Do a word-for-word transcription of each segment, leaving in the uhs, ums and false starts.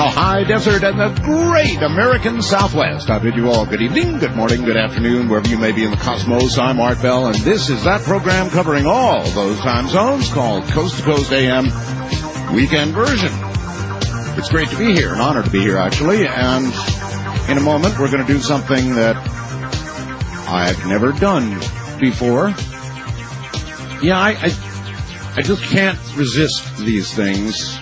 the high desert and the great American Southwest. I bid you all good evening, good morning, good afternoon, wherever you may be in the cosmos. I'm Art Bell, and this is that program covering all those time zones called Coast to Coast A M Weekend Version. It's great to be here, an honor to be here, actually, and in a moment we're going to do something that I've never done before. Yeah, I, I, I just can't resist these things.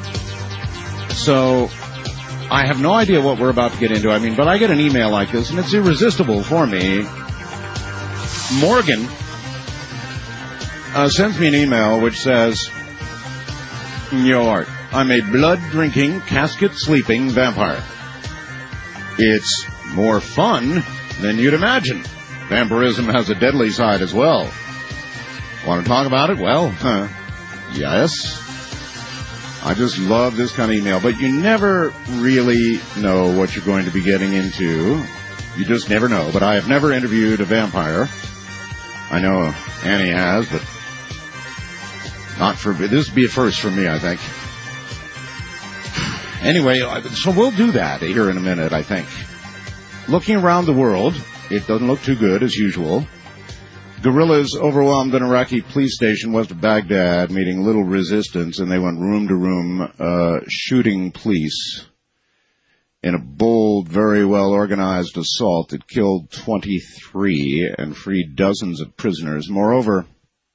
So I have no idea what we're about to get into. I mean, but I get an email like this, and it's irresistible for me. Morgan uh, sends me an email which says, Yo, Art, I'm a blood-drinking, casket-sleeping vampire. It's more fun than you'd imagine. Vampirism has a deadly side as well. Want to talk about it? Well, huh, yes. I just love this kind of email, but you never really know what you're going to be getting into. You just never know. But I have never interviewed a vampire. I know Annie has, but not for this would be a first for me, I think. Anyway, so we'll do that here in a minute, I think. Looking around the world, it doesn't look too good, as usual. Guerrillas overwhelmed an Iraqi police station west of Baghdad, meeting little resistance, and they went room to room, uh, shooting police in a bold, very well-organized assault that killed twenty-three and freed dozens of prisoners. Moreover,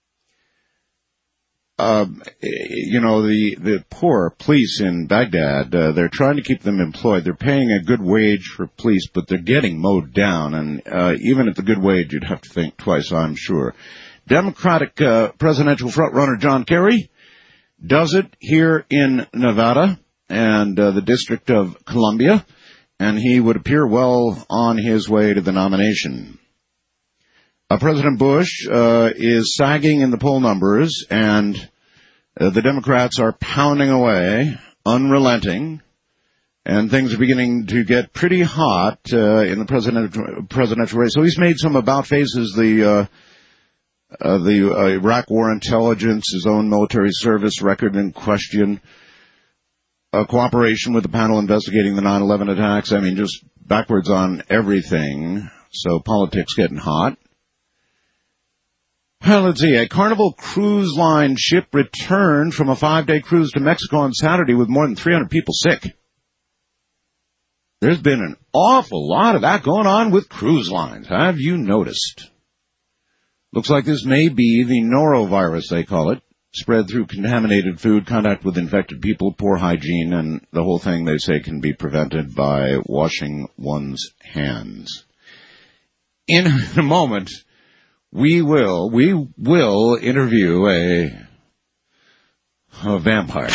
uh, you know, the, the poor police in Baghdad, uh, they're trying to keep them employed. They're paying a good wage for police, but they're getting mowed down. And uh, even at the good wage, you'd have to think twice, I'm sure. Democratic uh, presidential frontrunner John Kerry does it here in Nevada and uh, the District of Columbia, and he would appear well on his way to the nomination. Uh, President Bush uh, is sagging in the poll numbers, and uh, the Democrats are pounding away, unrelenting, and things are beginning to get pretty hot uh, in the presidential presidential race. So he's made some about faces. The uh, uh, the uh, Iraq War intelligence, his own military service record in question, uh, cooperation with the panel investigating the nine eleven attacks. I mean, just backwards on everything. So politics getting hot. Well, let's see. A Carnival Cruise Line ship returned from a five-day cruise to Mexico on Saturday with more than three hundred people sick. There's been an awful lot of that going on with cruise lines. Have you noticed? Looks like this may be the norovirus, they call it, spread through contaminated food, contact with infected people, poor hygiene, and the whole thing, they say, can be prevented by washing one's hands. In a moment, We will, we will interview a, a vampire.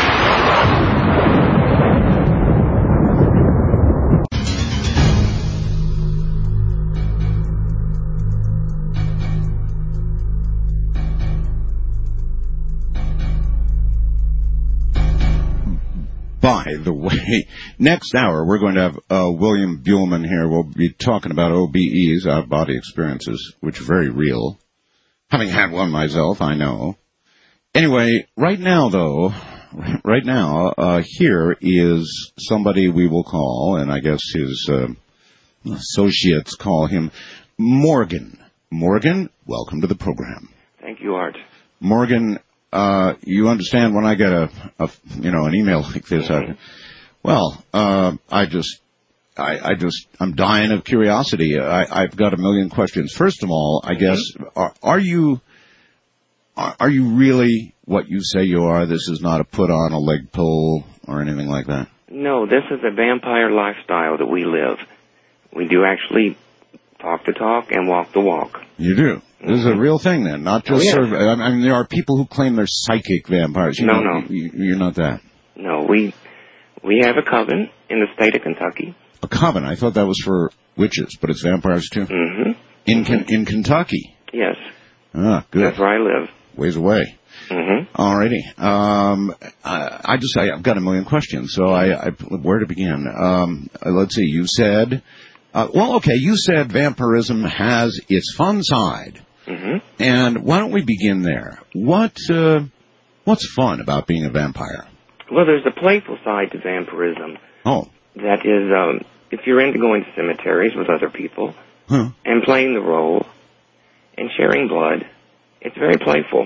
By the way, next hour we're going to have uh, William Buhlman here. We'll be talking about O B Es, out-of-body experiences, which are very real. Having had one myself, I know. Anyway, right now, though, right now, uh, here is somebody we will call, and I guess his uh, associates call him Morgan. Morgan, welcome to the program. Thank you, Art. Morgan, Uh, you understand when I get a, a you know, an email like this, I, well, uh, I just, I, I just, I'm dying of curiosity. I, I've got a million questions. First of all, I guess, are, are you, are, are you really what you say you are? This is not a put on a leg pull or anything like that? No, this is a vampire lifestyle that we live. We do actually talk the talk and walk the walk. You do? This is a real thing, then, not just oh, yes. sort of, I mean, there are people who claim they're psychic vampires. You no, know, no. You, you're not that. No, we we have a coven in the state of Kentucky. A coven? I thought that was for witches, but it's vampires, too? Mm-hmm. In mm-hmm. in Kentucky? Yes. Ah, good. That's where I live. Ways away. Mm-hmm. All righty. Um, I, I just, I, I've got a million questions, so I, I where to begin? Um, let's see, you said, uh, well, okay, you said vampirism has its fun side. Mm-hmm. And why don't we begin there? What, uh, what's fun about being a vampire? Well, there's a playful side to vampirism. Oh. That is, um, if you're into going to cemeteries with other people huh. and playing the role and sharing blood, it's very playful.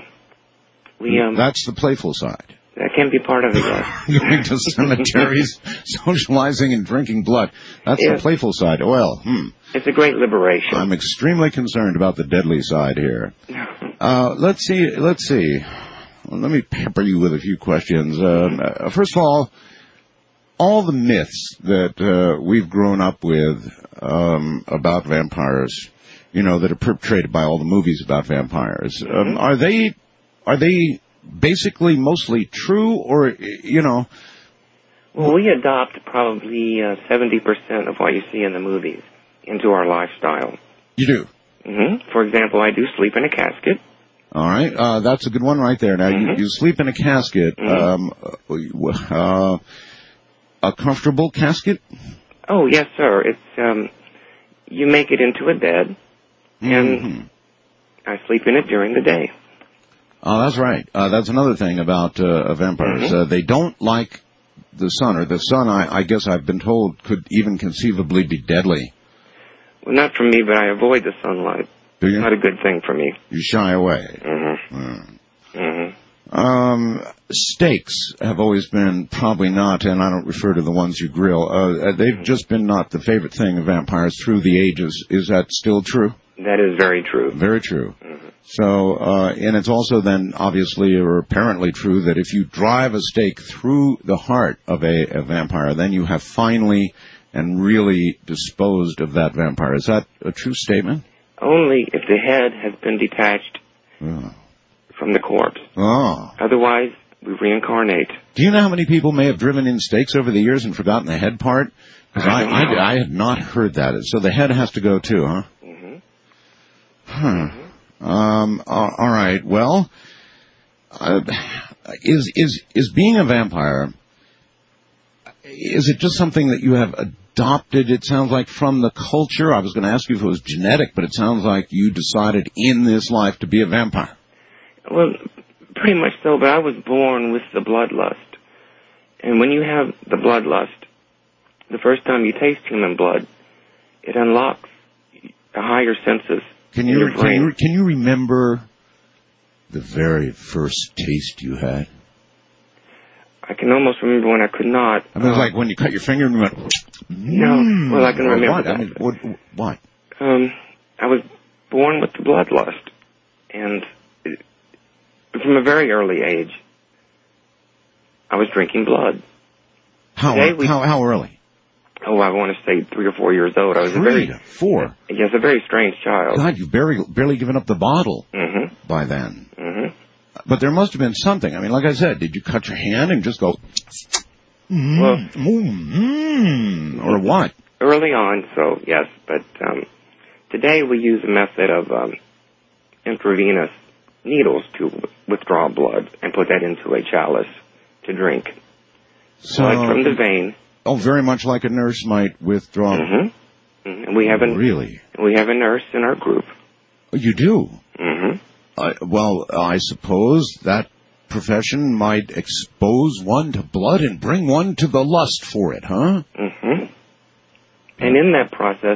We um, That's the playful side. That can be part of it, yes. Going to cemeteries, socializing, and drinking blood. That's yes. the playful side. Well, hmm. It's a great liberation. I'm extremely concerned about the deadly side here. uh, let's see. Let's see. Well, let me pepper you with a few questions. Uh, first of all, all the myths that uh, we've grown up with um, about vampires, you know, that are perpetrated by all the movies about vampires, mm-hmm. um, are they are they basically mostly true, or, you know? Well, we adopt probably uh, seventy percent of what you see in the movies into our lifestyle. You do? Mm-hmm. For example, I do sleep in a casket. All right. Uh, that's a good one right there. Now, mm-hmm. you, you sleep in a casket. Mm-hmm. Um, uh, a comfortable casket? Oh, yes, sir. It's, um, you make it into a bed, and mm-hmm. I sleep in it during the day. Oh, that's right. Uh, that's another thing about uh, vampires. Mm-hmm. Uh, they don't like the sun, or the sun, I, I guess I've been told, could even conceivably be deadly. Well, not for me, but I avoid the sunlight. Do you? It's not a good thing for me. You shy away. Mm-hmm. Mm. Mm-hmm. Um, steaks have always been probably not, and I don't refer to the ones you grill, uh, they've mm-hmm. just been not the favorite thing of vampires through the ages. Is that still true? That is very true. Very true. Mm-hmm. So, uh, and it's also then obviously or apparently true that if you drive a stake through the heart of a, a vampire, then you have finally and really disposed of that vampire. Is that a true statement? Only if the head has been detached oh. from the corpse. Oh. Otherwise, we reincarnate. Do you know how many people may have driven in stakes over the years and forgotten the head part? Because I, I, I, I had not heard that. So the head has to go too, huh? Mm-hmm. Huh. Mm-hmm. Um, uh, all right. Well, uh, is is is being a vampire? Is it just something that you have adopted? It sounds like from the culture. I was going to ask you if it was genetic, but it sounds like you decided in this life to be a vampire. Well, pretty much so. But I was born with the bloodlust, and when you have the bloodlust, the first time you taste human blood, it unlocks the higher senses. Can you, can you can you remember the very first taste you had? I can almost remember when I could not. I mean, it was like when you cut your finger and you went. No, well, I can remember. What? That. I mean, what? What? Um, I was born with the bloodlust, and it, from a very early age, I was drinking blood. How we, how how early? Oh, I want to say three or four years old. I was three a very to four. Yes, a very strange child. God, you barely barely given up the bottle mm-hmm. by then. Mm-hmm. But there must have been something. I mean, like I said, did you cut your hand and just go, mm, well, mm, mm, or what? Early on, so yes. But um, today we use a method of um, intravenous needles to withdraw blood and put that into a chalice to drink. So, blood from the vein. Oh, very much like a nurse might withdraw. Mm-hmm. Mm-hmm. And we have a really. We have a nurse in our group. Oh, you do. Mm-hmm. Uh, well, I suppose that profession might expose one to blood and bring one to the lust for it, huh? Mm-hmm. And in that process,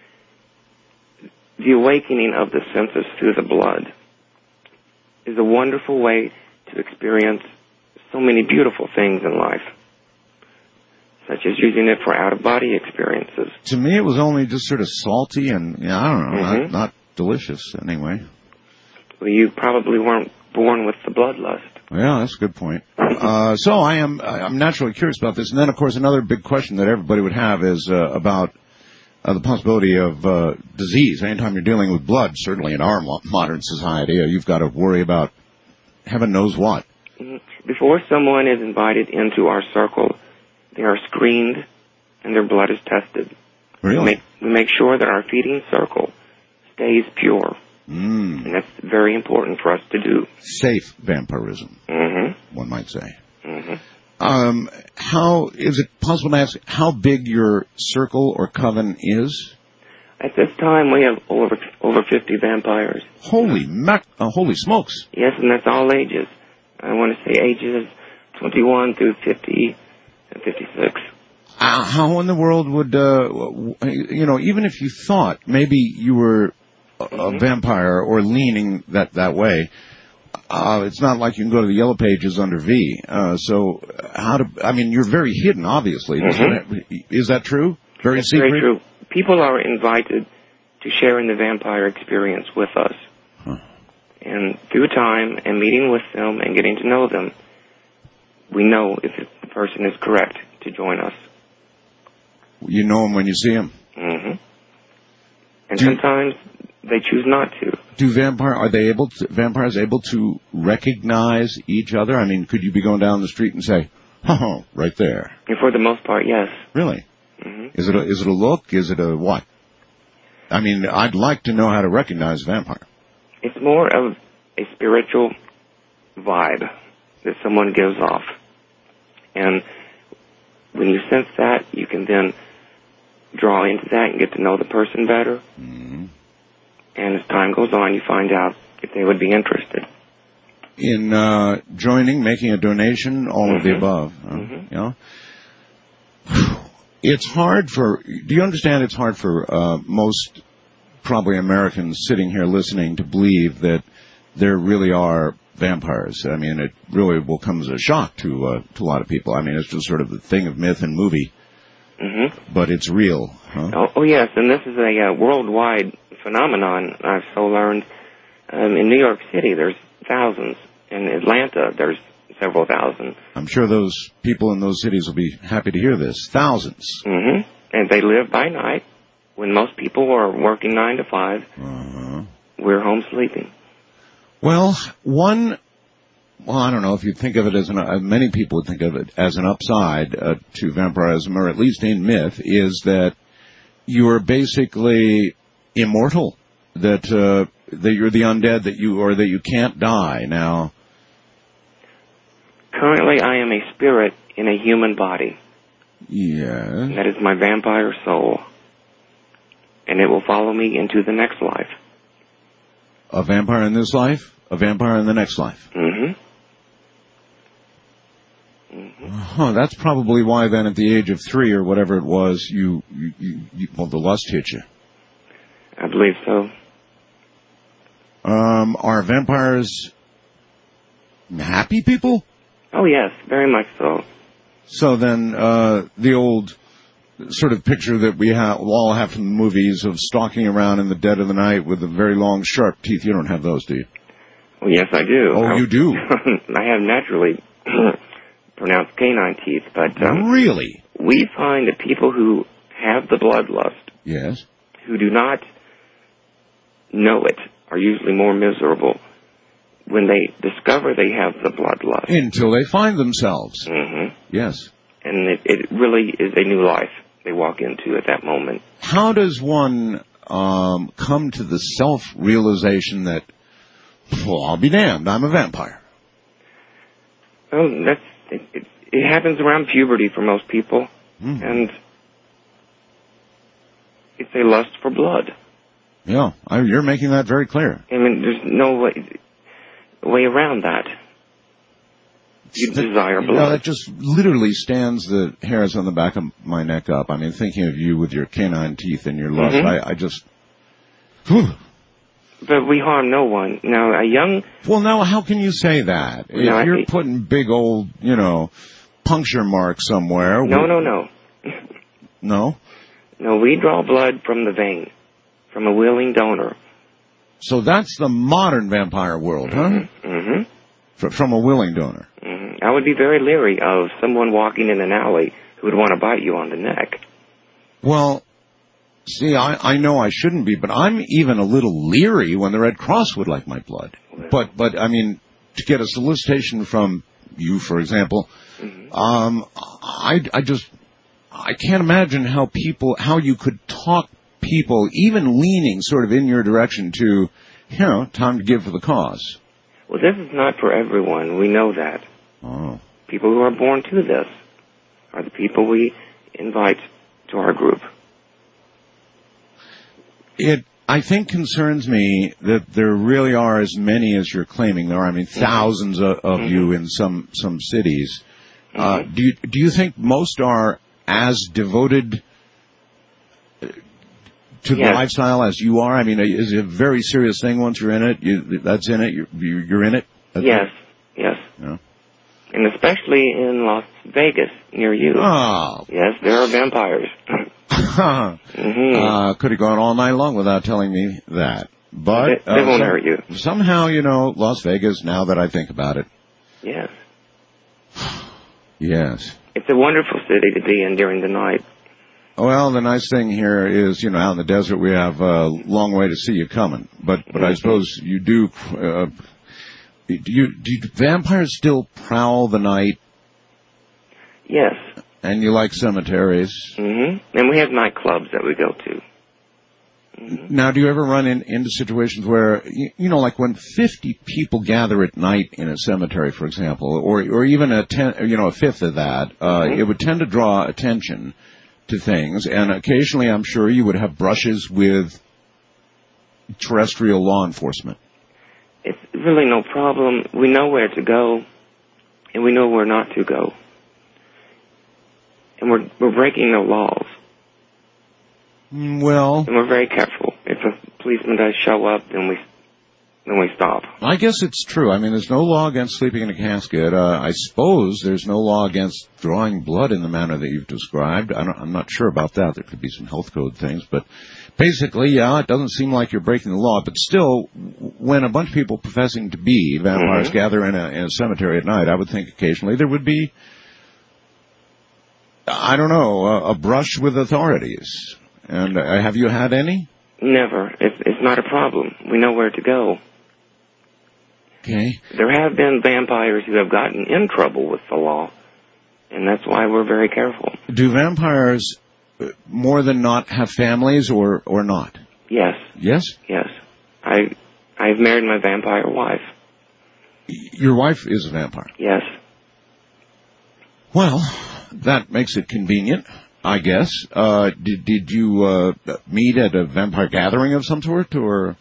the awakening of the senses through the blood is a wonderful way to experience so many beautiful things in life, such as using it for out-of-body experiences. To me, it was only just sort of salty and, yeah, I don't know, mm-hmm. not, not delicious anyway. Well, you probably weren't born with the bloodlust. Yeah, that's a good point. Uh, so I am, I'm naturally curious about this. And then, of course, another big question that everybody would have is uh, about uh, the possibility of uh, disease. Anytime you're dealing with blood, certainly in our modern society, uh, you've got to worry about heaven knows what. Before someone is invited into our circle, they are screened and their blood is tested. Really? We make, we make sure that our feeding circle stays pure. Mm. And that's very important for us to do. Safe vampirism, mm-hmm. one might say. Mm-hmm. Um, how is it possible to ask how big your circle or coven is? At this time, we have over over fifty vampires. Holy mac! Uh, holy smokes! Yes, and that's all ages. I want to say ages twenty-one through fifty and fifty-six. Uh, how in the world would, uh, you know, even if you thought maybe you were a, mm-hmm. a vampire or leaning that, that way, uh, it's not like you can go to the Yellow Pages under V. Uh, so how to, I mean, you're very hidden, obviously. Mm-hmm. Is that true? Very That's secret? Very true. People are invited to share in the vampire experience with us. Huh. And through time and meeting with them and getting to know them, we know if the person is correct to join us. You know them when you see them? Mm-hmm. And do, sometimes they choose not to. Do vampire, are they able to, vampires able to recognize each other? I mean, could you be going down the street and say, oh, right there? And for the most part, yes. Really? Mm-hmm. Is it a, is it a look? Is it a what? I mean, I'd like to know how to recognize a vampire. It's more of a spiritual vibe that someone gives off. And when you sense that, you can then draw into that and get to know the person better. Mm-hmm. And as time goes on, you find out if they would be interested. In uh, joining, making a donation, all mm-hmm. of the above. Uh, mm-hmm. You know? It's hard for, do you understand it's hard for uh, most probably Americans sitting here listening to believe that there really are vampires? I mean, it really will come as a shock to uh, to a lot of people. I mean, it's just sort of the thing of myth and movie, mm-hmm. but it's real. Huh? Oh, oh, yes, and this is a uh, worldwide phenomenon, I've so learned. Um, in New York City, there's thousands. In Atlanta, there's several thousand. I'm sure those people in those cities will be happy to hear this. Thousands. Mm-hmm. And they live by night. When most people are working nine to five, uh-huh. we're home sleeping. Well, one, well, I don't know if you think of it as an, uh, many people would think of it as an upside uh, to vampirism, or at least in myth, is that you're basically immortal, that uh, that you're the undead, that you, or that you can't die. Now, currently, I am a spirit in a human body. Yeah. That is my vampire soul. And it will follow me into the next life. A vampire in this life? A vampire in the next life? Mm-hmm. Mm-hmm. Oh, that's probably why then at the age of three or whatever it was, you, you, you, you well, the lust hit you. I believe so. Um, are vampires happy people? Oh, yes, very much so. So then, uh, the old sort of picture that we have, we'll all have from the movies of stalking around in the dead of the night with the very long, sharp teeth. You don't have those, do you? Well, yes, I do. Oh, I, you do? I have naturally pronounced canine teeth, but... Um, really? We find that people who have the bloodlust... Yes. ...who do not know it are usually more miserable when they discover they have the bloodlust. Until they find themselves. Mm-hmm. Yes. And it, it really is a new life they walk into at that moment. How does one um, come to the self-realization that, well, I'll be damned, I'm a vampire? Well, that's it, it, it happens around puberty for most people. Mm. And it's a lust for blood. Yeah, I, you're making that very clear. I mean, there's no way, way around that. You that, desire blood. You know, that just literally stands the hairs on the back of my neck up. I mean, thinking of you with your canine teeth and your lust, mm-hmm. I, I just... Whew. But we harm no one. Now, a young... Well, now, how can you say that? No, if I, you're putting big old, you know, puncture marks somewhere... No, no, no. No? No, we draw blood from the vein, from a willing donor. So that's the modern vampire world, mm-hmm. huh? Mm-hmm. F- from a willing donor. Mm-hmm. I would be very leery of someone walking in an alley who would want to bite you on the neck. Well, see, I, I know I shouldn't be, but I'm even a little leery when the Red Cross would like my blood. Well. But, but I mean, to get a solicitation from you, for example, mm-hmm. um, I, I just, I can't imagine how people, how you could talk people, even leaning sort of in your direction to, you know, time to give for the cause. Well, this is not for everyone. We know that. Oh. People who are born to this are the people we invite to our group. It I think concerns me that there really are as many as you're claiming there are. I mean, thousands of, of mm-hmm. you in some some cities. Mm-hmm. Uh, do you do you think most are as devoted to yes. the lifestyle as you are? I mean, is it a very serious thing once you're in it? You, that's in it. You're, you're in it. That's yes, it? yes. Yeah. And especially in Las Vegas, near you. Oh. Yes, there are vampires. mm-hmm. uh, could have gone all night long without telling me that. But they, they uh, won't some, hurt you. Somehow, you know, Las Vegas, now that I think about it. Yes. Yes. It's a wonderful city to be in during the night. Well, the nice thing here is, you know, out in the desert we have a long way to see you coming. But but mm-hmm. I suppose you do. Uh, do you do you, vampires still prowl the night? Yes. And you like cemeteries? Mm-hmm. And we have nightclubs that we go to. Mm-hmm. Now, do you ever run in, into situations where, you, you know, like when fifty people gather at night in a cemetery, for example, or or even a ten, you know, a fifth of that, uh, mm-hmm. it would tend to draw attention to things, and occasionally I'm sure you would have brushes with terrestrial law enforcement. It's really no problem. We know where to go, and we know where not to go. And we're we're breaking no laws. Well... And we're very careful. If a policeman does show up, then we then we stop. I guess it's true. I mean, there's no law against sleeping in a casket. Uh, I suppose there's no law against drawing blood in the manner that you've described. I don't, I'm not sure about that. There could be some health code things. But basically, yeah, it doesn't seem like you're breaking the law. But still, when a bunch of people professing to be vampires mm-hmm. gather in a, in a cemetery at night, I would think occasionally there would be, I don't know, a, a brush with authorities. And uh, have you had any? Never. It's, it's not a problem. We know where to go. Okay. There have been vampires who have gotten in trouble with the law, and that's why we're very careful. Do vampires more than not have families or, or not? Yes. Yes? Yes. I, I've married my vampire wife. Your wife is a vampire? Yes. Well, that makes it convenient, I guess. Uh, did, did you uh, meet at a vampire gathering of some sort, or?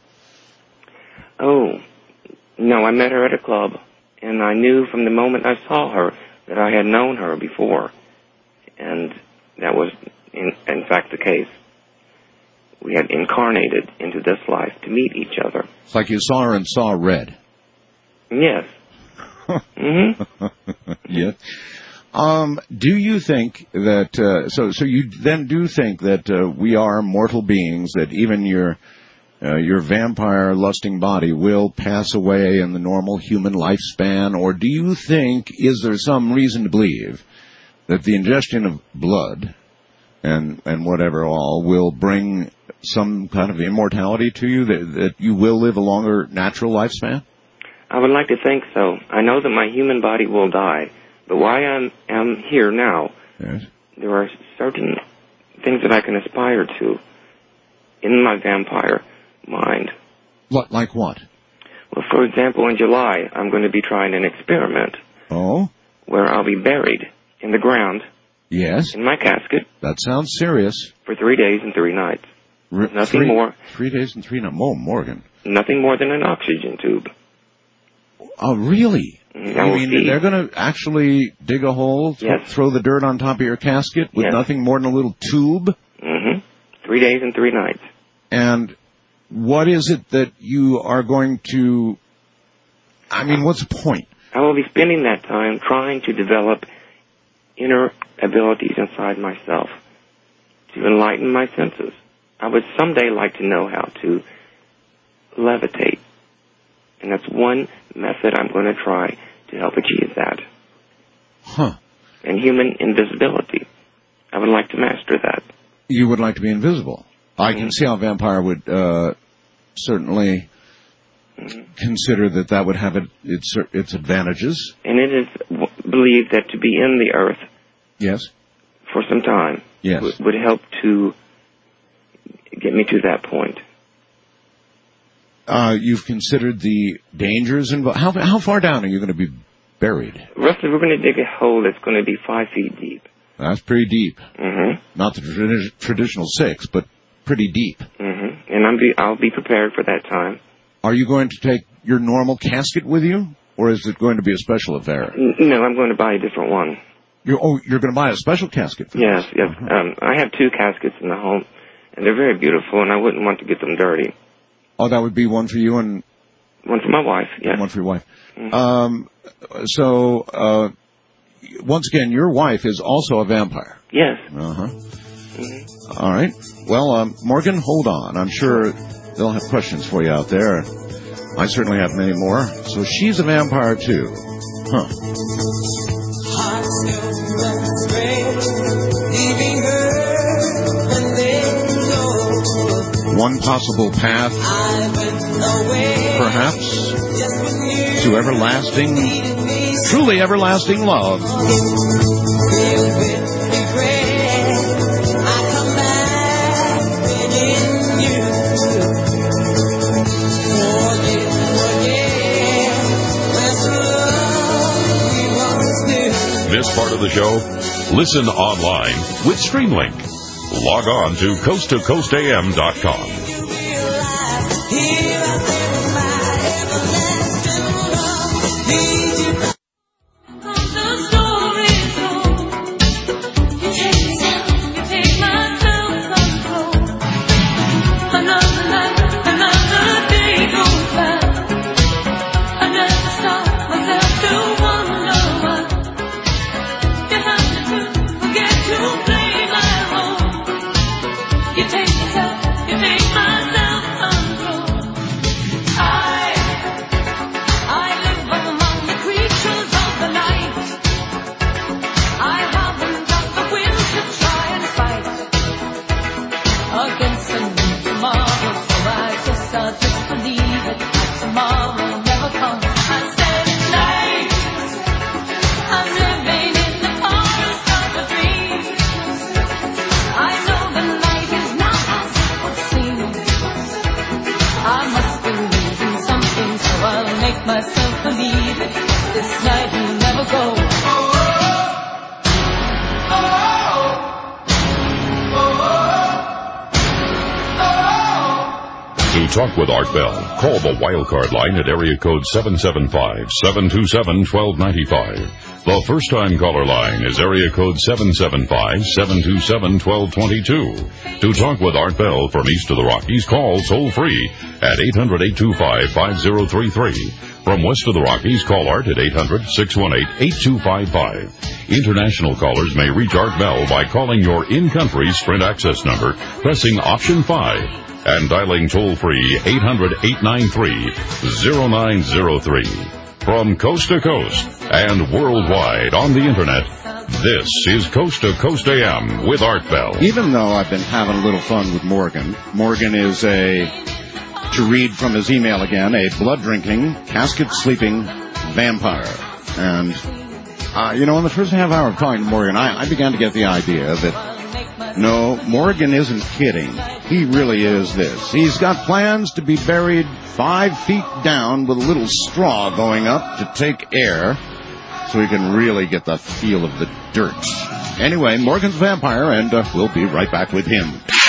Oh, no, I met her at a club, and I knew from the moment I saw her that I had known her before, and that was, in, in fact, the case. We had incarnated into this life to meet each other. It's like you saw her and saw red. Yes. mm-hmm. Yes. Um, do you think that, uh, so, so you then do think that, uh, we are mortal beings, that even your, uh, your vampire lusting body will pass away in the normal human lifespan? Or do you think, is there some reason to believe that the ingestion of blood and, and whatever all will bring some kind of immortality to you, that, that you will live a longer natural lifespan? I would like to think so. I know that my human body will die. But why I'm, I'm here now, yes. There are certain things that I can aspire to in my vampire mind. What, like what? Well, for example, in July, I'm going to be trying an experiment. Oh? Where I'll be buried in the ground. Yes. In my casket. That sounds serious. For three days and three nights. R- nothing three, more. Three days and three nights. Oh, Morgan. Nothing more than an oxygen tube. Oh, really? I mean, see. They're going to actually dig a hole, th- yes. throw the dirt on top of your casket with yes. nothing more than a little tube? Mm-hmm. Three days and three nights. And what is it that you are going to, I mean, what's the point? I will be spending that time trying to develop inner abilities inside myself to enlighten my senses. I would someday like to know how to levitate. And that's one method I'm going to try to help achieve that. Huh. And human invisibility. I would like to master that. You would like to be invisible. I mm-hmm. can see how a vampire would uh, certainly mm-hmm. consider that that would have it, its, its advantages. And it is w- believed that to be in the earth yes. for some time yes. w- would help to get me to that point. Uh, you've considered the dangers involved. How, how far down are you going to be buried? Roughly, we're going to dig a hole that's going to be five feet deep. That's pretty deep. Mm-hmm. Not the tra- traditional six, but pretty deep. Mm-hmm. and I'm be, I'll be prepared for that time. Are you going to take your normal casket with you, or is it going to be a special affair? N- no, I'm going to buy a different one. You're, oh, you're going to buy a special casket for Yes, this? yes. Uh-huh. Um, I have two caskets in the home, and they're very beautiful, and I wouldn't want to get them dirty. Oh, that would be one for you and... One for my wife, yes. One for your wife. Mm-hmm. Um, so, uh, once again, your wife is also a vampire. Yes. Uh-huh. Mm-hmm. All right. Well, um, Morgan, hold on. I'm sure they'll have questions for you out there. I certainly have many more. So she's a vampire, too. Huh. One possible path, perhaps, to everlasting, truly everlasting love. This part of the show? Listen online with Streamlink. Log on to coast to coast a m dot com. Talk with Art Bell. Call the Wildcard line at area code seven seven five, seven two seven, one two nine five. The first-time caller line is area code seven seven five, seven two seven, one two two two. To talk with Art Bell from east of the Rockies, call toll-free at eight hundred, eight two five, five zero three three. From west of the Rockies, call Art at eight hundred, six one eight, eight two five five. International callers may reach Art Bell by calling your in-country Sprint access number, pressing option five. And dialing toll-free eight hundred, eight nine three, zero nine zero three. From coast to coast and worldwide on the Internet, this is Coast to Coast A M with Art Bell. Even though I've been having a little fun with Morgan, Morgan is a, to read from his email again, a blood-drinking, casket-sleeping vampire. And, uh, you know, in the first half hour of talking to Morgan, I, I began to get the idea that no, Morgan isn't kidding. He really is this. He's got plans to be buried five feet down with a little straw going up to take air so he can really get the feel of the dirt. Anyway, Morgan's a vampire, and uh, we'll be right back with him.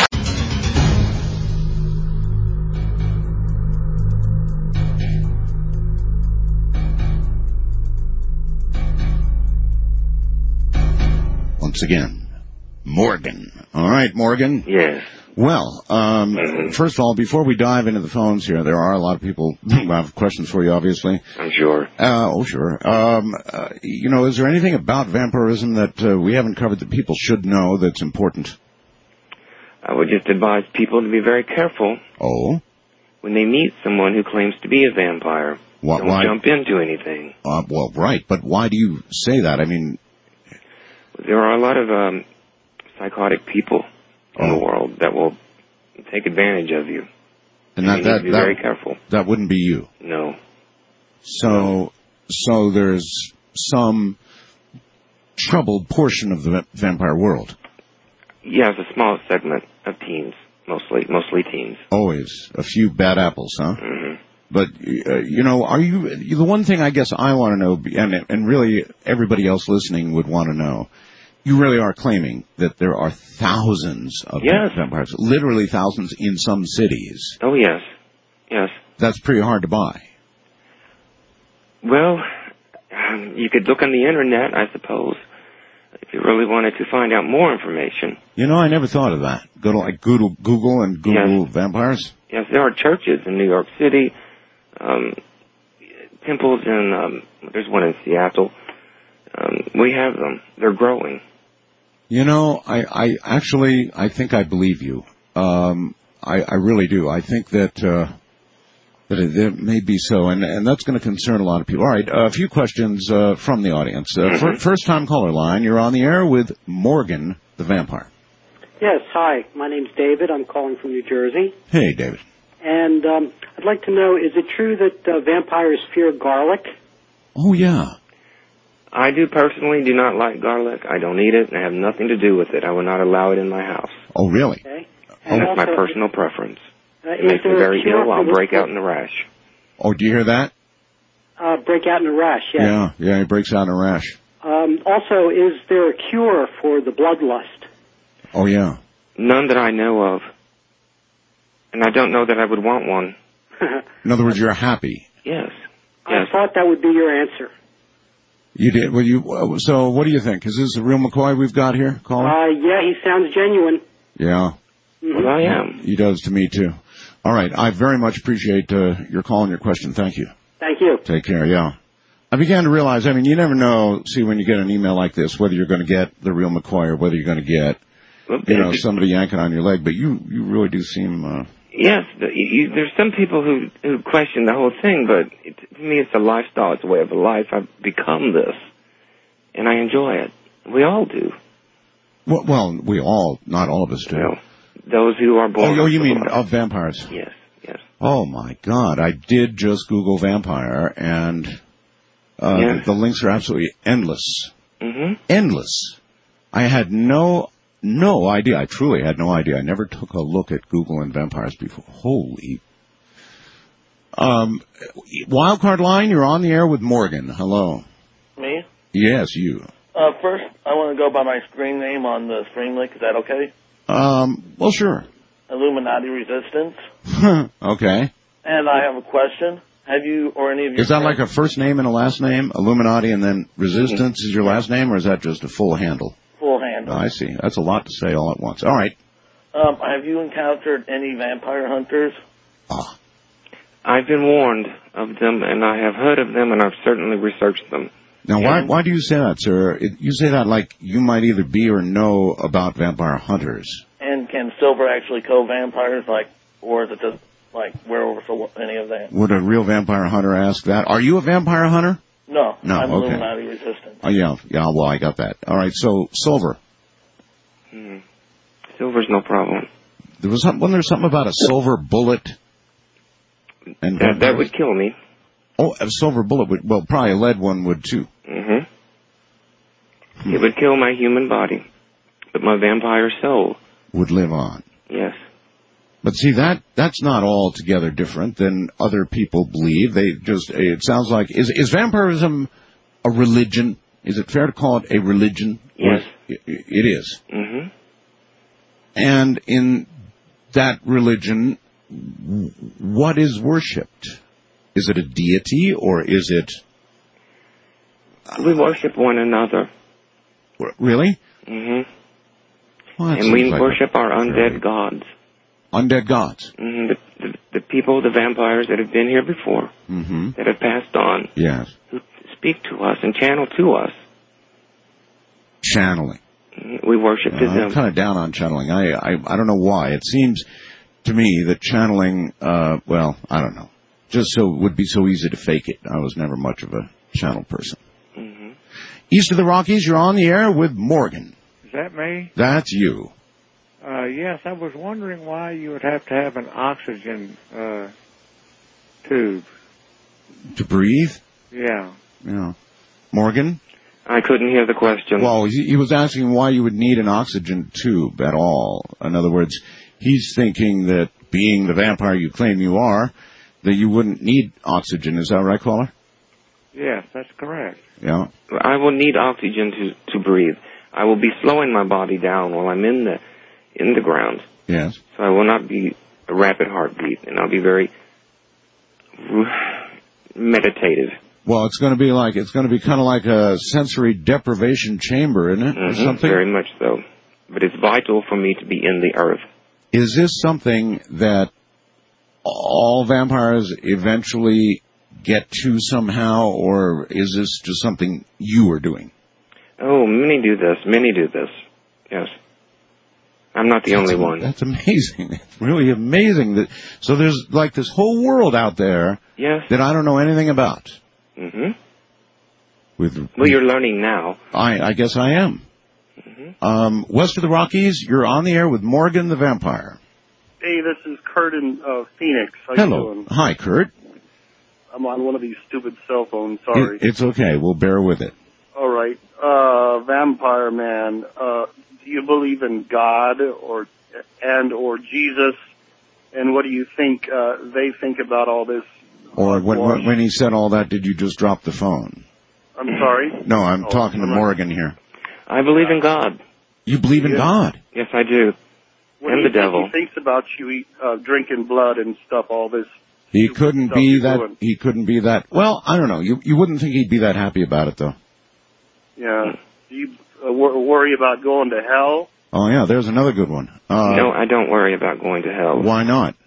Once again, Morgan. All right, Morgan. Yes. Well, um, mm-hmm. first of all, before we dive into the phones here, there are a lot of people who have questions for you, obviously. I'm sure. Uh, oh, sure. Um, uh, you know, is there anything about vampirism that uh, we haven't covered that people should know that's important? I would just advise people to be very careful. Oh? When they meet someone who claims to be a vampire. What, Don't why? jump into anything. Uh, well, right, but why do you say that? I mean... There are a lot of um, psychotic people in oh. the world that will take advantage of you. And, and that, you that, need to be that, very careful. That wouldn't be you? No. So, no. so there's some troubled portion of the va- vampire world? Yeah, it's a small segment of teens, mostly, mostly teens. Always. A few bad apples, huh? Mm-hmm. But, uh, you know, are you, the one thing I guess I want to know, and, and really everybody else listening would want to know, You really are claiming that there are thousands of Yes. vampires, literally thousands in some cities. Oh, yes. Yes. That's pretty hard to buy. Well, um, you could look on the internet, I suppose, if you really wanted to find out more information. You know, I never thought of that. Go to like Google, Google and Google Yes. vampires. Yes, there are churches in New York City, um, temples in, um, there's one in Seattle. Um, we have them. They're growing. You know, I, I actually, I think I believe you. Um, I, I really do. I think that, uh, that it, it may be so, and, and that's going to concern a lot of people. All right, uh, a few questions, uh, from the audience. Uh, Mm-hmm. fir- first time caller line, you're on the air with Morgan, the vampire. Yes, hi. My name's David. I'm calling from New Jersey. Hey, David. And um, I'd like to know, is it true that uh, vampires fear garlic? Oh, yeah. I do personally do not like garlic. I don't eat it, and I have nothing to do with it. I will not allow it in my house. Oh, really? Okay. And that's my also, personal preference. Uh, It is makes me there a very cure ill. for I'll this- break out in a rash. Oh, do you hear that? Uh, break out in a rash, yes. Yeah, yeah, he breaks out in a rash. Um, also, is there a cure for the bloodlust? Oh, yeah. None that I know of. And I don't know that I would want one. In other words, you're happy. Yes. I Yes. thought that would be your answer. You did. Well, you. uh, So, what do you think? Is this the real McCoy we've got here, caller? Uh, yeah, he sounds genuine. Yeah, Well, I am. he does to me too. All right, I very much appreciate uh, your call and your question. Thank you. Thank you. Take care. Yeah. I began to realize. I mean, you never know. See, when you get an email like this, whether you're going to get the real McCoy or whether you're going to get, Well, you know, it- somebody yanking on your leg. But you, you really do seem. Uh, Yes, the, you, there's some people who who question the whole thing, but it, to me it's a lifestyle, it's a way of life. I've become this, and I enjoy it. We all do. well, well, we all, not all of us do. You know, those who are born. Oh, oh, you with mean the- of vampires? Yes, yes. Oh my God! I did just Google vampire, and uh, Yeah. the, the links are absolutely endless. Mm-hmm. Endless. I had no no idea. I truly had no idea. I never took a look at Google and vampires before. Holy. Um, wildcard line. You're on the air with Morgan. Hello. Me? Yes, you. Uh, first, I want to go by my screen name on the stream link. Is that okay? Um. Well, sure. Illuminati Resistance. Okay. And I have a question. Have you or any of you... Is that like a first name and a last name? Illuminati and then Resistance is your last name, or is that just a full handle? Full handle. I see. That's a lot to say all at once. All right. Um, have you encountered any vampire hunters? Ah. I've been warned of them, and I have heard of them, and I've certainly researched them. Now, why why do you say that, sir? It, you say that like you might either be or know about vampire hunters. And can silver actually kill vampires, like, or is it just like werewolves or any of that? Would a real vampire hunter ask that? Are you a vampire hunter? No. No, I'm okay. Illuminati Resistance. Oh, yeah. Yeah, well, I got that. All right, so silver. Hmm. Silver's no problem. There was some, wasn't there something about a silver bullet? And That, that would kill me. Oh, a silver bullet would, well, probably a lead one would too. Mm-hmm. It would kill my human body, but my vampire soul, Would live on. yes. But see, that, that's not altogether different than other people believe. They just, it sounds like, is, is vampirism a religion? Is it fair to call it a religion? Yes. It, it is. Mm-hmm. And in that religion, what is worshipped? Is it a deity or is it... We worship one another. Really? Mm-hmm. Well, that And we seems like worship a- our undead gods. Undead gods. Mm-hmm. The, the, the people, the vampires that have been here before, Mm-hmm. that have passed on, Yes. who speak to us and channel to us. Channeling. Mhm. We worship Uh, to I'm them. kind of down on channeling. I, I I don't know why. It seems to me that channeling, uh, well, I don't know. Just so it would be so easy to fake it. I was never much of a channel person. Mm-hmm. East of the Rockies, you're on the air with Morgan. Is that me? That's you. Uh, yes, I was wondering why you would have to have an oxygen uh, tube. To breathe? Yeah. Yeah. Morgan? I couldn't hear the question. Well, he, he was asking why you would need an oxygen tube at all. In other words, he's thinking that being the vampire you claim you are, that you wouldn't need oxygen. Is that right, caller? Yes, that's correct. Yeah. I will need oxygen to, to breathe. I will be slowing my body down while I'm in the in the ground. Yes. So I will not be a rapid heartbeat, and I'll be very meditative. Well, it's going to be like, it's going to be kind of like a sensory deprivation chamber, isn't it? Mm-hmm, or something? Very much so. But it's vital for me to be in the earth. Is this something that all vampires eventually get to somehow, or is this just something you are doing? Oh, many do this. Many do this. Yes. I'm not the that's, only one. That's amazing. It's really amazing. That So there's like this whole world out there yes. that I don't know anything about. Mm-hmm. With, well, you're learning now. I, I guess I am. Mm-hmm. Um, west of the Rockies, you're on the air with Morgan the Vampire. Hey, this is Kurt in uh, Phoenix. How Hello. you doing? Hi, Kurt. I'm on one of these stupid cell phones. Sorry. It, it's okay. We'll bear with it. All right. Uh, Vampire Man, uh, do you believe in God or and or Jesus? And what do you think uh, they think about all this? Or when, when he said all that, did you just drop the phone? I'm sorry? No, I'm oh, talking to Morgan here. I believe in God. You believe in yeah. God? Yes, I do. What and do the you devil. Think he thinks about you eat, uh, drinking blood and stuff, all this. He couldn't stuff be that, doing. he couldn't be that, well, I don't know. You you wouldn't think he'd be that happy about it, though. Yeah. Do you uh, wor- worry about going to hell? Oh, yeah, there's another good one. Uh, no, I don't worry about going to hell. Why not?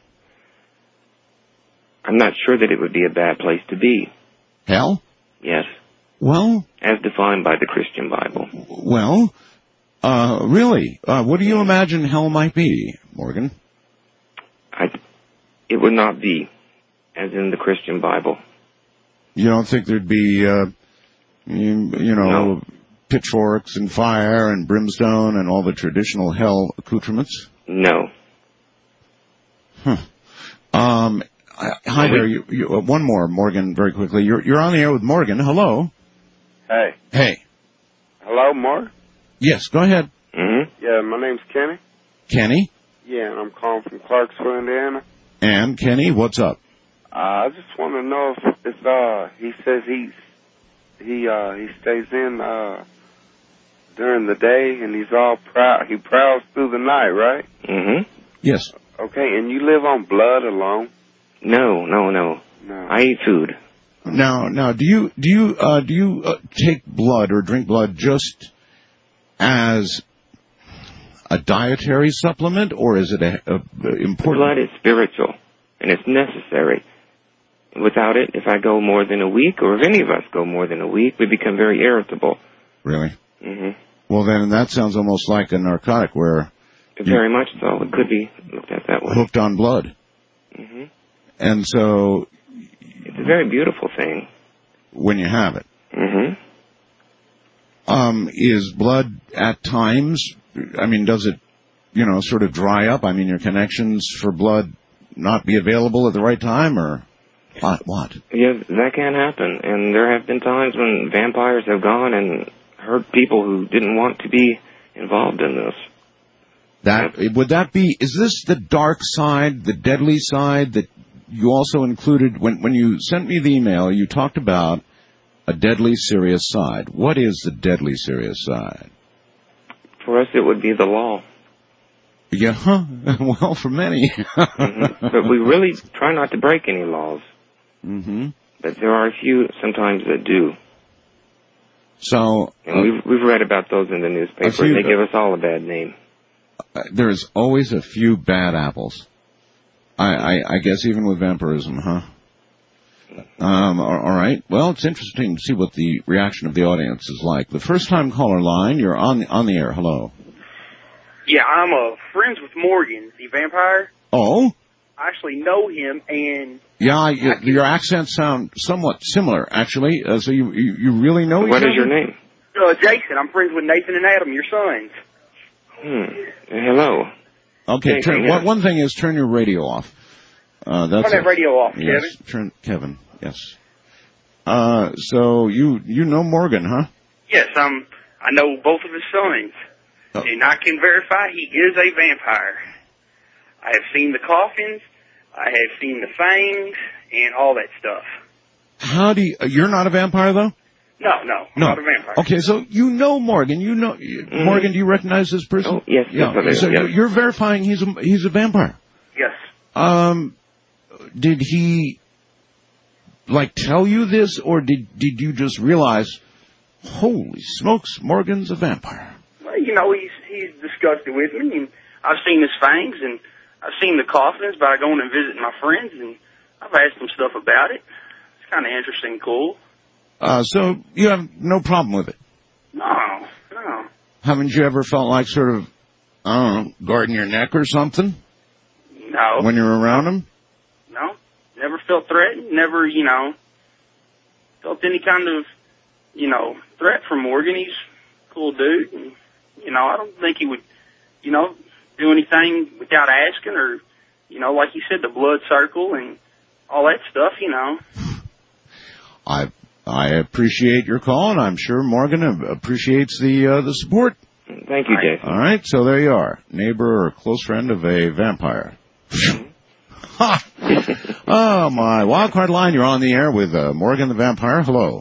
I'm not sure that it would be a bad place to be. Hell? Yes. Well? As defined by the Christian Bible. Well, uh, really? Uh, what do you imagine hell might be, Morgan? I, it would not be as in the Christian Bible. You don't think there'd be, uh, you, you know, no. pitchforks and fire and brimstone and all the traditional hell accoutrements? No. Huh. Um, hi there. You, you, uh, one more, Morgan, very quickly. You're, you're on the air with Morgan. Hello. Hey. Hey. Hello, Mark? Yes, go ahead. Mm-hmm. Yeah, my name's Kenny. Kenny? Yeah, and I'm calling from Clarksville, Indiana. And, Kenny, what's up? Uh, I just want to know if, if, uh, he says he's, he, uh, he stays in, uh, during the day and he's all proud, he prowls through the night, right? Mm-hmm. Yes. Okay, and you live on blood alone? No, no, no. No. I eat food. Now, now, do you, do you, uh, do you uh, take blood or drink blood just as a dietary supplement, or is it a, a, a important? Blood is spiritual, and it's necessary. Without it, if I go more than a week, or if any of us go more than a week, we become very irritable. Really? Mm-hmm. Well, then that sounds almost like a narcotic where... Very much so. It could be looked at that way. Hooked on blood. Mm-hmm. And so... It's a very beautiful thing. When you have it. Mm-hmm. Um, is blood at times, I mean, does it, you know, sort of dry up? I mean, your connections for blood not be available at the right time, or what? What? Yeah, that can happen. And there have been times when vampires have gone and hurt people who didn't want to be involved in this. That, would that be, is this the dark side, the deadly side that you also included, when, when you sent me the email, you talked about a deadly serious side. What is the deadly serious side? For us, it would be the law. Yeah, huh? Well, for many. Mm-hmm. But we really try not to break any laws. Mm-hmm. But there are a few sometimes that do. So, and uh, we've we've read about those in the newspaper. Few, and they give us all a bad name. Uh, there's always a few bad apples. I, I, I guess even with vampirism, huh? Um, all right. Well, it's interesting to see what the reaction of the audience is like. The first time caller line, you're on the, on the air. Hello. Yeah, I'm uh, friends with Morgan, the vampire. Oh? I actually know him, and... Yeah, you, can... your accents sound somewhat similar, actually. Uh, so you, you you really know each What other? is your name? Uh, Jason. I'm friends with Nathan and Adam, your sons. Hmm. Hello. Okay, Jason, turn, yes. one, one thing is turn your radio off. Uh, that's turn that radio off, yes, Kevin. Turn, Kevin, yes. Uh, so you you know Morgan, huh? Yes, um, I know both of his sons. Oh. And I can verify he is a vampire. I have seen the coffins, I have seen the fangs, and all that stuff. How do you, you're not a vampire, though? No, no, I'm No. not a vampire. Okay, so you know Morgan. You know mm-hmm. Morgan. Do you recognize this person? Oh, yes, yeah. yes, I do, So yes. you're verifying he's a he's a vampire. Yes. Um, did he like tell you this, or did did you just realize, holy smokes, Morgan's a vampire? Well, you know, he's he's discussed it with me, and I've seen his fangs, and I've seen the coffins by going and visiting my friends, and I've asked them stuff about it. It's kind of interesting, cool. Uh, so you have no problem with it? No, no. Haven't you ever felt like sort of, I don't know, guarding your neck or something? No. When you're around him? No. Never felt threatened. Never, you know, felt any kind of, you know, threat from Morgan. He's a cool dude. And, you know, I don't think he would, you know, do anything without asking or, you know, like you said, the blood circle and all that stuff, you know. I I appreciate your call, and I'm sure Morgan appreciates the uh, the support. Thank you, Jason. All right, so there you are, neighbor or close friend of a vampire. Ha! Oh, my. Wildcard line, you're on the air with uh, Morgan the Vampire. Hello.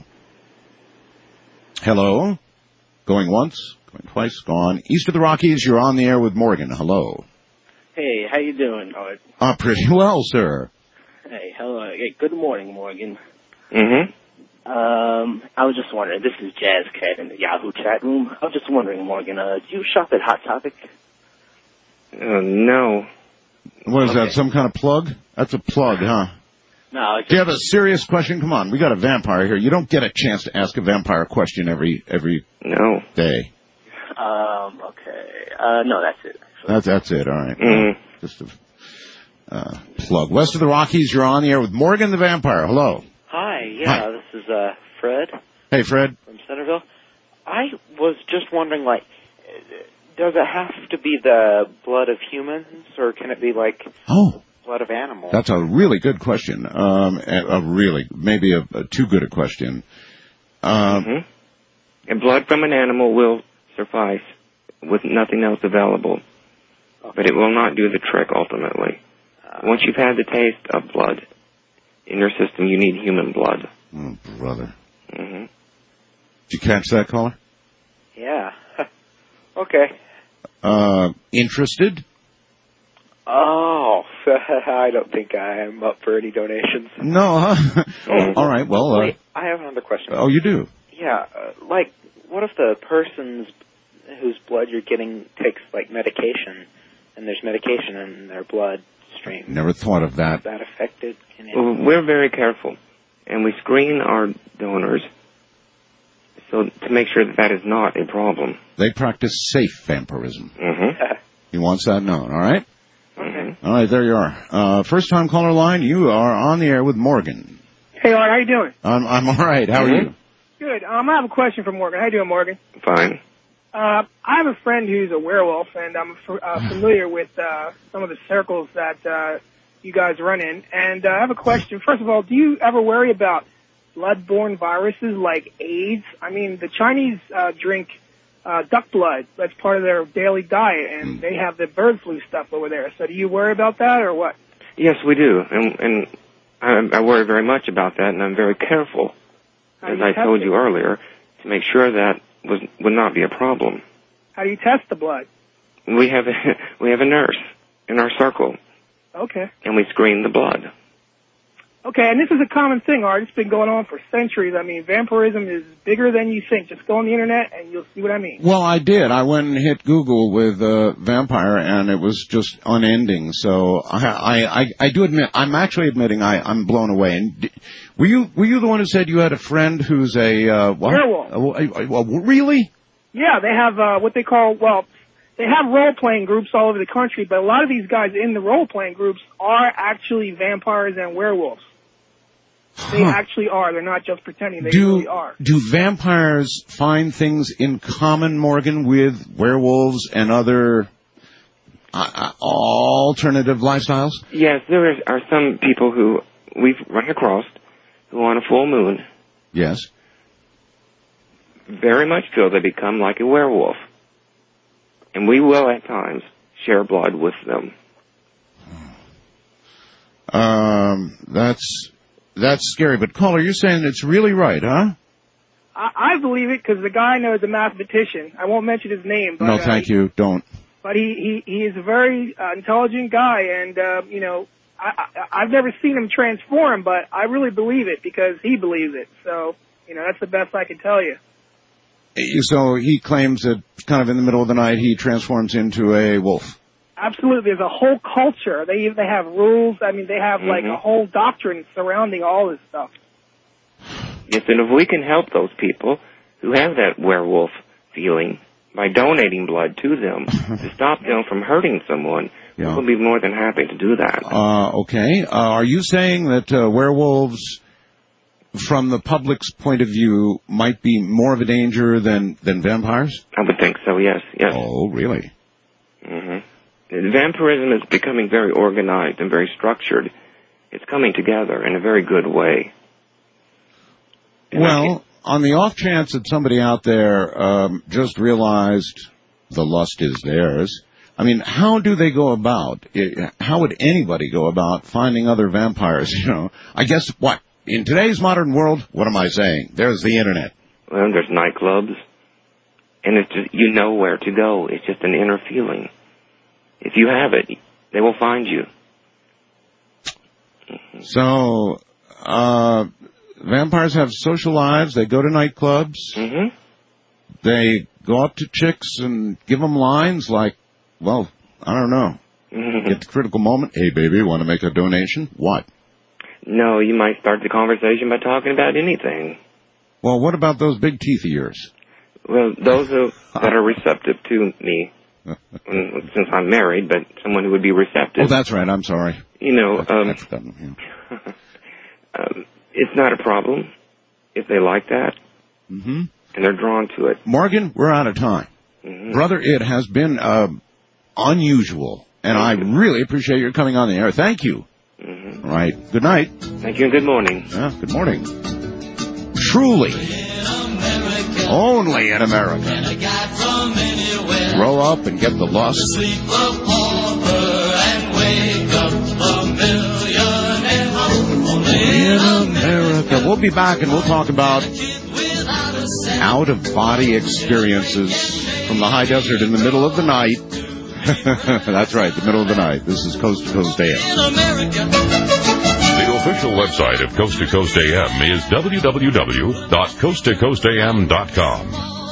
Hello. Going once, going twice, gone. East of the Rockies, you're on the air with Morgan. Hello. Hey, how you doing? Uh, pretty well, sir. Hey, hello. Hey, good morning, Morgan. Mm-hmm. Um, I was just wondering, this is Jazz Cat in the Yahoo chat room. I was just wondering, Morgan, uh, do you shop at Hot Topic? Uh, no. What is Okay. that, some kind of plug? That's a plug, huh? No. It's Do you have a serious question? Come on, we got a vampire here. You don't get a chance to ask a vampire question every every no. day. Um, okay. Uh, no, that's it. That's that's it. All right. Mm. Just a uh, plug. West of the Rockies, you're on the air with Morgan the Vampire. Hello. Hi, yeah, Hi. this is uh, Fred Hey, Fred. from Centerville. I was just wondering, like, does it have to be the blood of humans, or can it be, like, Oh, blood of animals? that's a really good question. Um, a, a really, maybe a, a too good a question. Um, Mm-hmm. And blood from an animal will suffice with nothing else available. But it will not do the trick ultimately. Once you've had the taste of blood in your system, you need human blood. Oh, brother. Mm-hmm. Did you catch that, caller? Yeah. Okay. Uh, interested? Oh, I don't think I am up for any donations. No, huh? All right, well, uh, Wait, I have another question. oh, you do? Yeah, uh, like, what if the person's whose blood you're getting takes, like, medication, and there's medication in their blood stream? Never thought of that. Is that affected? In any Well, we're very careful, and we screen our donors so to make sure that that is not a problem. They practice safe vampirism. Mm-hmm. He wants that known, all right? Mm-hmm. All right, there you are. Uh, first time caller line, you are on the air with Morgan. Hey, Art, how you doing? I'm, I'm all right. How are you? Good. Um, I have a question for Morgan. How you doing, Morgan? Fine. Uh, I have a friend who's a werewolf, and I'm f- uh, familiar with uh, some of the circles that uh, you guys run in. And uh, I have a question. First of all, do you ever worry about blood-borne viruses like AIDS? I mean, the Chinese uh, drink uh, duck blood. That's part of their daily diet, and they have the bird flu stuff over there. So do you worry about that, or what? Yes, we do, and, and I, I worry very much about that, and I'm very careful, How do as you I test told it? you earlier, to make sure that was, would not be a problem. How do you test the blood? We have a, we have a nurse in our circle, Okay. and we screen the blood. Okay, and this is a common thing, Art. It's been going on for centuries. I mean, vampirism is bigger than you think. Just go on the internet and you'll see what I mean. Well, I did. I went and hit Google with uh, vampire, and it was just unending. So I, I, I, I do admit, I'm actually admitting I, I'm blown away. And d- were you, were you the one who said you had a friend who's a uh, what? Werewolf. Uh, uh, uh, really? Yeah, they have uh, what they call, well, they have role-playing groups all over the country, but a lot of these guys in the role-playing groups are actually vampires and werewolves. They Huh. actually are. They're not just pretending. They Do really are. do vampires find things in common, Morgan, with werewolves and other uh, uh, alternative lifestyles? Yes, there is, are some people who we've run across who on a full moon Yes. very much feel they become like a werewolf. And we will at times share blood with them. Um, that's that's scary. But caller, you're saying it's really right, huh? I, I believe it because the guy I know is a mathematician. I won't mention his name. But, no, thank uh, you. Don't. But he, he, he is a very uh, intelligent guy, and, uh, you know, I, I, I've never seen him transform, but I really believe it because he believes it. So, you know, that's the best I can tell you. So he claims that kind of in the middle of the night he transforms into a wolf. Absolutely. There's a whole culture. They they have rules. I mean, they have like Mm-hmm. a whole doctrine surrounding all this stuff. Yes, and if we can help those people who have that werewolf feeling by donating blood to them to stop them from hurting someone, Yeah. we'll be more than happy to do that. Uh, okay. Uh, are you saying that uh, werewolves, from the public's point of view, might be more of a danger than, than vampires? I would think so, yes, yes. Oh, really? Mm-hmm. Vampirism is becoming very organized and very structured. It's coming together in a very good way. Well, on the off chance that somebody out there um, just realized the lust is theirs, I mean, how do they go about it? How would anybody go about finding other vampires? You know, I guess what in today's modern world? What am I saying? There's the internet. Well, there's nightclubs, and it's just, you know where to go. It's just an inner feeling. If you have it, they will find you. Mm-hmm. So, uh, vampires have social lives. They go to nightclubs. Mm-hmm. They go up to chicks and give them lines like, well, I don't know. Mm-hmm. At the critical moment, hey, baby, want to make a donation? What? No, you might start the conversation by talking about anything. Well, what about those big teeth of yours? Well, those are, that are receptive to me, since I'm married, but someone who would be receptive. Oh, that's right. I'm sorry. You know, I've, um, I've forgotten, yeah. um, it's not a problem if they like that, Mm-hmm. and they're drawn to it. Morgan, we're out of time. Mm-hmm. Brother, it has been uh, unusual, and I really appreciate your coming on the air. Thank you. Mm-hmm. All right. Good night. Thank you and good morning. Yeah, good morning. Truly, only in America. Grow up and get the lust. In America. We'll be back and we'll talk about out-of-body experiences from the high desert in the middle of the night. That's right, the middle of the night. This is Coast to Coast A M. The official website of Coast to Coast A M is w w w dot coast to coast a m dot com.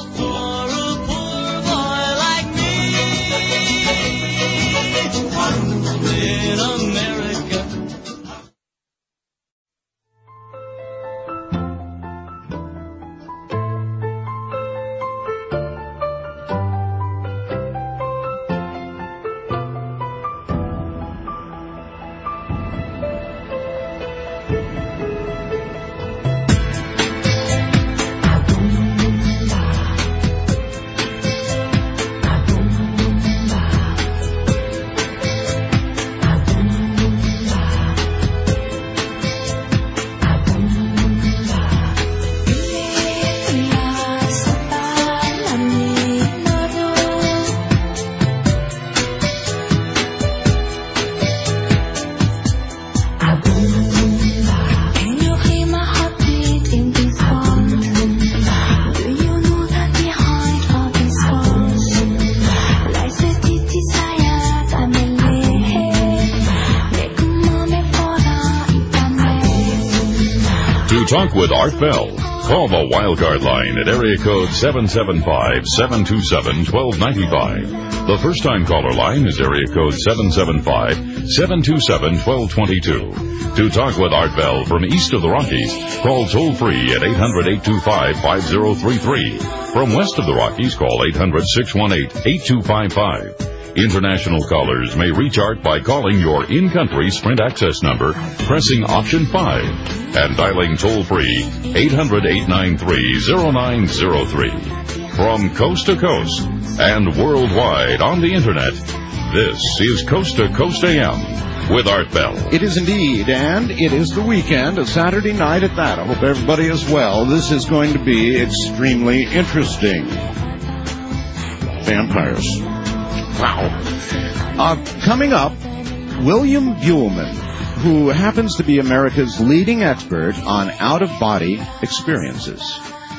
Talk with Art Bell. Call the Wildcard line at area code seven seven five, seven two seven, one two nine five. The first-time caller line is area code seven seven five, seven two seven, one two two two. To talk with Art Bell from east of the Rockies, call toll-free at eight hundred, eight two five, five zero three three. From west of the Rockies, call eight hundred, six one eight, eight two five five. International callers may reach Art by calling your in-country Sprint access number, pressing option five, and dialing toll-free eight hundred, eight nine three, zero nine zero three. From coast to coast and worldwide on the Internet, this is Coast to Coast A M with Art Bell. It is indeed, and it is the weekend, a Saturday night at that. I hope everybody is well. This is going to be extremely interesting. Vampires. Wow. Uh, coming up, William Buhlman, who happens to be America's leading expert on out-of-body experiences.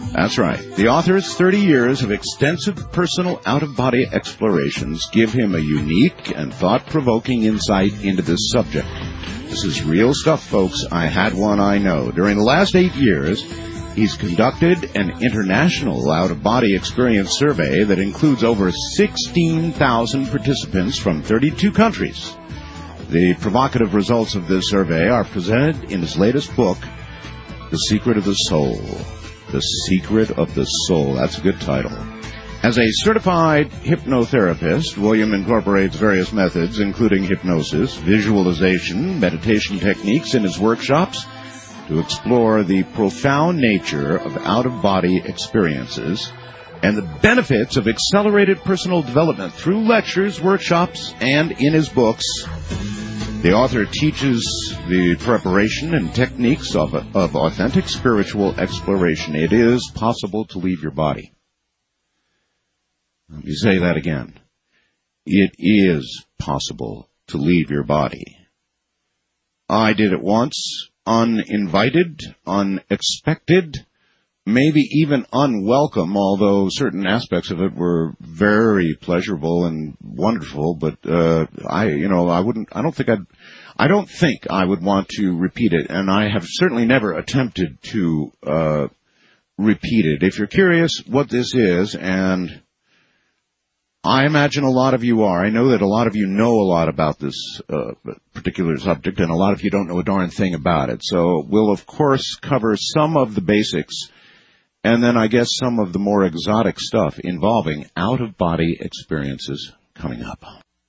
That's right. The author's thirty years of extensive personal out-of-body explorations give him a unique and thought-provoking insight into this subject. This is real stuff, folks. I had one I know. During the last eight years, he's conducted an international out-of-body experience survey that includes over sixteen thousand participants from thirty-two countries. The provocative results of this survey are presented in his latest book, The Secret of the Soul. The Secret of the Soul. That's a good title. As a certified hypnotherapist, William incorporates various methods, including hypnosis, visualization, meditation techniques in his workshops to explore the profound nature of out-of-body experiences and the benefits of accelerated personal development through lectures, workshops, and in his books. The author teaches the preparation and techniques of, of authentic spiritual exploration. It is possible to leave your body. Let me say that again. It is possible to leave your body. I did it once, uninvited, unexpected, maybe even unwelcome, although certain aspects of it were very pleasurable and wonderful, but, uh, I, you know, I wouldn't, I don't think I'd, I don't think I would want to repeat it, and I have certainly never attempted to, uh, repeat it. If you're curious what this is, and I imagine a lot of you are, I know that a lot of you know a lot about this, uh, particular subject, and a lot of you don't know a darn thing about it, so we'll of course cover some of the basics, and then I guess some of the more exotic stuff involving out-of-body experiences coming up.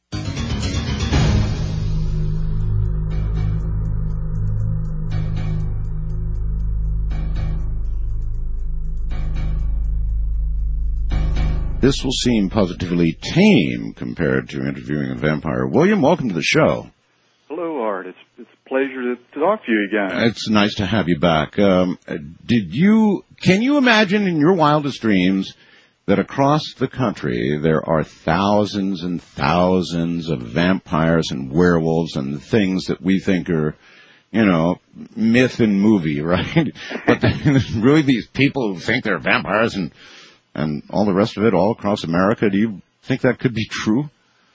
This will seem positively tame compared to interviewing a vampire. William, welcome to the show. Hello, Art. It's, it's a pleasure to, to talk to you again. It's nice to have you back. Um, did you, can you imagine in your wildest dreams that across the country there are thousands and thousands of vampires and werewolves and things that we think are, you know, myth and movie, right? But there's really these people who think they're vampires and and all the rest of it all across America. Do you think that could be true?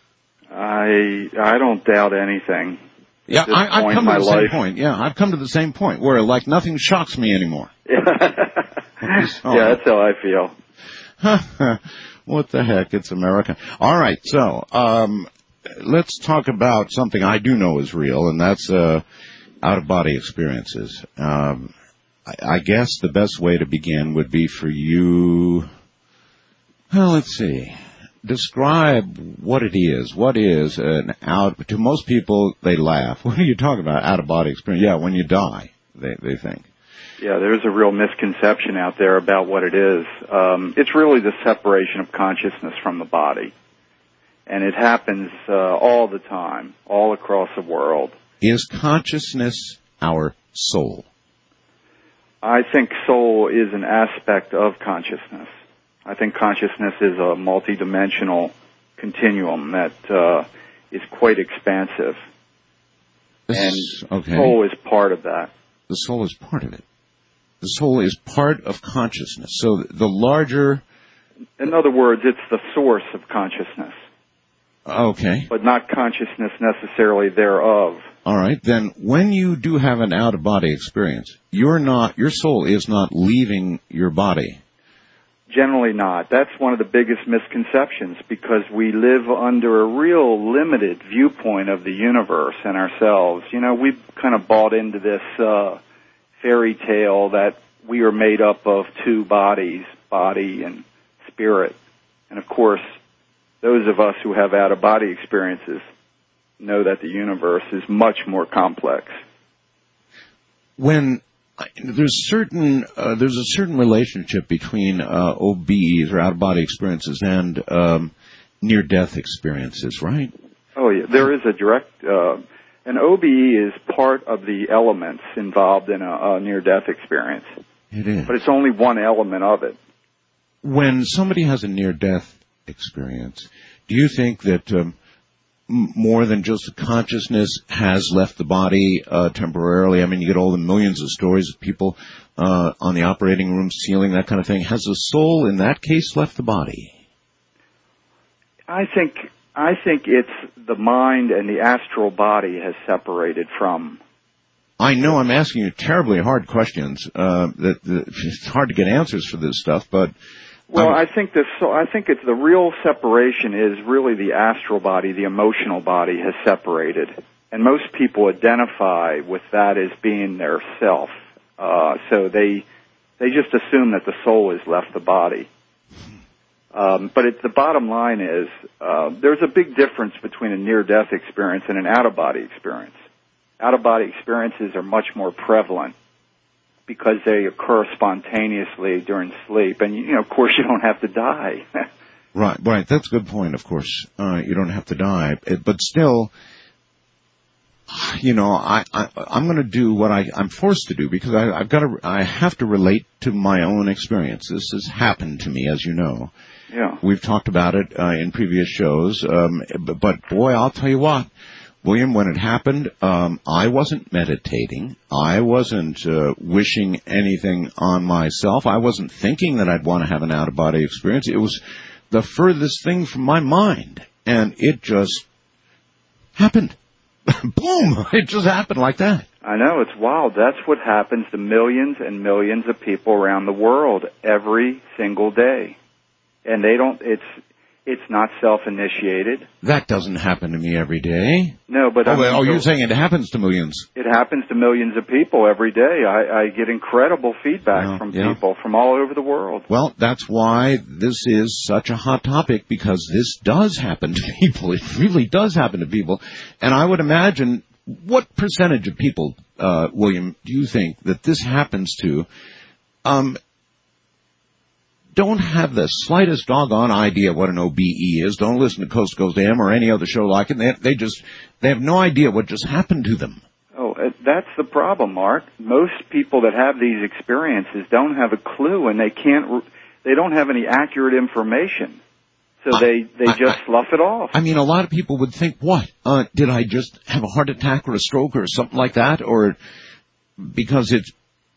I I don't doubt anything. Yeah, I, I've come to the life. same point. Yeah, I've come to the same point where, like, nothing shocks me anymore. Yeah, yeah, that's how I feel. What the heck? It's America. All right, so um, let's talk about something I do know is real, and that's uh, out-of-body experiences. Um, I, I guess the best way to begin would be for you. Well, let's see. Describe what it is. What is an out, to most people, they laugh. What are you talking about, out-of-body experience? Yeah, when you die, they, they think. Yeah, there's a real misconception out there about what it is. Um, it's really the separation of consciousness from the body. And it happens uh, all the time, all across the world. Is consciousness our soul? I think soul is an aspect of consciousness. I think consciousness is a multidimensional continuum that uh, is quite expansive. This, and okay. soul is part of that. The soul is part of it. The soul is part of consciousness. So the larger... In other words, it's the source of consciousness. Okay. But not consciousness necessarily thereof. All right. Then when you do have an out-of-body experience, you're not, your soul is not leaving your body. Generally not. That's one of the biggest misconceptions because we live under a real limited viewpoint of the universe and ourselves. You know, we've kind of bought into this uh, fairy tale that we are made up of two bodies, body and spirit. And of course, those of us who have out-of-body experiences know that the universe is much more complex. When there's certain uh, there's a certain relationship between uh, O B Es or out-of-body experiences and um, near-death experiences, right? Oh yeah, there is a direct. Uh, an O B E is part of the elements involved in a, a near-death experience. It is, but it's only one element of it. When somebody has a near-death experience, do you think that um, m- more than just the consciousness has left the body uh, temporarily? I mean, you get all the millions of stories of people uh, on the operating room ceiling, that kind of thing. Has the soul, in that case, left the body? I think I think it's the mind and the astral body has separated from. I know I'm asking you terribly hard questions. Uh, that, that it's hard to get answers for this stuff, but well, um, I think this. So I think it's the real separation is really the astral body, the emotional body has separated, and most people identify with that as being their self. Uh, so they they just assume that the soul has left the body. Um, but it's, the bottom line is uh, there's a big difference between a near-death experience and an out-of-body experience. Out-of-body experiences are much more prevalent because they occur spontaneously during sleep. And, you know, of course, you don't have to die. Right, right. That's a good point, of course. Uh, you don't have to die. But still, you know, I, I, I'm going to do what I, I'm forced to do because I, I've got to, I have to relate to my own experience. This has happened to me, as you know. Yeah. We've talked about it uh, in previous shows. Um, but, but, boy, I'll tell you what. William, when it happened, um, I wasn't meditating. I wasn't uh, wishing anything on myself. I wasn't thinking that I'd want to have an out-of-body experience. It was the furthest thing from my mind, and it just happened. Boom! It just happened like that. I know, it's wild. That's what happens to millions and millions of people around the world every single day. And they don't, it's, it's not self-initiated. That doesn't happen to me every day. No, but... Oh, I mean, oh you're saying it happens to millions. It happens to millions of people every day. I, I get incredible feedback yeah, from yeah. people from all over the world. Well, that's why this is such a hot topic, because this does happen to people. It really does happen to people. And I would imagine, what percentage of people, uh, William, do you think that this happens to? Um... Don't have the slightest doggone idea what an O B E is. Don't listen to Coast to Coast A M or any other show like it. They, they just, they have no idea what just happened to them. Oh, that's the problem, Mark. Most people that have these experiences don't have a clue, and they can't, they don't have any accurate information. So they, they I, just I, slough it off. I mean, a lot of people would think, what? Uh, did I just have a heart attack or a stroke or something like that? Or, because it's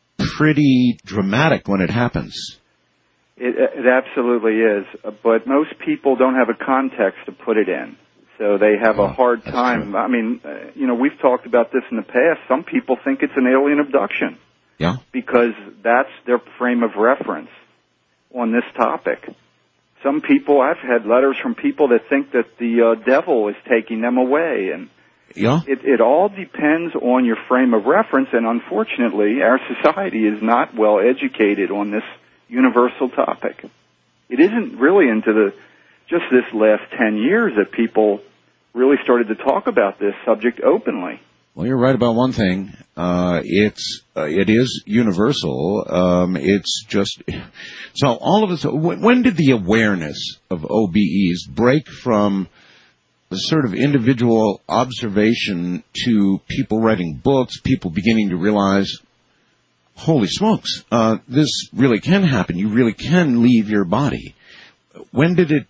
pretty dramatic when it happens. It, it absolutely is, but most people don't have a context to put it in, so they have oh, a hard time. True. I mean, uh, you know, we've talked about this in the past. Some people think it's an alien abduction, yeah, because that's their frame of reference on this topic. Some people, I've had letters from people that think that the uh, devil is taking them away, and yeah, it, it all depends on your frame of reference. And unfortunately, our society is not well educated on this universal topic. It isn't really into the just this last ten years that people really started to talk about this subject openly. Well, you're right about one thing. Uh, it's uh, it is universal. Um, it's just so all of us. When did the awareness of O B Es break from the sort of individual observation to people writing books, people beginning to realize, holy smokes, uh, this really can happen. You really can leave your body. When did it,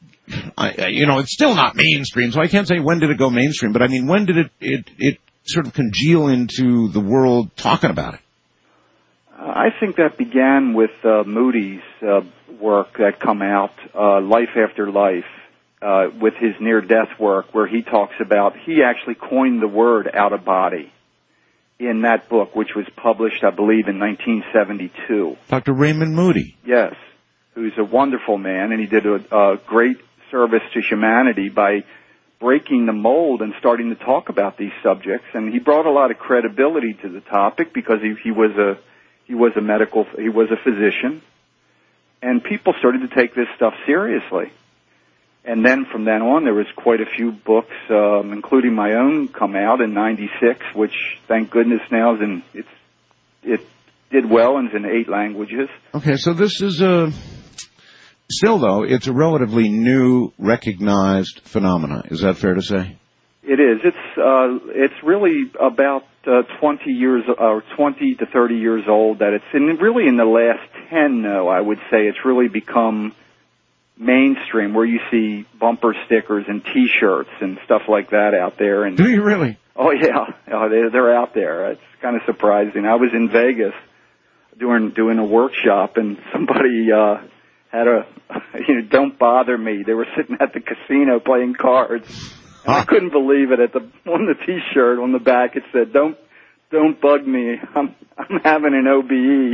I, I, you know, it's still not mainstream, so I can't say when did it go mainstream, but I mean, when did it, it, it sort of congeal into the world talking about it? I think that began with uh, Moody's uh, work that come out, uh, Life After Life, uh, with his near-death work, where he talks about, he actually coined the word out-of-body in that book, which was published, I believe, in nineteen seventy-two. Doctor Raymond Moody. Yes, who's a wonderful man, and he did a, a great service to humanity by breaking the mold and starting to talk about these subjects. And he brought a lot of credibility to the topic because he, he was a he was a medical he was a physician, and people started to take this stuff seriously. And then from then on, there was quite a few books, um, including my own, come out in ninety-six, which, thank goodness, now is in, it's, it did well and is in eight languages. Okay, so this is a, still though, it's a relatively new, recognized phenomena. Is that fair to say? It is. It's, uh, it's really about, uh, twenty years, or twenty to thirty years old that it's, and really in the last ten, though, I would say it's really become mainstream where you see bumper stickers and T-shirts and stuff like that out there. And do you really? Oh yeah, oh, they, they're out there. It's kind of surprising. I was in Vegas doing doing a workshop, and somebody uh, had a you know, don't bother me. They were sitting at the casino playing cards. And I couldn't believe it. At the on the T-shirt on the back, it said, "Don't don't bug me. I'm I'm having an O B E.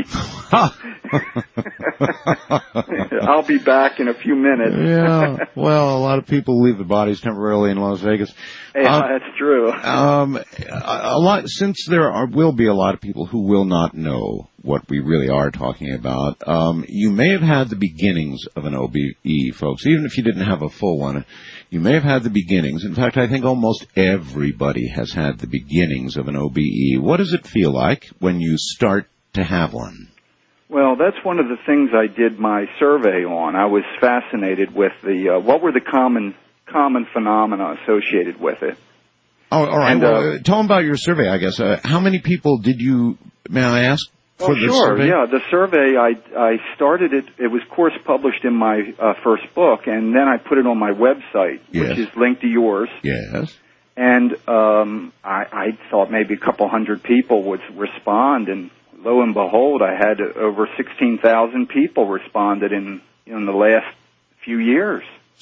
I'll be back in a few minutes." Yeah. Well, a lot of people leave their bodies temporarily in Las Vegas. Yeah, um, that's true. um, a, a lot since there are will be a lot of people who will not know what we really are talking about. Um, you may have had the beginnings of an O B E, folks, even if you didn't have a full one. You may have had the beginnings. In fact, I think almost everybody has had the beginnings of an O B E. What does it feel like when you start to have one? Well, that's one of the things I did my survey on. I was fascinated with the uh, what were the common common phenomena associated with it. Oh, all right. And, well, uh, uh, tell them about your survey, I guess. Uh, how many people did you, may I ask, for well, the sure, survey? yeah. The survey, I, I started it, it was, of course, published in my uh, first book, and then I put it on my website, Yes. which is linked to yours. Yes. And um, I, I thought maybe a couple hundred people would respond, and lo and behold, I had over sixteen thousand people responded in, in the last few years.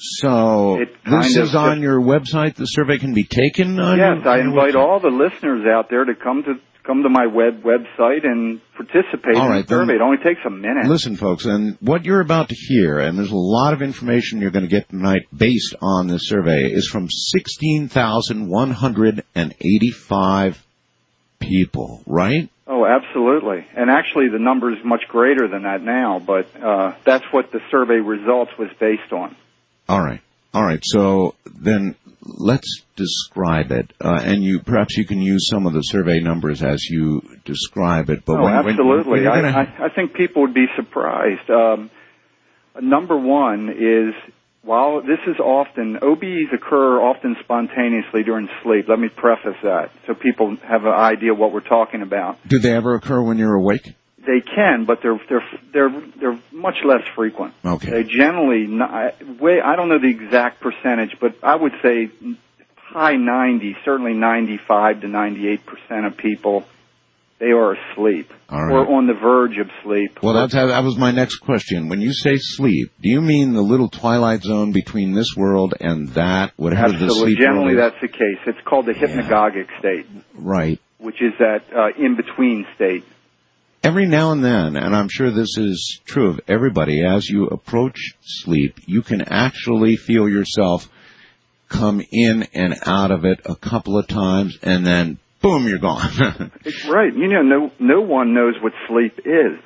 So It kind this of is on just- your website. The survey can be taken on Yes, your, I on your invite website? all the listeners out there to come to come to my web website and participate All in right, the survey. then- It only takes a minute. Listen, folks, and what you're about to hear, and there's a lot of information you're going to get tonight based on this survey, is from sixteen thousand one hundred eighty-five people, right? Oh, absolutely. And actually, the number is much greater than that now, but uh, that's what the survey results was based on. All right. All right. So then let's describe it, uh, and you perhaps you can use some of the survey numbers as you describe it. But oh, when, absolutely. When, when I, gonna... I, I think people would be surprised. Um, number one is, while this is often, O B Es occur often spontaneously during sleep. Let me preface that so people have an idea what we're talking about. Do they ever occur when you're awake? They can, but they're they're they're they're much less frequent. Okay. They generally, not, way I don't know the exact percentage, but I would say high ninety, certainly ninety-five to ninety-eight percent of people, they are asleep All right. or on the verge of sleep. Well, that's that was my next question. When you say sleep, do you mean the little twilight zone between this world and that, whatever the Absolutely. sleep Generally, world is? that's the case. It's called the hypnagogic state, Right. which is that uh, in-between state. Every now and then, and I'm sure this is true of everybody, as you approach sleep, you can actually feel yourself come in and out of it a couple of times, and then, boom, you're gone. It's right. You know, no no one knows what sleep is.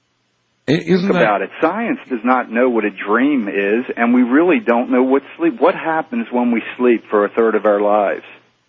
Isn't Think that... about it. Science does not know what a dream is, and we really don't know what sleep. What happens when we sleep for a third of our lives?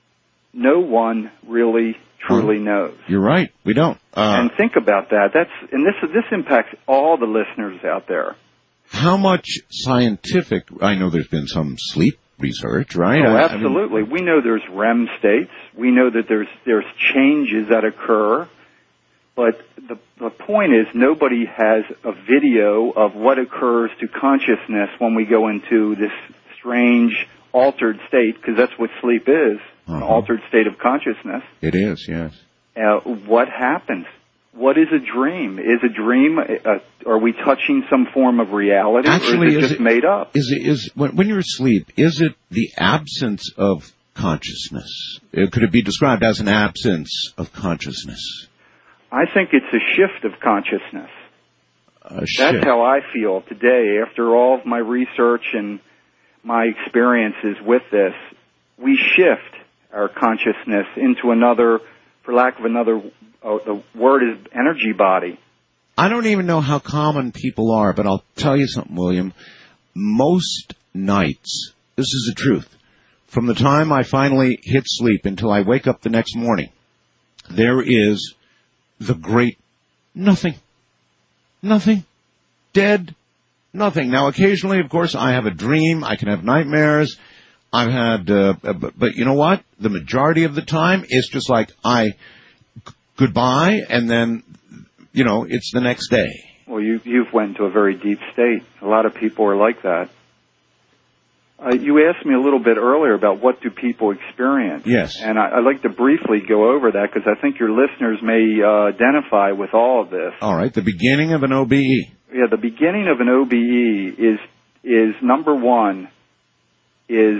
No one really truly knows. You're right. We don't. Uh, and think about that. That's and this this impacts all the listeners out there. how much scientific, I know there's been some sleep research, right? Oh, I- I mean, absolutely. we know there's R E M states. We know that there's there's changes that occur. But the the point is, nobody has a video of what occurs to consciousness when we go into this strange altered state, because that's what sleep is, an Uh-huh. altered state of consciousness. It is, yes. Uh, what happens? What is a dream? Is a dream, uh, are we touching some form of reality, Actually, or is it is just it- made up? Is it, is, when, when you're asleep, is it the absence of consciousness? Uh, Could it be described as an absence of consciousness? I think it's a shift of consciousness. A That's shift. how I feel today after all of my research and my experiences with this. We shift our consciousness into another, for lack of another, uh, the word is energy body. I don't even know how common people are, but I'll tell you something, William. Most nights, this is the truth, from the time I finally hit sleep until I wake up the next morning, there is the great nothing. Nothing. Dead. Nothing. Now, occasionally, of course, I have a dream. I can have nightmares. I've had, uh, but, but you know what? The majority of the time, it's just like I, g- goodbye, and then, you know, it's the next day. Well, you, you've went into a very deep state. A lot of people are like that. Uh, you asked me a little bit earlier about what do people experience. Yes. And I, I'd like to briefly go over that because I think your listeners may uh, identify with all of this. All right, the beginning of an O B E. Yeah, the beginning of an O B E is is number one is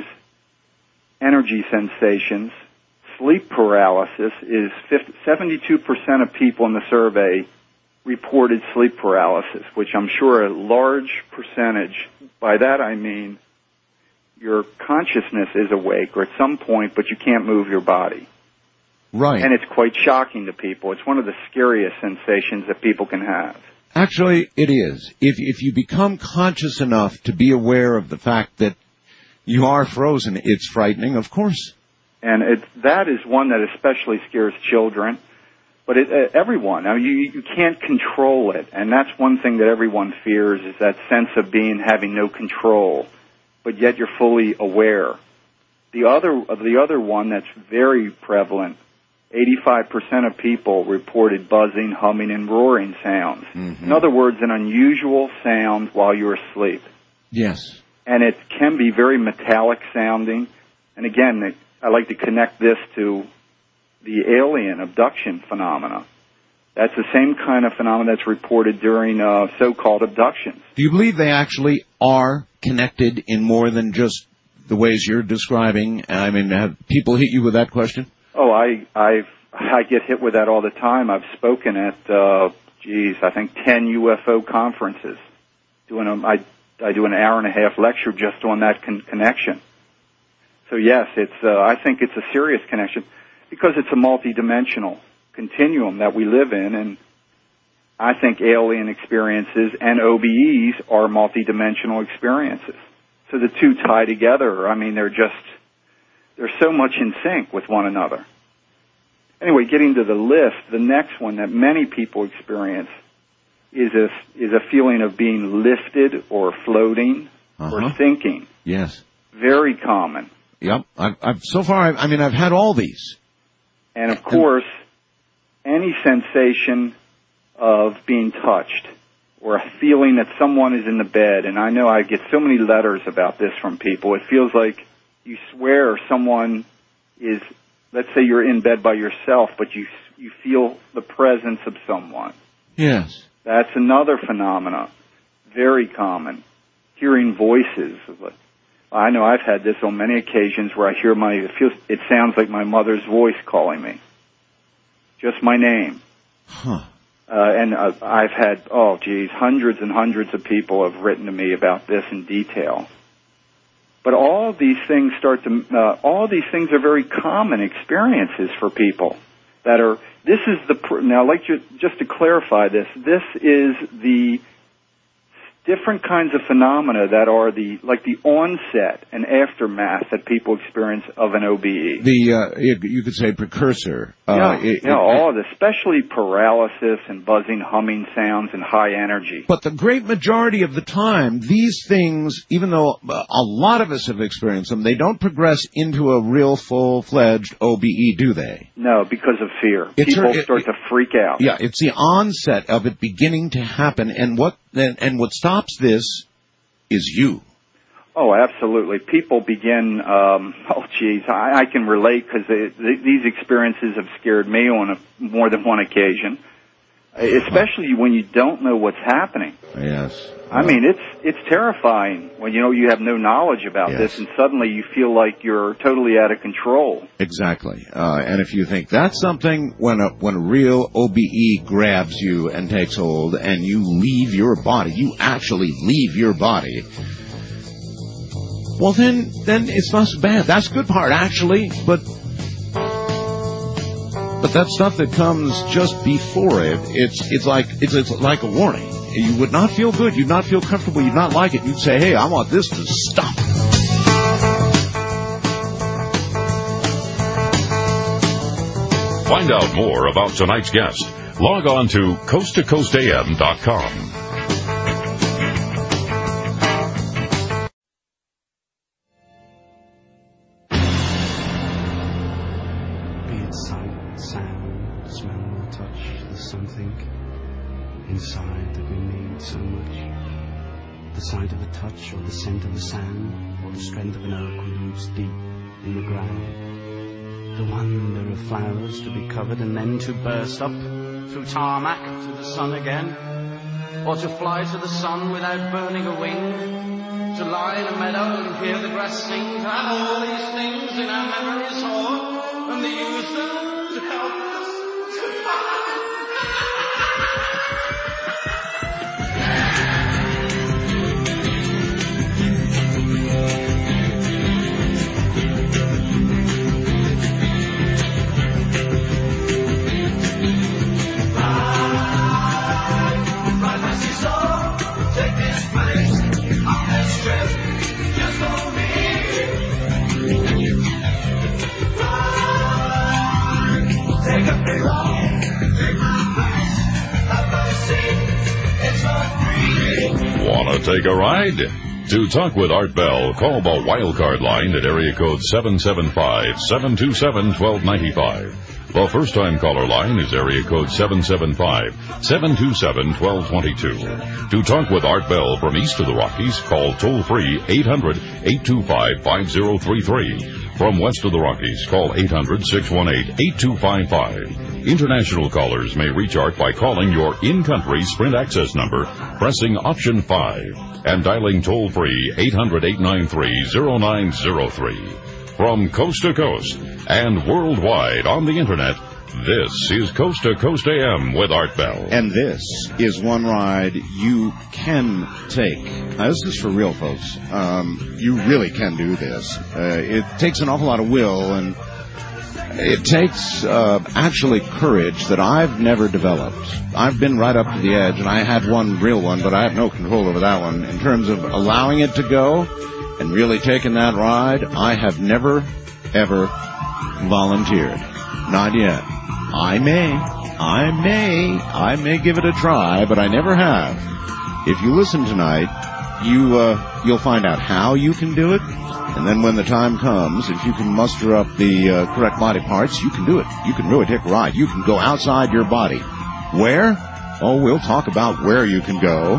energy sensations. Sleep paralysis is fifty, seventy-two percent of people in the survey reported sleep paralysis, which I'm sure a large percentage. By that I mean your consciousness is awake or at some point, but you can't move your body. Right. And it's quite shocking to people. It's one of the scariest sensations that people can have. Actually, it is. If if you become conscious enough to be aware of the fact that you are frozen, it's frightening, of course. And it, that is one that especially scares children. But it, uh, everyone, I mean, you, you can't control it. And that's one thing that everyone fears is that sense of being, having no control. But yet you're fully aware. The other, the other one that's very prevalent, eighty-five percent of people reported buzzing, humming, and roaring sounds. Mm-hmm. In other words, an unusual sound while you're asleep. Yes. And it can be very metallic sounding. And again, I like to connect this to the alien abduction phenomena. That's the same kind of phenomena that's reported during uh, so-called abductions. Do you believe they actually are connected in more than just the ways you're describing? I mean, have people hit you with that question? Oh, I I've, I get hit with that all the time. I've spoken at, uh, geez, I think ten U F O conferences. Doing a, I, I do an hour and a half lecture just on that con- connection. So yes, it's. Uh, I think it's a serious connection because it's a multidimensional continuum that we live in, and I think alien experiences and O B Es are multidimensional experiences. So the two tie together. I mean, they're just, they're so much in sync with one another. Anyway, getting to the list, the next one that many people experience is a, is a feeling of being lifted or floating uh-huh. or sinking. Yes. Very common. Yep. I've, I've so far, I've, I mean, I've had all these. And of course, any sensation of being touched or a feeling that someone is in the bed, and I know I get so many letters about this from people, it feels like you swear someone is, let's say you're in bed by yourself, but you you feel the presence of someone. Yes. That's another phenomena, very common. Hearing voices. I know I've had this on many occasions where I hear my, it feels, it sounds like my mother's voice calling me. Just my name. Huh. Uh, and uh, I've had, oh geez, hundreds and hundreds of people have written to me about this in detail. But all of these things start to, uh, all of these things are very common experiences for people that are, this is the, pr- now I'd like you, just to clarify this, this is the different kinds of phenomena that are the, like the onset and aftermath that people experience of an O B E. The, uh, you could say precursor. Uh, yeah, it, yeah, it, all of this, especially paralysis and buzzing, humming sounds and high energy. But the great majority of the time, these things, even though a lot of us have experienced them, they don't progress into a real full-fledged O B E, do they? No, because of fear. It's people her, it, start to freak out. Yeah, it's the onset of it beginning to happen, and what and, and what stops this is you. Oh, absolutely. People begin, um, oh, geez, I, I can relate because these experiences have scared me on a, more than one occasion, especially when you don't know what's happening. Yes. I mean, it's it's terrifying when you know you have no knowledge about yes. this, and suddenly you feel like you're totally out of control. Exactly. Uh, and if you think that's something, when a when a real O B E grabs you and takes hold, and you leave your body, you actually leave your body. Well, then then it's not so bad. That's the good part, actually, but. But that stuff that comes just before it, it's it's like it's it's like a warning. You would not feel good. You'd not feel comfortable. You'd not like it. You'd say, "Hey, I want this to stop." Find out more about tonight's guest. Log on to coast to coast a m dot com. Inside that we need so much, the sight of a touch or the scent of a sound, or the strength of an oak roots deep in the ground. The wonder of flowers to be covered and then to burst up through tarmac to the sun again, or to fly to the sun without burning a wing, to lie in a meadow and hear the grass sing, to have all these things in our memories stored, and to use them to help us to Want to take a ride? To talk with Art Bell, call the Wildcard line at area code seven seven five, seven two seven, one two nine five. The first-time caller line is area code seven seven five, seven two seven, one two two two. To talk with Art Bell from east of the Rockies, call toll-free eight hundred, eight two five, five zero three three. From west of the Rockies, call eight hundred, six one eight, eight two five five. International callers may reach Art by calling your in-country Sprint access number, pressing option five, and dialing toll-free eight hundred, eight nine three, zero nine zero three. From coast to coast and worldwide on the Internet, this is Coast to Coast A M with Art Bell. And this is one ride you can take. Now, this is for real, folks. Um, you really can do this. Uh, it takes an awful lot of will, and it takes uh, actually courage that I've never developed. I've been right up to the edge, and I had one real one, but I have no control over that one. In terms of allowing it to go and really taking that ride, I have never, ever volunteered. Not yet. I may, I may, I may give it a try, but I never have. If you listen tonight, you, uh, you'll find out how you can do it, and then when the time comes, if you can muster up the uh, correct body parts, you can do it. You can really take a ride. You can go outside your body. Where? Oh, we'll talk about where you can go.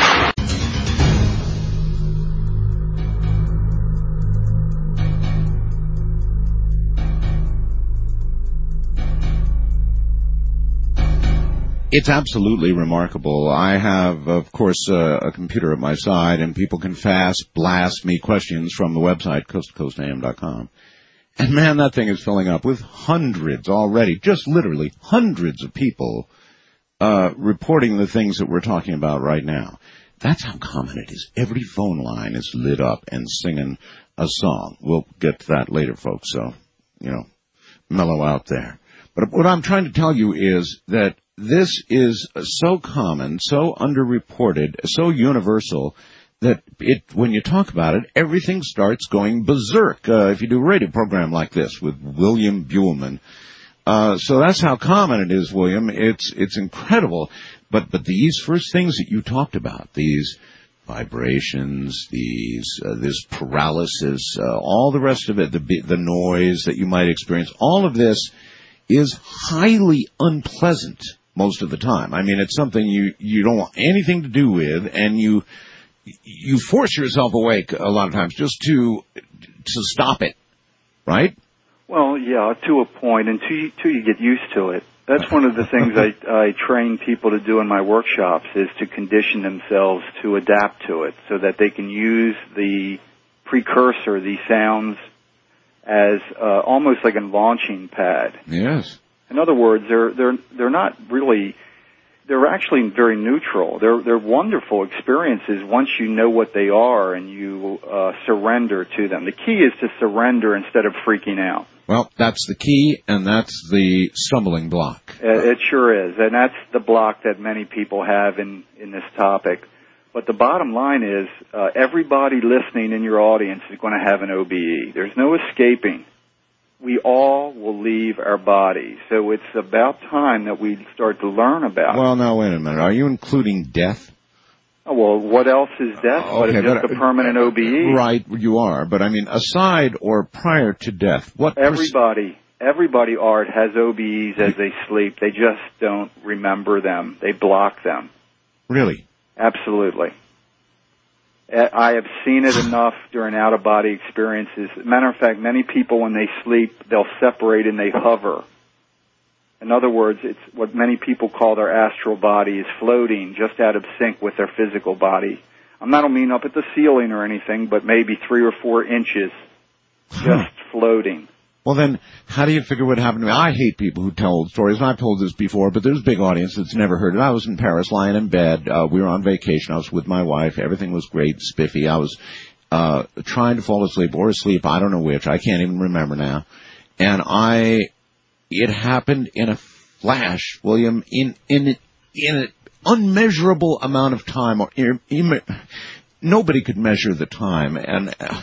It's absolutely remarkable. I have, of course, uh, a computer at my side, and people can fast blast me questions from the website, coast to coast A M dot com. And, man, that thing is filling up with hundreds already, just literally hundreds of people uh reporting the things that we're talking about right now. That's how common it is. Every phone line is lit up and singing a song. We'll get to that later, folks, so, you know, mellow out there. But what I'm trying to tell you is that this is so common, so underreported, so universal that it, when you talk about it, everything starts going berserk. Uh, if you do a radio program like this with William Buhlman, uh, so that's how common it is, William. It's it's incredible. But but these first things that you talked about, these vibrations, these uh, this paralysis, uh, all the rest of it, the the noise that you might experience, all of this is highly unpleasant most of the time. I mean, it's something you, you don't want anything to do with, and you you force yourself awake a lot of times just to to stop it, right? Well, yeah, to a point, and till you, till you get used to it. That's one of the things I, I train people to do in my workshops, is to condition themselves to adapt to it so that they can use the precursor, these sounds, as uh, almost like a launching pad. Yes. In other words, they're they're they're not really, they're actually very neutral. They're they're wonderful experiences once you know what they are and you uh, surrender to them. The key is to surrender instead of freaking out. Well, that's the key, and that's the stumbling block. It, it sure is, and that's the block that many people have in in this topic. But the bottom line is, uh, everybody listening in your audience is going to have an O B E. There's no escaping. We all will leave our bodies. So it's about time that we start to learn about Well, it. now, wait a minute. Are you including death? Oh, well, what else is death but Okay, just but- a permanent O B E? Right, you are. But, I mean, aside or prior to death, what... pers- Everybody, everybody, Art, has O B Es as they sleep. They just don't remember them. They block them. Really? Absolutely. I have seen it enough during out-of-body experiences. Matter of fact, many people, when they sleep, they'll separate and they hover. In other words, it's what many people call their astral body is floating just out of sync with their physical body. I don't mean up at the ceiling or anything, but maybe three or four inches just floating. Well, then, how do you figure what happened to me? I hate people who tell old stories, and I've told this before, but there's a big audience that's never heard it. I was in Paris, lying in bed. Uh, we were on vacation. I was with my wife. Everything was great, spiffy. I was uh trying to fall asleep or asleep. I don't know which. I can't even remember now. And I, it happened in a flash, William, in in in an unmeasurable amount of time. Or in, in, nobody could measure the time, and Uh,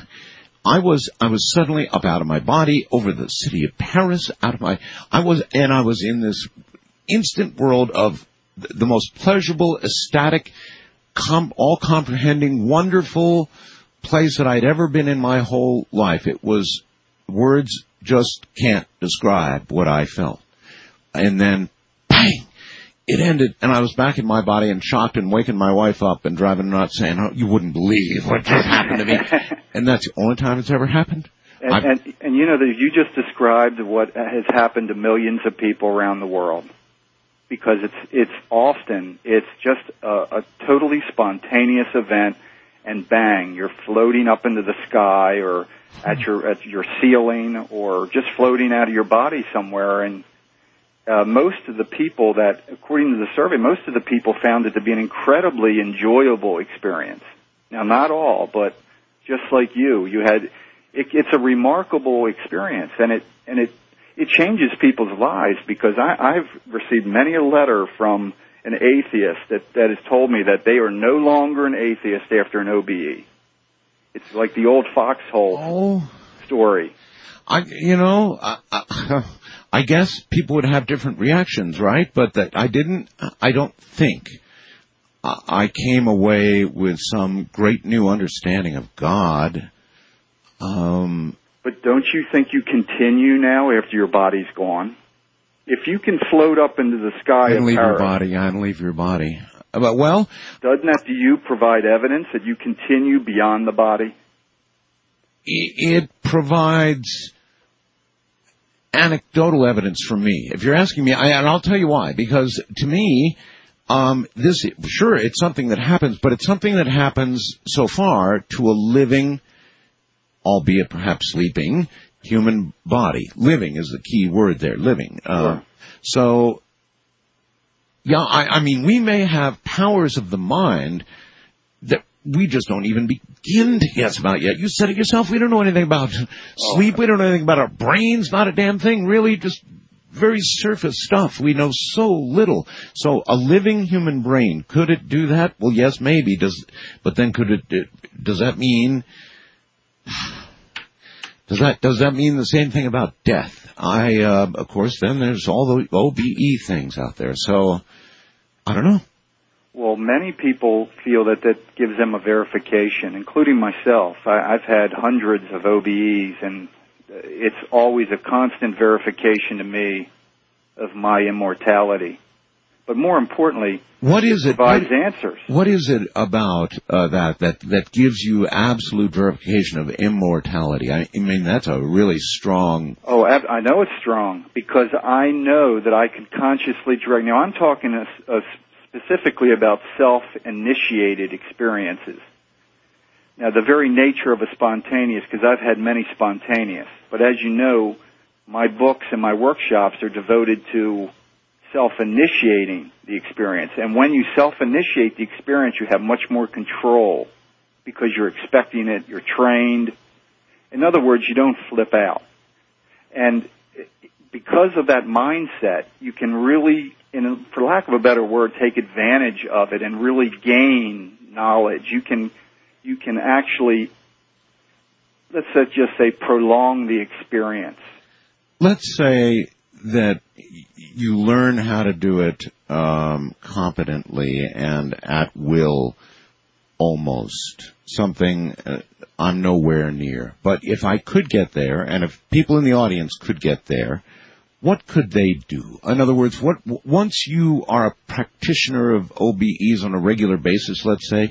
I was, I was suddenly up out of my body over the city of Paris, out of my, I was, and I was in this instant world of the most pleasurable, ecstatic, com, all-comprehending, wonderful place that I'd ever been in my whole life. It was, words just can't describe what I felt. And then, bang! It ended, and I was back in my body and shocked and waking my wife up and driving her nuts saying, oh, you wouldn't believe what just happened to me. And that's the only time it's ever happened. And, and, and you know, that you just described what has happened to millions of people around the world. Because it's, it's often, it's just a, a totally spontaneous event, and bang, you're floating up into the sky or at your, at your ceiling or just floating out of your body somewhere. And Uh, most of the people that, according to the survey, most of the people found it to be an incredibly enjoyable experience. Now, not all, but just like you, you had, it, it's a remarkable experience, and it, and it, it changes people's lives, because I, I've received many a letter from an atheist that, that has told me that they are no longer an atheist after an O B E. It's like the old foxhole oh. story. I, you know, I, I, I guess people would have different reactions, right? But that I didn't, I don't think I came away with some great new understanding of God. Um, but don't you think you continue now after your body's gone? If you can float up into the sky I don't leave Paris, your body, I don't leave your body. But, well, doesn't that to you provide evidence that you continue beyond the body? It provides anecdotal evidence for me. If you're asking me, I, and I'll tell you why. Because to me, um, this sure it's something that happens, but it's something that happens so far to a living, albeit perhaps sleeping, human body. Living is the key word there. Living. Uh, sure. So, yeah, I, I mean, we may have powers of the mind that we just don't even begin to guess about yet. You said it yourself. We don't know anything about sleep. We don't know anything about our brains. Not a damn thing. Really, just very surface stuff. We know so little. So a living human brain, could it do that? Well, yes, maybe. Does, but then could it, does that mean, does that, does that mean the same thing about death? I, uh, of course, then there's all the O B E things out there. So, I don't know. Well, many people feel that that gives them a verification, including myself. I, I've had hundreds of O B Es, and it's always a constant verification to me of my immortality. But more importantly, what is it provides what, answers. What is it about uh, that that that gives you absolute verification of immortality? I, I mean, that's a really strong. Oh, I know it's strong, because I know that I can consciously direct. Now, I'm talking a, a specifically about self-initiated experiences. Now, the very nature of a spontaneous, because I've had many spontaneous, but as you know, my books and my workshops are devoted to self-initiating the experience. And when you self-initiate the experience, you have much more control, because you're expecting it, you're trained. In other words, you don't flip out. And because of that mindset, you can really, in, for lack of a better word, take advantage of it and really gain knowledge. You can, you can actually, let's just say, prolong the experience. Let's say that you learn how to do it um, competently and at will, almost. Something uh, I'm nowhere near. But if I could get there, and if people in the audience could get there, what could they do? In other words, what once you are a practitioner of O B Es on a regular basis, let's say,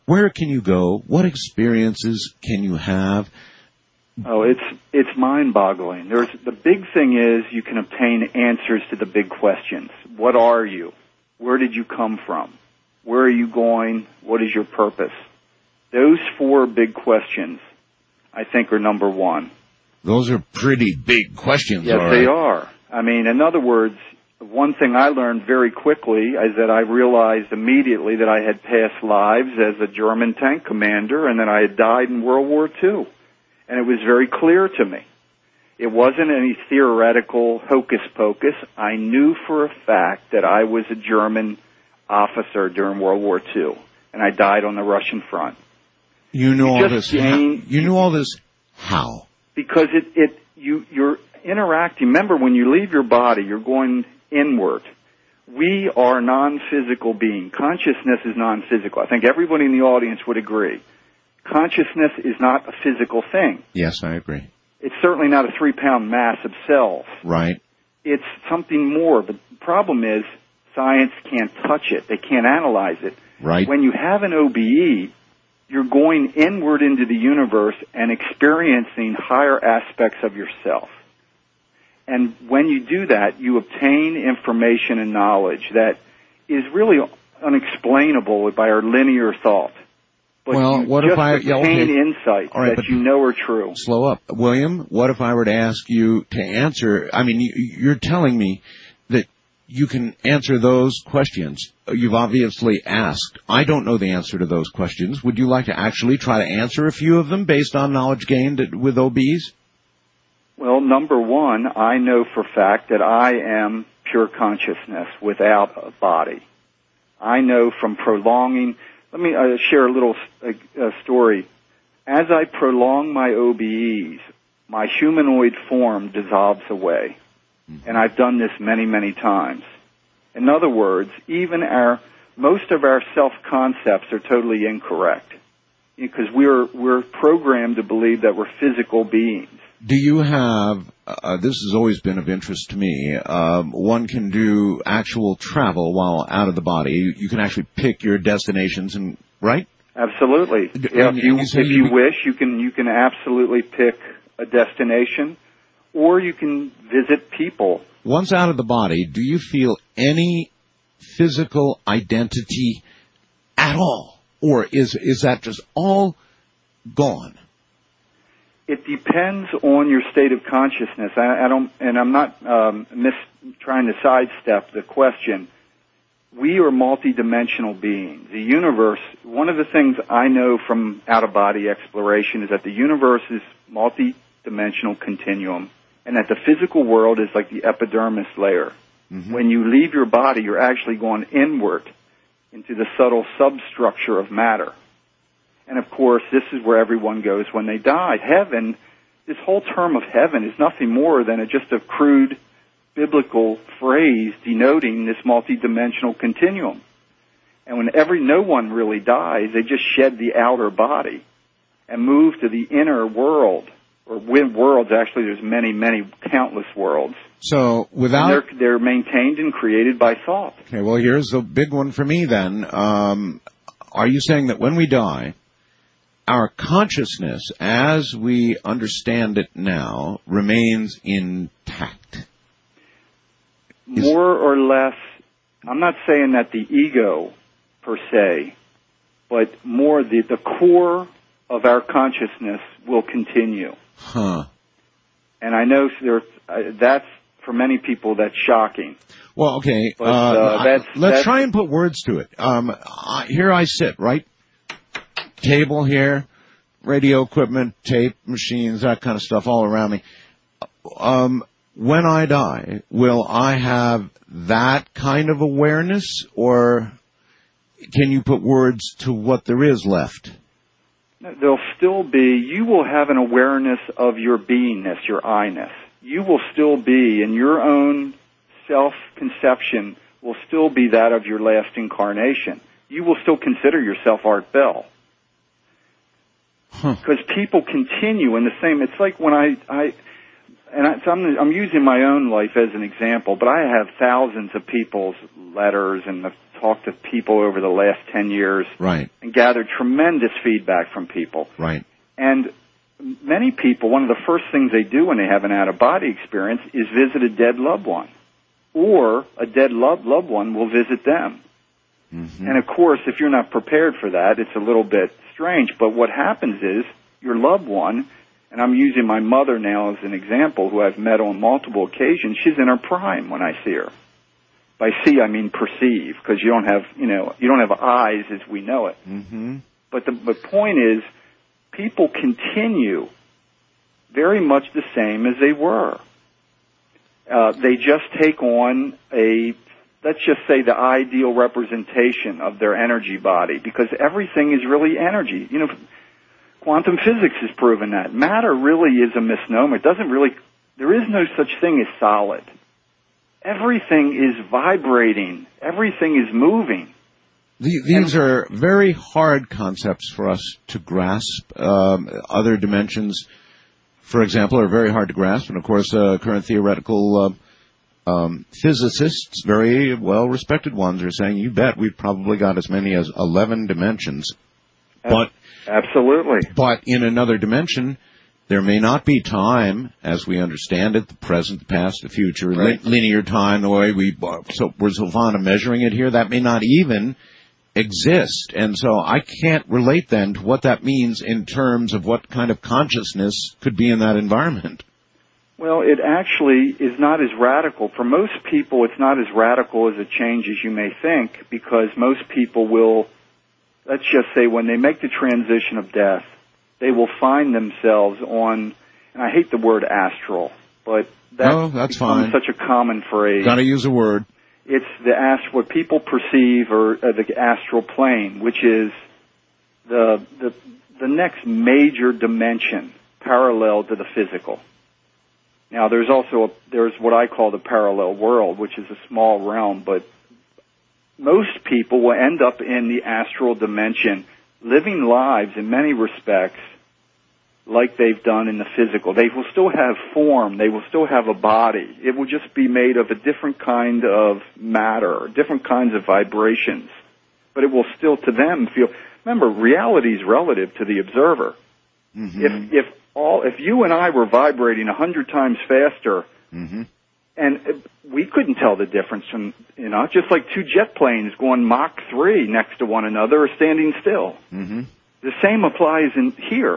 Where can you go? What experiences can you have? Oh, it's it's mind-boggling. There's the big thing is you can obtain answers to the big questions. What are you? Where did you come from? Where are you going? What is your purpose? Those four big questions, I think, are number one. Those are pretty big questions. Yes, all right. they are. I mean, in other words, one thing I learned very quickly is that I realized immediately that I had past lives as a German tank commander and that I had died in World War Two. And it was very clear to me. It wasn't any theoretical hocus-pocus. I knew for a fact that I was a German officer during World War Two, and I died on the Russian front. You knew You all just this. gain- how, you knew all this how? Because it, it you, you're interacting. Remember, when you leave your body, you're going inward. We are non-physical beings. Consciousness is non-physical. I think everybody in the audience would agree. Consciousness is not a physical thing. Yes, I agree. It's certainly not a three-pound mass of cells. Right. It's something more. The problem is science can't touch it. They can't analyze it. Right. When you have an O B E, you're going inward into the universe and experiencing higher aspects of yourself. And when you do that, you obtain information and knowledge that is really unexplainable by our linear thought. But well, you what just if I obtain okay. insights all right, that but you know are true. Slow up, William. What if I were to ask you to answer? I mean, you, you're telling me that you can answer those questions. You've obviously asked. I don't know the answer to those questions. Would you like to actually try to answer a few of them based on knowledge gained with O Bs? Well, number one, I know for fact that I am pure consciousness without a body. I know from prolonging. Let me uh, share a little uh, uh, story. As I prolong my O B Es, my humanoid form dissolves away. Mm-hmm. And I've done this many, many times. In other words, even our, most of our self-concepts are totally incorrect. Because we're, we're programmed to believe that we're physical beings. Do you have, uh, this has always been of interest to me, um, one can do actual travel while out of the body. You, you can actually pick your destinations, and right? Absolutely. D- Yeah, and if you, you say if you you- wish, you can, you can absolutely pick a destination, or you can visit people. Once out of the body, do you feel any physical identity at all? Or is, is that just all gone? It depends on your state of consciousness. I, I don't, and I'm not um, mis, trying to sidestep the question. We are multidimensional beings. The universe, one of the things I know from out-of-body exploration is that the universe is multidimensional continuum, and that the physical world is like the epidermis layer. Mm-hmm. When you leave your body, you're actually going inward into the subtle substructure of matter. And of course, this is where everyone goes when they die. Heaven, this whole term of heaven is nothing more than a, just a crude biblical phrase denoting this multidimensional continuum. And when every, no one really dies, they just shed the outer body and move to the inner world. Or with worlds, actually, there's many, many, countless worlds. So without... And they're, they're maintained and created by thought. Okay, well, here's a big one for me then. Um, are you saying that when we die, our consciousness, as we understand it now, remains intact? Is... More or less, I'm not saying that the ego, per se, but more the, the core of our consciousness will continue. Huh. And I know there, uh, that's, for many people, that's shocking. Well, okay, But, uh, uh, that's, let's that's, try and put words to it. Um, I, here I sit, right? Table here, radio equipment, tape machines, that kind of stuff all around me. Um, when I die, will I have that kind of awareness, or can you put words to what there is left? There'll still be, you will have an awareness of your beingness, your I-ness. You will still be, in your own self-conception, will still be that of your last incarnation. You will still consider yourself Art Bell. Because huh. people continue in the same, it's like when I, I and I, so I'm, I'm using my own life as an example, but I have thousands of people's letters and the talked to people over the last ten years Right. and gathered tremendous feedback from people. Right. And many people, one of the first things they do when they have an out-of-body experience is visit a dead loved one. Or a dead loved, loved one will visit them. Mm-hmm. And of course, if you're not prepared for that, it's a little bit strange. But what happens is your loved one, and I'm using my mother now as an example, who I've met on multiple occasions, she's in her prime when I see her. By see, I mean perceive, because you don't have, you know, you don't have eyes as we know it. Mm-hmm. But the, the point is, people continue very much the same as they were. Uh, they just take on a, let's just say, the ideal representation of their energy body, because everything is really energy. You know, quantum physics has proven that. Matter really is a misnomer. It doesn't really, there is no such thing as solid. Everything is vibrating. Everything is moving. The, these are very hard concepts for us to grasp. Um, other dimensions, for example, are very hard to grasp. And, of course, uh, current theoretical uh, um, physicists, very well-respected ones, are saying, you bet, we've probably got as many as eleven dimensions. But Absolutely. But in another dimension, there may not be time, as we understand it, the present, the past, the future, Right. li- linear time, the way we, so we're so fond of measuring it here, that may not even exist. And so I can't relate then to what that means in terms of what kind of consciousness could be in that environment. Well, it actually is not as radical. For most people, it's not as radical as a change as you may think, because most people will, let's just say, when they make the transition of death, they will find themselves on, and I hate the word astral, but that Oh, that's becomes fine. such a common phrase. Got to use a word. It's the ast- what people perceive, or uh, the astral plane, which is the, the the next major dimension parallel to the physical. Now, there's also a, there's what I call the parallel world, which is a small realm, but most people will end up in the astral dimension, living lives in many respects like they've done in the physical. They will still have form. They will still have a body. It will just be made of a different kind of matter, different kinds of vibrations. But it will still, to them, feel... Remember, reality is relative to the observer. Mm-hmm. If if all if you and I were vibrating a hundred times faster, Mm-hmm. and we couldn't tell the difference from, you know, just like two jet planes going Mach three next to one another or standing still. Mm-hmm. The same applies in here.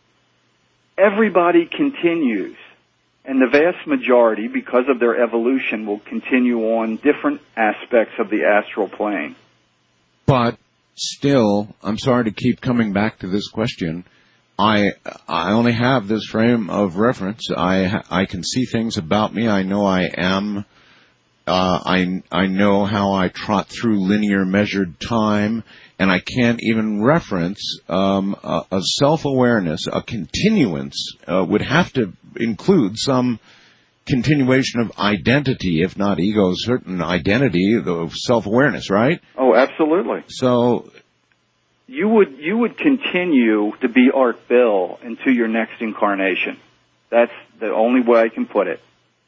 Everybody continues, and the vast majority, because of their evolution, will continue on different aspects of the astral plane. But still, I'm sorry to keep coming back to this question. I I only have this frame of reference. I I can see things about me. I know I am. Uh, I I know how I trot through linear measured time, and I can't even reference um, a, a self-awareness, a continuance uh, would have to include some continuation of identity, if not ego, certain identity of self-awareness, right? Oh, absolutely. So you would you would continue to be Art Bell into your next incarnation. That's the only way I can put it.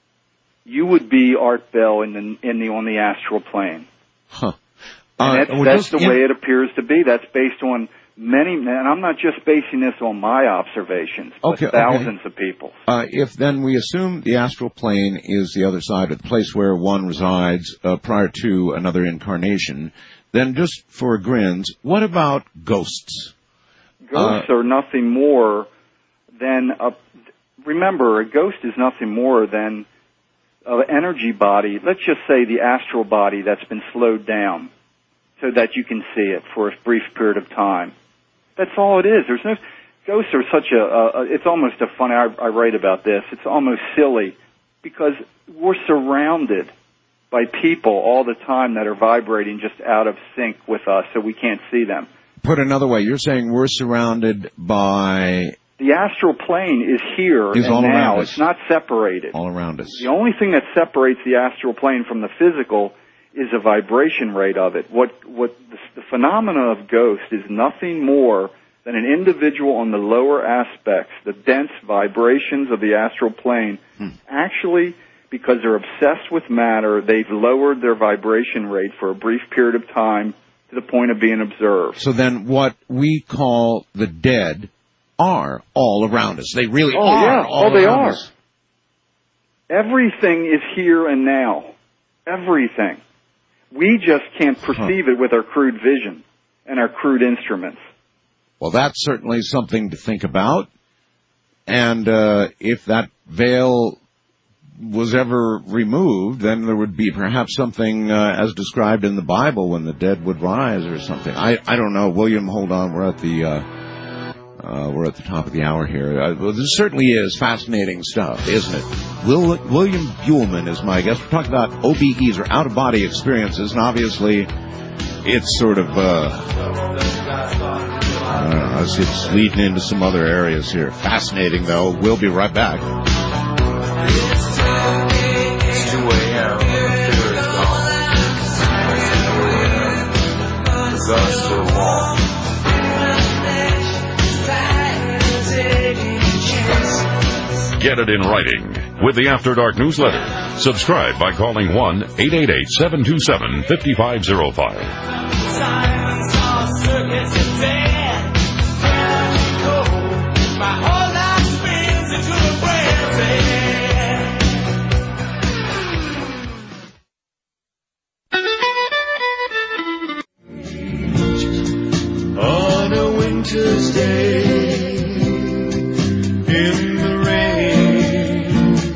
You would be Art Bell in the in the on the astral plane. Huh. And Uh, that's well, that's just the in- way it appears to be. That's based on many, and I'm not just basing this on my observations, but Okay, okay. thousands of people. Uh, if then we assume the astral plane is the other side of the place where one resides uh, prior to another incarnation, then just for grins, what about ghosts? Ghosts Uh, are nothing more than a. Remember, a ghost is nothing more than an energy body. Let's just say the astral body that's been slowed down, so that you can see it for a brief period of time. That's all it is. There's no ghosts are such a. a it's almost a funny. I, I write about this. It's almost silly because we're surrounded by people all the time that are vibrating just out of sync with us, so we can't see them. Put another way, you're saying we're surrounded by The astral plane is here Is and all now. around us. It's not separated. all around us. The only thing that separates the astral plane from the physical is a vibration rate of it. What what the, the phenomena of ghost is nothing more than an individual on the lower aspects, the dense vibrations of the astral plane, Hmm. actually because they're obsessed with matter. They've lowered their vibration rate for a brief period of time to the point of being observed. So then what we call the dead are all around us. They really oh, are yeah. all oh, they around are. us. Everything is here and now. Everything. We just can't perceive huh. it with our crude vision and our crude instruments. Well, that's certainly something to think about. And uh, if that veil was ever removed, then there would be perhaps something uh, as described in the Bible when the dead would rise or something. I, I don't know. William, hold on. We're at the uh, uh, we're at the top of the hour here. Uh, well, this certainly is fascinating stuff, isn't it? Will, William Buhlman is my guest. We're talking about O B Es or out-of-body experiences, and obviously it's sort of, uh, I don't know, it's, it's leading into some other areas here. Fascinating, though. We'll be right back. It's two a.m. Fear is gone. The guns still warm. Get it in writing with the After Dark newsletter. Subscribe by calling one eight eight eight, seven two seven, five five zero five. Silence all circuits are dead. Where you go? My whole life spins into the present. On a winter's day, in the rain,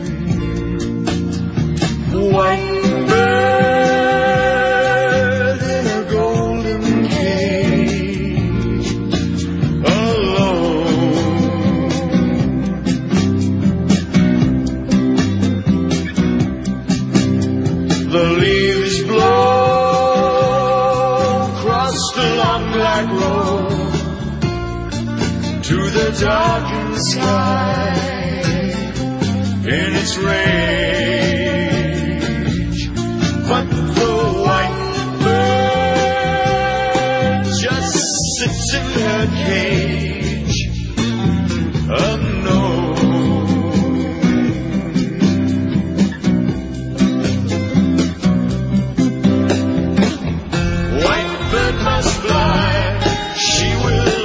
white bird in a golden cage, alone. The leaves blow across the long black road to the darkened sky in its rage, but the white bird just sits in her cage, unknown. White bird must fly, she will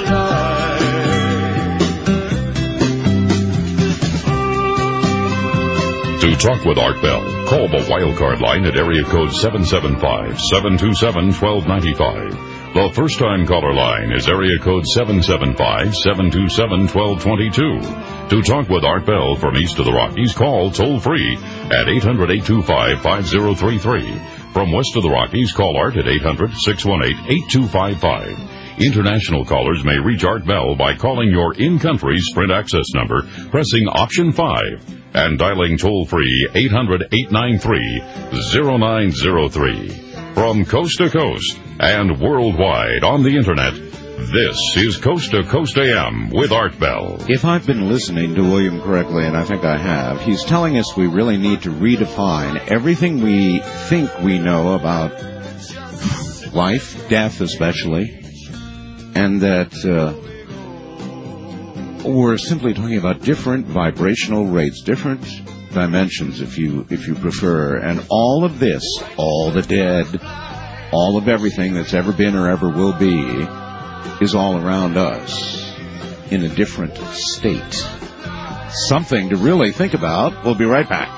To talk with Art Bell, call the Wildcard line at area code seven seven five, seven two seven, one two nine five. The first-time caller line is area code seven seven five, seven two seven, one two two two. To talk with Art Bell from east of the Rockies, call toll-free at eight hundred, eight two five, five zero three three. From west of the Rockies, call Art at eight hundred, six one eight, eight two five five. International callers may reach Art Bell by calling your in-country Sprint access number, pressing option five, and dialing toll-free eight hundred, eight nine three, zero nine zero three. From coast to coast and worldwide on the Internet, this is Coast to Coast A M with Art Bell. If I've been listening to William correctly, and I think I have, he's telling us we really need to redefine everything we think we know about life, death especially, and that uh, we're simply talking about different vibrational rates, different dimensions, if you if you prefer, and all of this, all the dead, all of everything that's ever been or ever will be, is all around us in a different state. Something to really think about. We'll be right back.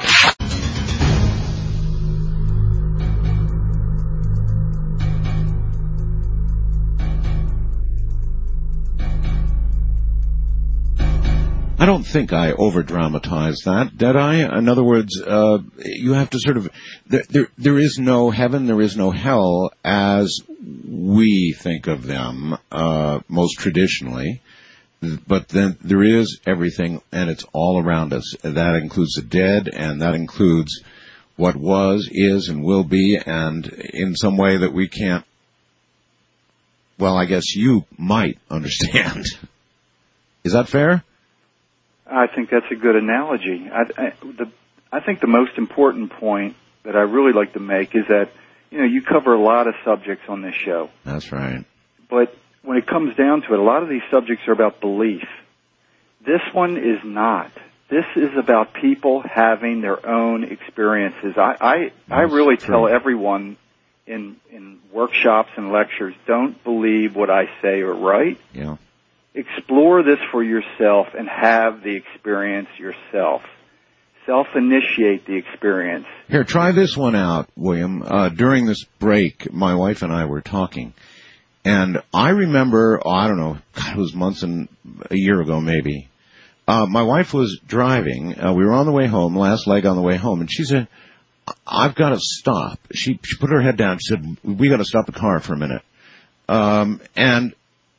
I don't think I over-dramatized that, did I? In other words, uh, you have to sort of, there, there, there is no heaven, there is no hell as we think of them, uh, most traditionally, but then there is everything, and it's all around us. That includes the dead, and that includes what was, is, and will be, and in some way that we can't, well, I guess you might understand. Is that fair? I think that's a good analogy. I, I, the, I think the most important point that I really like to make is that, you know, you cover a lot of subjects on this show. That's right. But when it comes down to it, a lot of these subjects are about belief. This one is not. This is about people having their own experiences. I, I, I really tell everyone in, in workshops and lectures, don't believe what I say or write. Yeah. Explore this for yourself and have the experience yourself. Self-initiate the experience. Here, try this one out, William. Uh, during this break, my wife and I were talking, and I remember, oh, I don't know, God, it was months and a year ago maybe. Uh, my wife was driving. Uh, we were on the way home, last leg on the way home, and she said, I've got to stop. She, she put her head down. She said, we got to stop the car for a minute. Um, and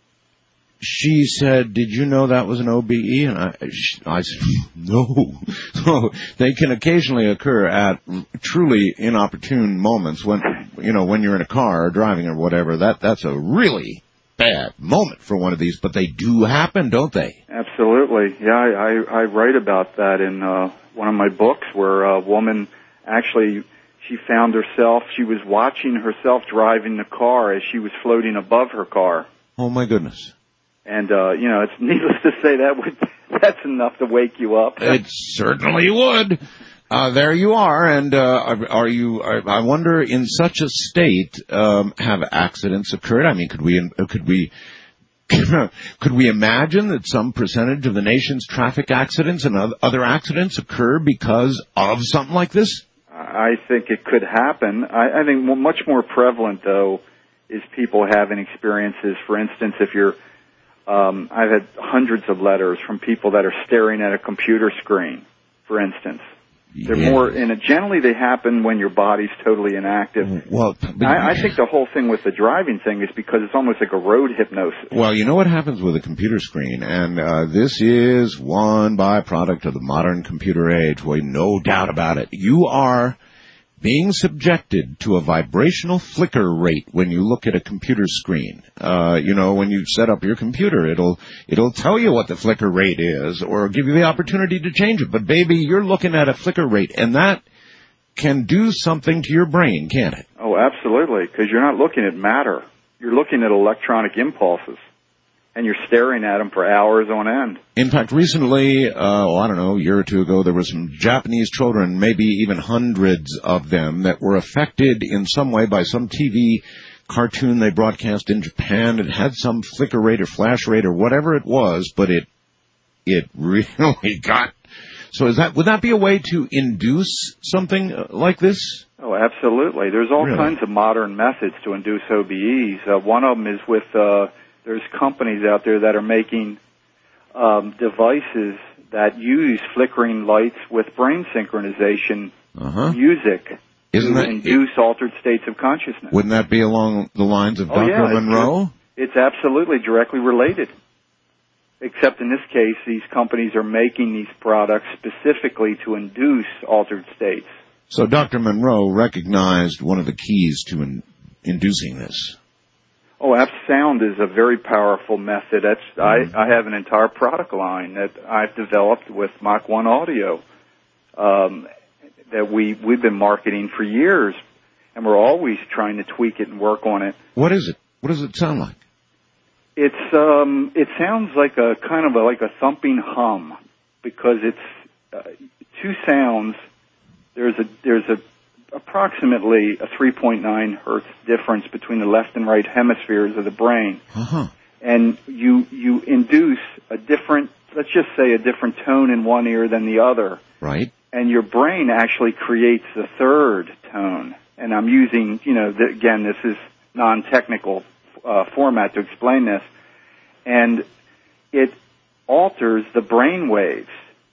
she said, did you know that was an O B E? And I, I said, no. So they can occasionally occur at truly inopportune moments when, you know, when you're in a car or driving or whatever. That, that's a really bad moment for one of these, but they do happen, don't they? Absolutely. Yeah, I, I, I write about that in uh, one of my books where a woman actually, she found herself, she was watching herself driving the car as she was floating above her car. Oh, my goodness. And, uh, you know, it's needless to say that would, that's enough to wake you up. It certainly would. Uh, there you are, and uh, are you? I wonder, in such a state, um, have accidents occurred? I mean, could we? Could we? Could we imagine that some percentage of the nation's traffic accidents and other accidents occur because of something like this? I think it could happen. I, I think much more prevalent, though, is people having experiences. For instance, if you're, um, I've had hundreds of letters from people that are staring at a computer screen, for instance. They're yeah. more, and generally they happen when your body's totally inactive. Well, I, I think the whole thing with the driving thing is because it's almost like a road hypnosis. Well, you know what happens with a computer screen, and uh, this is one byproduct of the modern computer age. Well, no doubt about it. You are being subjected to a vibrational flicker rate when you look at a computer screen. Uh, you know, when you set up your computer, it'll, it'll tell you what the flicker rate is or give you the opportunity to change it. But baby, you're looking at a flicker rate, and that can do something to your brain, can't it? Oh, absolutely, because you're not looking at matter. You're looking at electronic impulses, and you're staring at them for hours on end. In fact, recently, uh, oh, I don't know, a year or two ago, there were some Japanese children, maybe even hundreds of them, that were affected in some way by some T V cartoon they broadcast in Japan. It had some flicker rate or flash rate or whatever it was, but it it really got... So is that would that be a way to induce something like this? Oh, absolutely. There's all Really? kinds of modern methods to induce O B Es. Uh, one of them is with... Uh, There's companies out there that are making um, devices that use flickering lights with brain synchronization Uh-huh. music Isn't to that- induce altered states of consciousness. Wouldn't that be along the lines of Oh, Doctor yeah, it's- Monroe? It's absolutely directly related. Except in this case, these companies are making these products specifically to induce altered states. So Doctor Monroe recognized one of the keys to in, inducing this. Oh, app sound is a very powerful method. That's mm-hmm. I, I have an entire product line that I've developed with Mach one Audio um, that we we've been marketing for years, and we're always trying to tweak it and work on it. What is it? What does it sound like? It's um, it sounds like a kind of a, like a thumping hum because it's uh, two sounds. There's a there's a approximately a three point nine hertz difference between the left and right hemispheres of the brain. Uh-huh. And you, you induce a different, let's just say a different tone in one ear than the other. Right. And your brain actually creates the third tone. And I'm using, you know, the, again, this is non-technical uh, format to explain this. And it alters the brain waves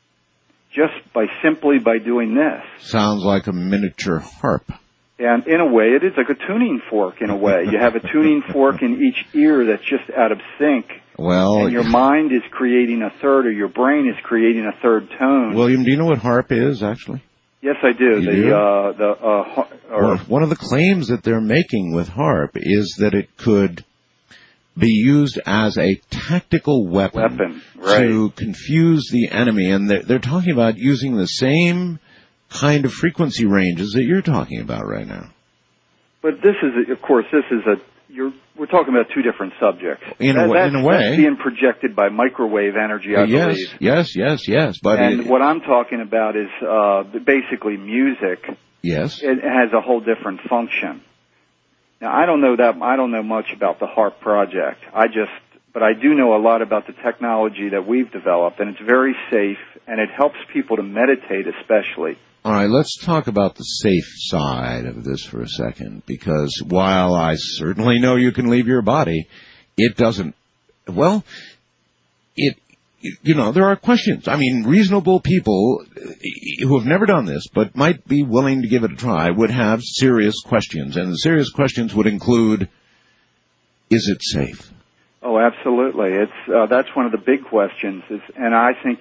just by simply by doing this. Sounds like a miniature harp. And in a way, it is like a tuning fork in a way. You have a tuning fork in each ear that's just out of sync. Well, and your mind is creating a third, or your brain is creating a third tone. William, do you know what harp is, actually? Yes, I do. You the, do? Uh, the, uh, or, well, one of the claims that they're making with harp is that it could be used as a tactical weapon, weapon right. to confuse the enemy. And they're, they're talking about using the same kind of frequency ranges that you're talking about right now. But this is, of course, this is a, you're we're talking about two different subjects. In a that, way, that's, in a way. that's being projected by microwave energy, I yes, believe. yes, yes, yes. But and it, what I'm talking about is uh, basically music. Yes. It has a whole different function. Now, I don't know that I don't know much about the HAARP project. I just, but I do know a lot about the technology that we've developed, and it's very safe, and it helps people to meditate, especially. All right, let's talk about the safe side of this for a second, because while I certainly know you can leave your body, it doesn't, well, it, you know, there are questions. I mean, reasonable people who have never done this, but might be willing to give it a try, would have serious questions, and the serious questions would include, is it safe? Oh, absolutely. It's, uh, that's one of the big questions, is, and I think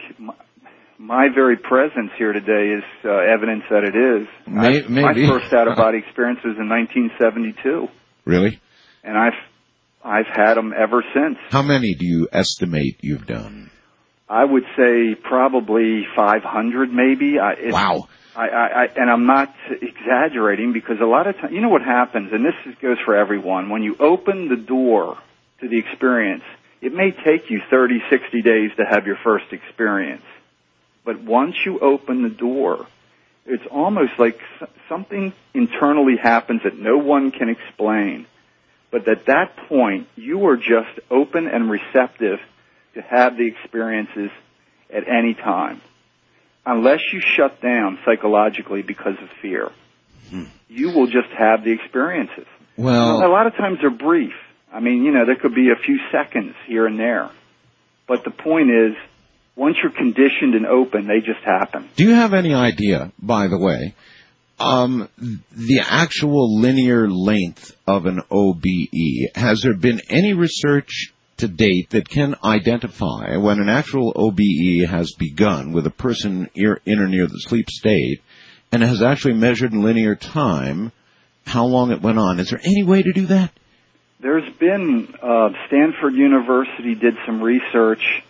my very presence here today is uh, evidence that it is. May, I, maybe. My first out-of-body experience was in nineteen seventy-two. Really? And I've I've had them ever since. How many do you estimate you've done? I would say probably five hundred, maybe. I, it's, wow. I, I, I, and I'm not exaggerating, because a lot of times, you know what happens, and this is, goes for everyone, when you open the door to the experience, it may take you thirty, sixty days to have your first experience. But once you open the door, it's almost like something internally happens that no one can explain. But at that point, you are just open and receptive to have the experiences at any time. Unless you shut down psychologically because of fear, hmm. you will just have the experiences. Well, a lot of times they're brief. I mean, you know, there could be a few seconds here and there. But the point is, once you're conditioned and open, they just happen. Do you have any idea, by the way, um, the actual linear length of an O B E? Has there been any research to date that can identify when an actual O B E has begun with a person in or near the sleep state and has actually measured in linear time how long it went on? Is there any way to do that? There's been, uh, Stanford University did some research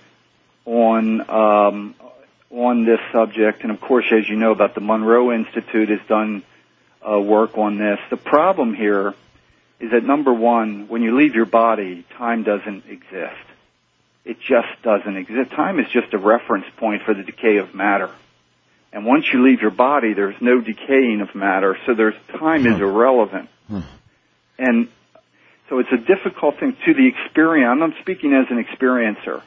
on um, on this subject, and of course, as you know, about the Monroe Institute has done uh, work on this. The problem here is that, number one, when you leave your body, time doesn't exist. It just doesn't exist. Time is just a reference point for the decay of matter. And once you leave your body, there's no decaying of matter, so there's time is irrelevant. And so it's a difficult thing to the experience. I'm speaking as an experiencer.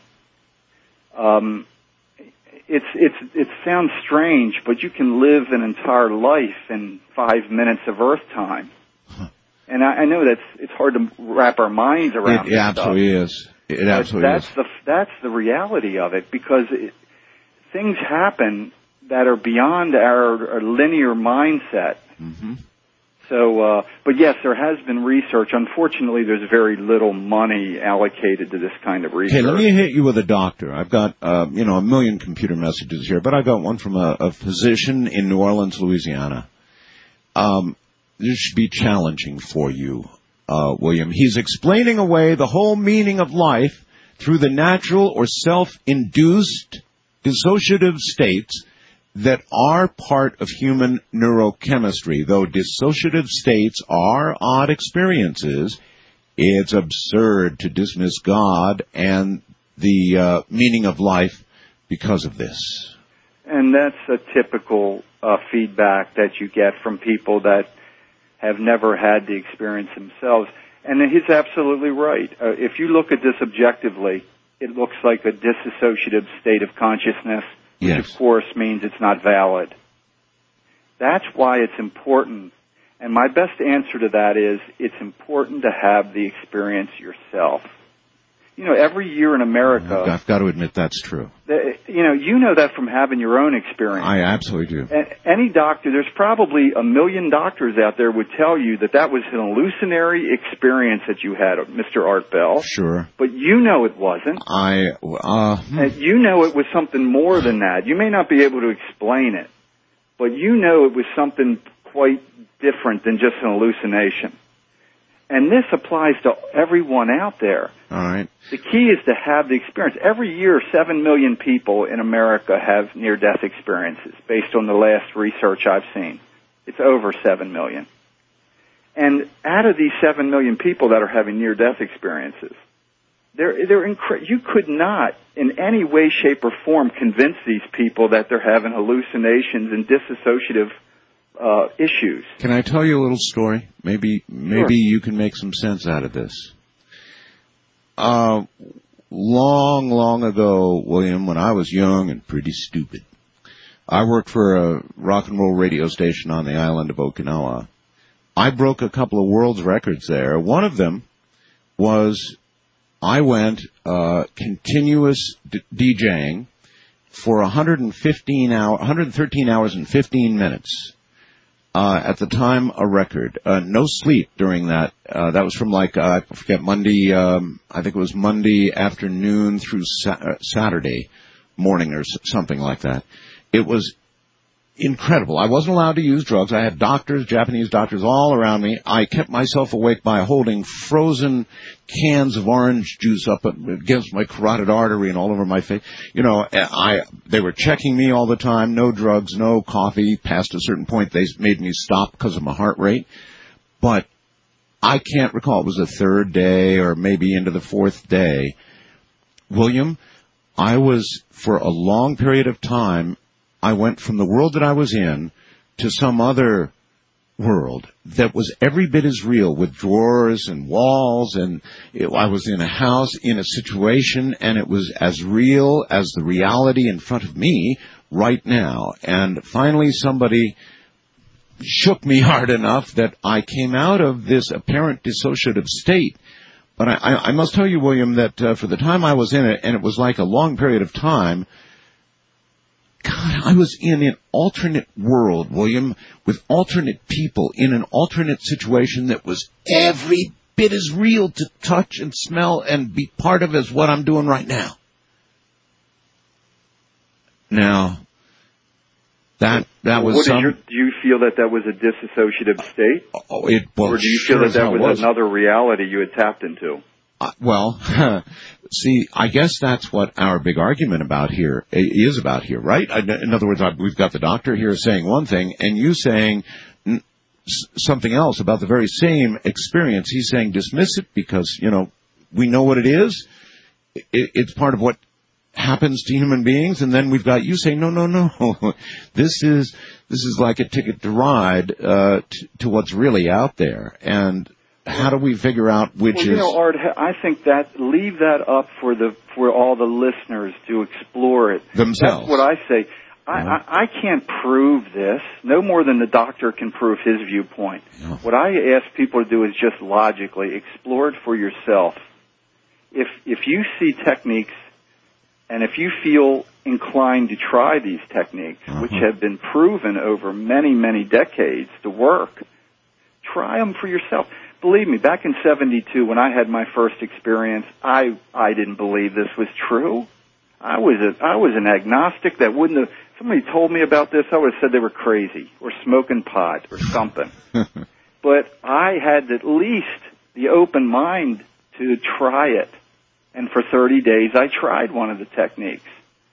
Um, it's, it's, it sounds strange, but you can live an entire life in five minutes of Earth time. And I, I know that's, it's hard to wrap our minds around. It, it absolutely is. It absolutely that's is. the, that's the reality of it, because it, things happen that are beyond our, our linear mindset. Mm-hmm. So, uh, but yes, there has been research. Unfortunately, there's very little money allocated to this kind of research. Okay, let me hit you with a doctor. I've got, uh, you know, a million computer messages here, but I got one from a, a physician in New Orleans, Louisiana. Um, this should be challenging for you, uh, William. He's explaining away the whole meaning of life through the natural or self-induced dissociative states that are part of human neurochemistry. Though dissociative states are odd experiences, it's absurd to dismiss God and the uh, meaning of life because of this. And that's a typical uh, feedback that you get from people that have never had the experience themselves. And he's absolutely right. Uh, if you look at this objectively, it looks like a dissociative state of consciousness, which yes. of course means it's not valid. That's why it's important. And my best answer to that is it's important to have the experience yourself. You know, every year in America... I've got to admit that's true. The, you know, you know that from having your own experience. I absolutely do. A- any doctor, there's probably a million doctors out there would tell you that that was an hallucinatory experience that you had, Mister Art Bell. Sure. But you know it wasn't. I, uh... Hmm. And you know it was something more than that. You may not be able to explain it, but you know it was something quite different than just an hallucination. And this applies to everyone out there. All right. The key is to have the experience. Every year, seven million people in America have near-death experiences, based on the last research I've seen. It's over seven million. And out of these seven million people that are having near-death experiences, they're, they're incre- you could not in any way, shape, or form convince these people that they're having hallucinations and dissociative uh, issues. Can I tell you a little story? Maybe maybe Sure. you can make some sense out of this. Uh, long, long ago, William, when I was young and pretty stupid, I worked for a rock and roll radio station on the island of Okinawa. I broke a couple of world's records there. One of them was I went uh, continuous d- DJing for one hundred fifteen hour, one hundred thirteen hours and fifteen minutes. Uh, at the time, a record. Uh, no sleep during that. Uh, that was from like, uh, I forget, Monday, um, I think it was Monday afternoon through sa- Saturday morning or s- something like that. It was incredible. I wasn't allowed to use drugs. I had doctors, Japanese doctors all around me. I kept myself awake by holding frozen cans of orange juice up against my carotid artery and all over my face. You know, I they were checking me all the time. No drugs, no coffee. Past a certain point, they made me stop because of my heart rate. But I can't recall. It was the third day or maybe into the fourth day. William, I was, for a long period of time, I went from the world that I was in to some other world that was every bit as real, with drawers and walls, and it, I was in a house, in a situation, and it was as real as the reality in front of me right now. And finally somebody shook me hard enough that I came out of this apparent dissociative state. But I, I, I must tell you, William, that uh, for the time I was in it, and it was like a long period of time, God, I was in an alternate world, William, with alternate people in an alternate situation that was every bit as real to touch and smell and be part of as what I'm doing right now. Now, that that was what some... is your, do you feel that that was a dissociative state? Oh, it, well, or do you sure feel that as that hell was, was another reality you had tapped into? Uh, well, see, I guess that's what our big argument about here is about here, right? In other words, we've got the doctor here saying one thing, and you saying something else about the very same experience. He's saying dismiss it because, you know, we know what it is. It's part of what happens to human beings, and then we've got you saying, no, no, no, this is this is like a ticket to ride uh, to, to what's really out there. And how do we figure out which well, is... you know, Art, I think that leave that up for the for all the listeners to explore it themselves. That's what I say. I, I, I can't prove this, no more than the doctor can prove his viewpoint. No. What I ask people to do is just logically explore it for yourself. If if you see techniques, and if you feel inclined to try these techniques, uh-huh. which have been proven over many, many decades to work, try them for yourself. Believe me, back in seventy-two, when I had my first experience, I I didn't believe this was true. I was a, I was an agnostic that wouldn't have, somebody told me about this, I would have said they were crazy, or smoking pot, or something. But I had at least the open mind to try it. And for thirty days, I tried one of the techniques.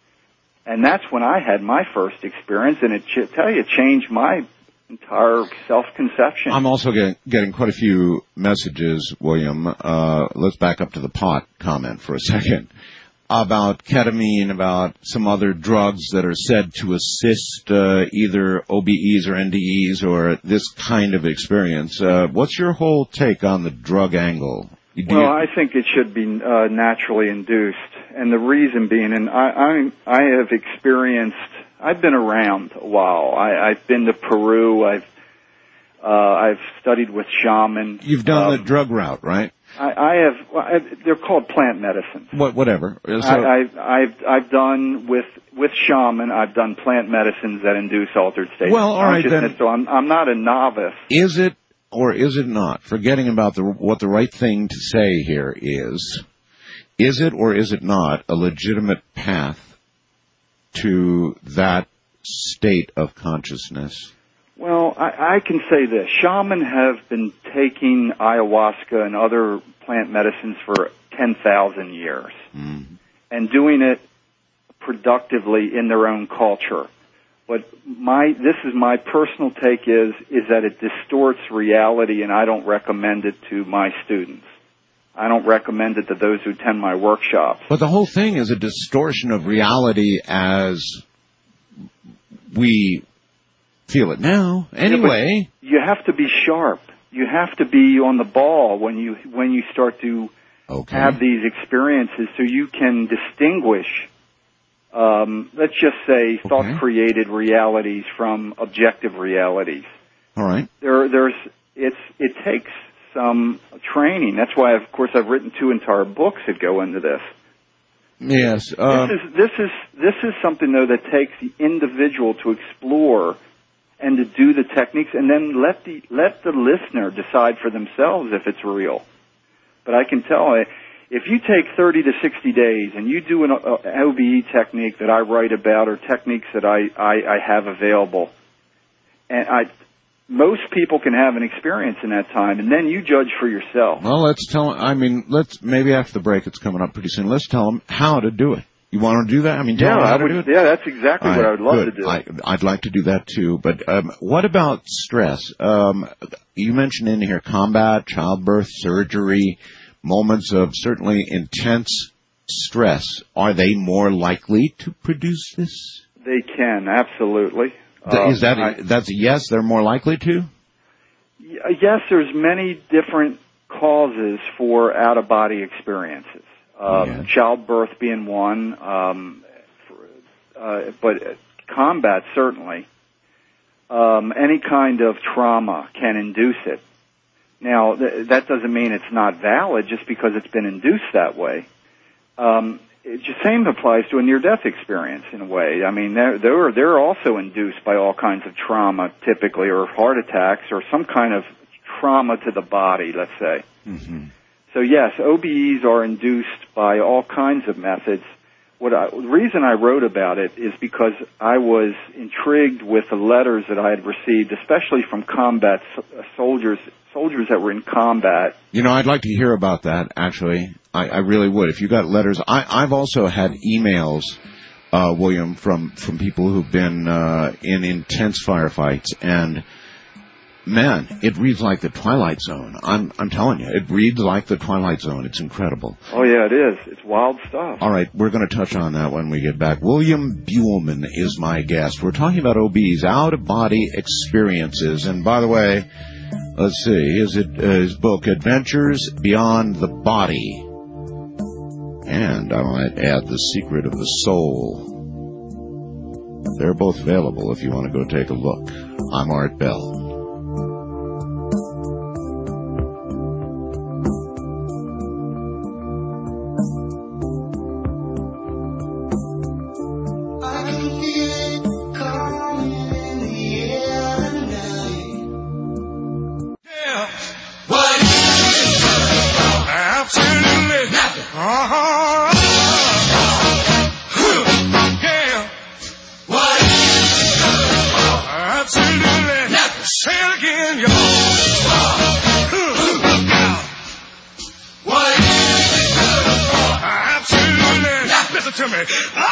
And that's when I had my first experience, and it, I tell you, it changed my entire self-conception. I'm also getting, getting quite a few messages, William. Uh, let's back up to the pot comment for a second. About ketamine, about some other drugs that are said to assist uh, either O B Es or N D Es or this kind of experience. Uh, what's your whole take on the drug angle? Do well, you... I think it should be uh, naturally induced, and the reason being, and I, I, I have experienced. I've been around a while. I, I've been to Peru. I've uh, I've studied with shaman. You've done um, the drug route, right? I, I have. Well, I, they're called plant medicines. What, whatever. So, I, I've I've I've done with with shaman. I've done plant medicines that induce altered states well, of all right, consciousness. then, so I'm I'm not a novice. Is it or is it not? Forgetting about the what the right thing to say here is, is it or is it not a legitimate path to that state of consciousness? Well, I, I can say this. Shaman have been taking ayahuasca and other plant medicines for ten thousand years mm. and doing it productively in their own culture. But my this is my personal take is is that it distorts reality, and I don't recommend it to my students. I don't recommend it to those who attend my workshops. But the whole thing is a distortion of reality as we feel it now. Anyway, yeah, you have to be sharp. You have to be on the ball when you when you start to okay. have these experiences, so you can distinguish. Um, let's just say okay. thought-created realities from objective realities. All right. There, there's it's it takes some training. That's why, of course, I've written two entire books that go into this. Yes. Uh, this is this is this is something though that takes the individual to explore and to do the techniques, and then let the let the listener decide for themselves if it's real. But I can tell you, if you take thirty to sixty days and you do an O B E technique that I write about or techniques that I, I, I have available, and I, most people can have an experience in that time, and then you judge for yourself. Well, let's tell. I mean, let's maybe after the break, it's coming up pretty soon. Let's tell them how to do it. You want to do that? I mean, tell yeah, them how I to would, do it. Yeah, that's exactly All what right, I would love good. to do. I, I'd like to do that too. But um, what about stress? Um, you mentioned in here combat, childbirth, surgery, moments of certainly intense stress. Are they more likely to produce this? They can, absolutely. Th- Is that um, a, that's a yes? They're more likely to? Yes, there's many different causes for out-of-body experiences. Um, yeah. Childbirth being one, um, for, uh, but combat certainly. Um, any kind of trauma can induce it. Now, th- that doesn't mean it's not valid just because it's been induced that way. Um, it, the same applies to a near-death experience in a way. I mean, they're, they're, they're also induced by all kinds of trauma typically, or heart attacks, or some kind of trauma to the body, let's say. Mm-hmm. So yes, O B Es are induced by all kinds of methods. What I, the reason I wrote about it is because I was intrigued with the letters that I had received, especially from combat soldiers, soldiers that were in combat. You know, I'd like to hear about that, actually. I, I really would. If you got letters, I, I've also had emails, uh, William, from, from people who've been uh, in intense firefights, and man, it reads like the Twilight Zone. I'm I'm telling you, it reads like the Twilight Zone. It's incredible. Oh yeah, it is. It's wild stuff. All right, we're going to touch on that when we get back. William Buhlman is my guest. We're talking about O B Es, out-of-body experiences. And by the way, let's see, is it uh, his book, Adventures Beyond the Body. And I might add The Secret of the Soul. They're both available if you want to go take a look. I'm Art Bell. To me. Oh,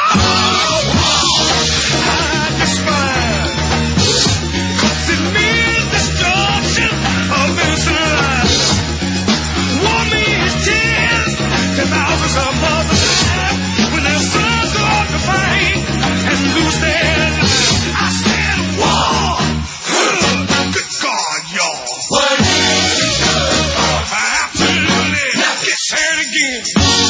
I despise. It means destruction of innocent lives. War means tears to thousands of mothers when their sons go out to fight and lose theirs. I said war. Good God, y'all. What is it good for? Absolutely. Get sad again.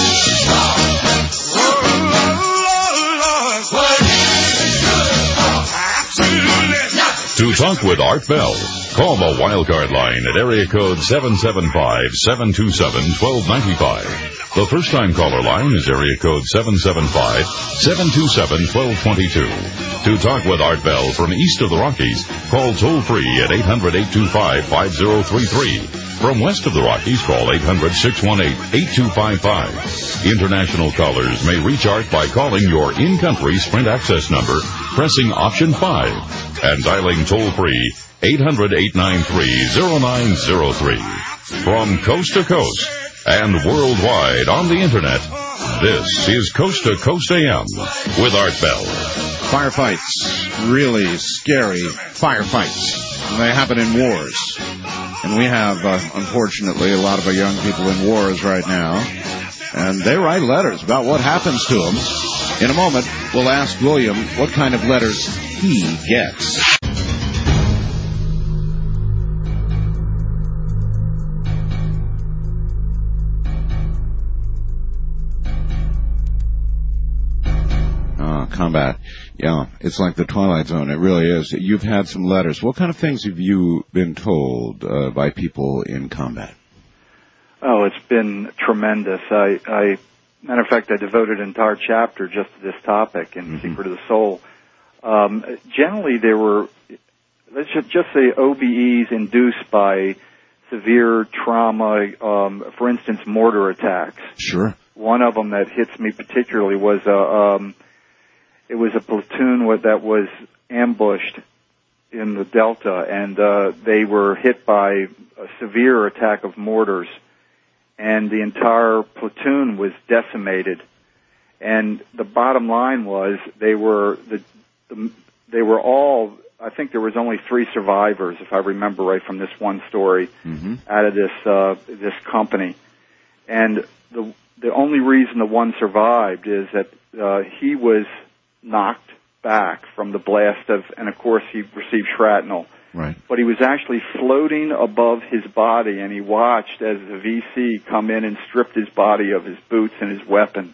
To talk with Art Bell, call the Wildcard line at area code seven seven five, seven two seven, one two nine five. The first-time caller line is area code seven seven five, seven two seven, one two two two. To talk with Art Bell from east of the Rockies, call toll-free at eight hundred, eight two five, five zero three three. From west of the Rockies, call eight hundred, six one eight, eight two five five. International callers may reach Art by calling your in-country Sprint access number, pressing option five, and dialing toll-free eight hundred, eight nine three, zero nine zero three. From coast to coast and worldwide on the Internet, this is Coast to Coast A M with Art Bell. Firefights, really scary firefights. And they happen in wars. And we have, uh, unfortunately, a lot of our young people in wars right now. And they write letters about what happens to them. In a moment, we'll ask William what kind of letters he gets. Combat. Yeah, it's like the Twilight Zone. It really is. You've had some letters. What kind of things have you been told uh, by people in combat? Oh, it's been tremendous. I, I, matter of fact, I devoted an entire chapter just to this topic in mm-hmm. Secret of the Soul. Um, generally, there were, let's just, just say O B Es induced by severe trauma, um, for instance, mortar attacks. Sure. One of them that hits me particularly was a, um, it was a platoon that was ambushed in the Delta, and uh, they were hit by a severe attack of mortars, and the entire platoon was decimated. And the bottom line was they were the, the they were all. I think there was only three survivors, if I remember right from this one story, mm-hmm. out of this uh, this company, and the the only reason the one survived is that uh, he was knocked back from the blast of, and of course he received shrapnel. Right. But he was actually floating above his body, and he watched as the V C come in and stripped his body of his boots and his weapon.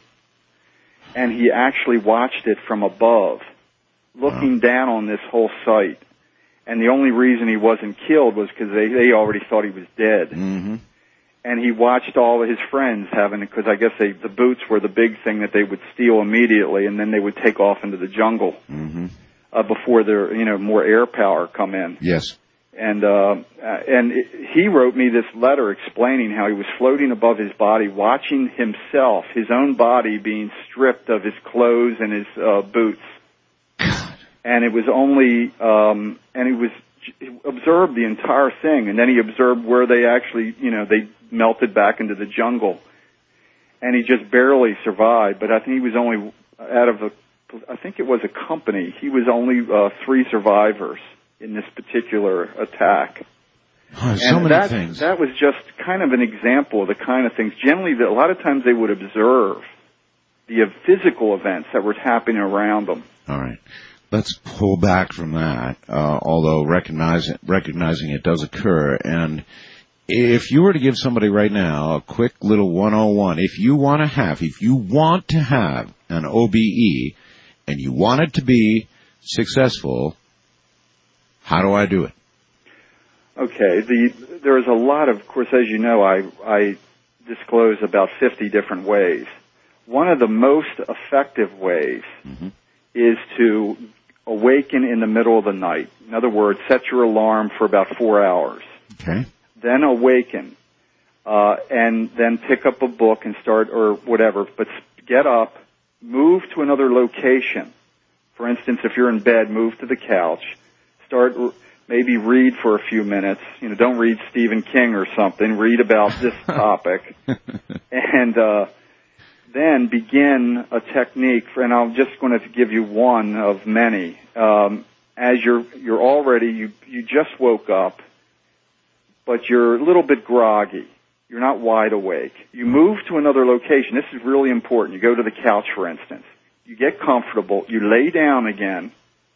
And he actually watched it from above, looking wow. down on this whole site. And the only reason he wasn't killed was because they, they already thought he was dead. Mm-hmm. And he watched all of his friends having, because I guess they, the boots were the big thing that they would steal immediately, and then they would take off into the jungle mm-hmm. uh, before their, you know, more air power come in. Yes. And uh, and it, he wrote me this letter explaining how he was floating above his body, watching himself, his own body, being stripped of his clothes and his uh, boots. And it was only, um, and he was he observed the entire thing, and then he observed where they actually, you know, they melted back into the jungle, and he just barely survived. But I think he was only out of a, I think it was a company. He was only uh, three survivors in this particular attack. Oh, and so many that, things. That was just kind of an example of the kind of things. Generally, a lot of times they would observe the uh, physical events that were happening around them. All right. Let's pull back from that, uh, although recognizing, recognizing it does occur. And if you were to give somebody right now a quick little one oh one, if you want to have, if you want to have an O B E and you want it to be successful, how do I do it? Okay, the, there is a lot of, of course, as you know, I, I disclose about fifty different ways. One of the most effective ways mm-hmm. is to awaken in the middle of the night. In other words, set your alarm for about four hours. Okay. Then awaken, uh, and then pick up a book and start, or whatever, but get up, move to another location. For instance, if you're in bed, move to the couch, start, maybe read for a few minutes. You know, don't read Stephen King or something. Read about this topic. and, uh, then begin a technique, for, and I'm just going to give you one of many. Um, as you're you're already you you just woke up, but you're a little bit groggy. You're not wide awake. You move to another location. This is really important. You go to the couch, for instance. You get comfortable. You lay down again,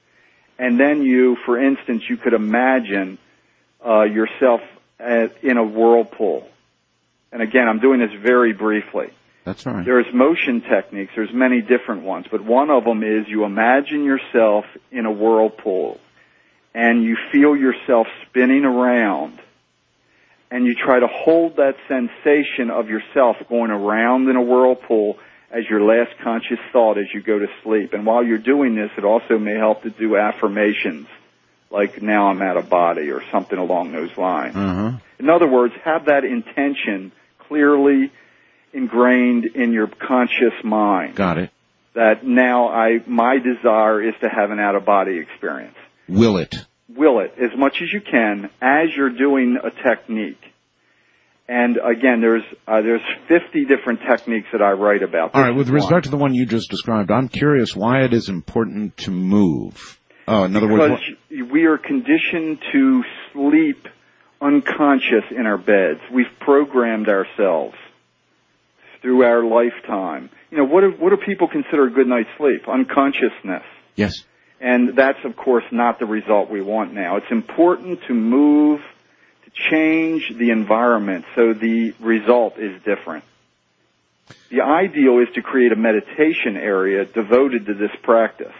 and then you, for instance, you could imagine uh, yourself at, in a whirlpool. And again, I'm doing this very briefly. That's right. There's motion techniques. There's many different ones, but one of them is you imagine yourself in a whirlpool, and you feel yourself spinning around, and you try to hold that sensation of yourself going around in a whirlpool as your last conscious thought as you go to sleep. And while you're doing this, it also may help to do affirmations, like now I'm out of body or something along those lines. Uh-huh. In other words, have that intention clearly ingrained in your conscious mind. Got it. That now I, my desire is to have an out-of-body experience. Will it? Will it, as much as you can, as you're doing a technique. And again, there's uh, there's fifty different techniques that I write about. All right, with respect to the one you just described, I'm curious why it is important to move. Oh, in other because words, what? we are conditioned to sleep unconscious in our beds. We've programmed ourselves through our lifetime. You know, what do, what do people consider a good night's sleep? Unconsciousness. Yes. And that's, of course, not the result we want now. It's important to move, to change the environment so the result is different. The ideal is to create a meditation area devoted to this practice.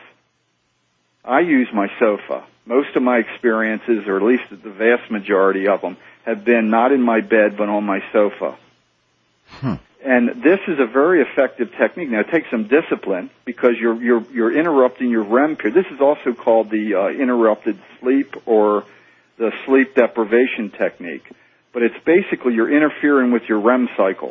I use my sofa. Most of my experiences, or at least the vast majority of them, have been not in my bed but on my sofa. Hmm. And this is a very effective technique. Now, it takes some discipline because you're you're you're interrupting your R E M period. This is also called the uh, interrupted sleep or the sleep deprivation technique. But it's basically you're interfering with your R E M cycle.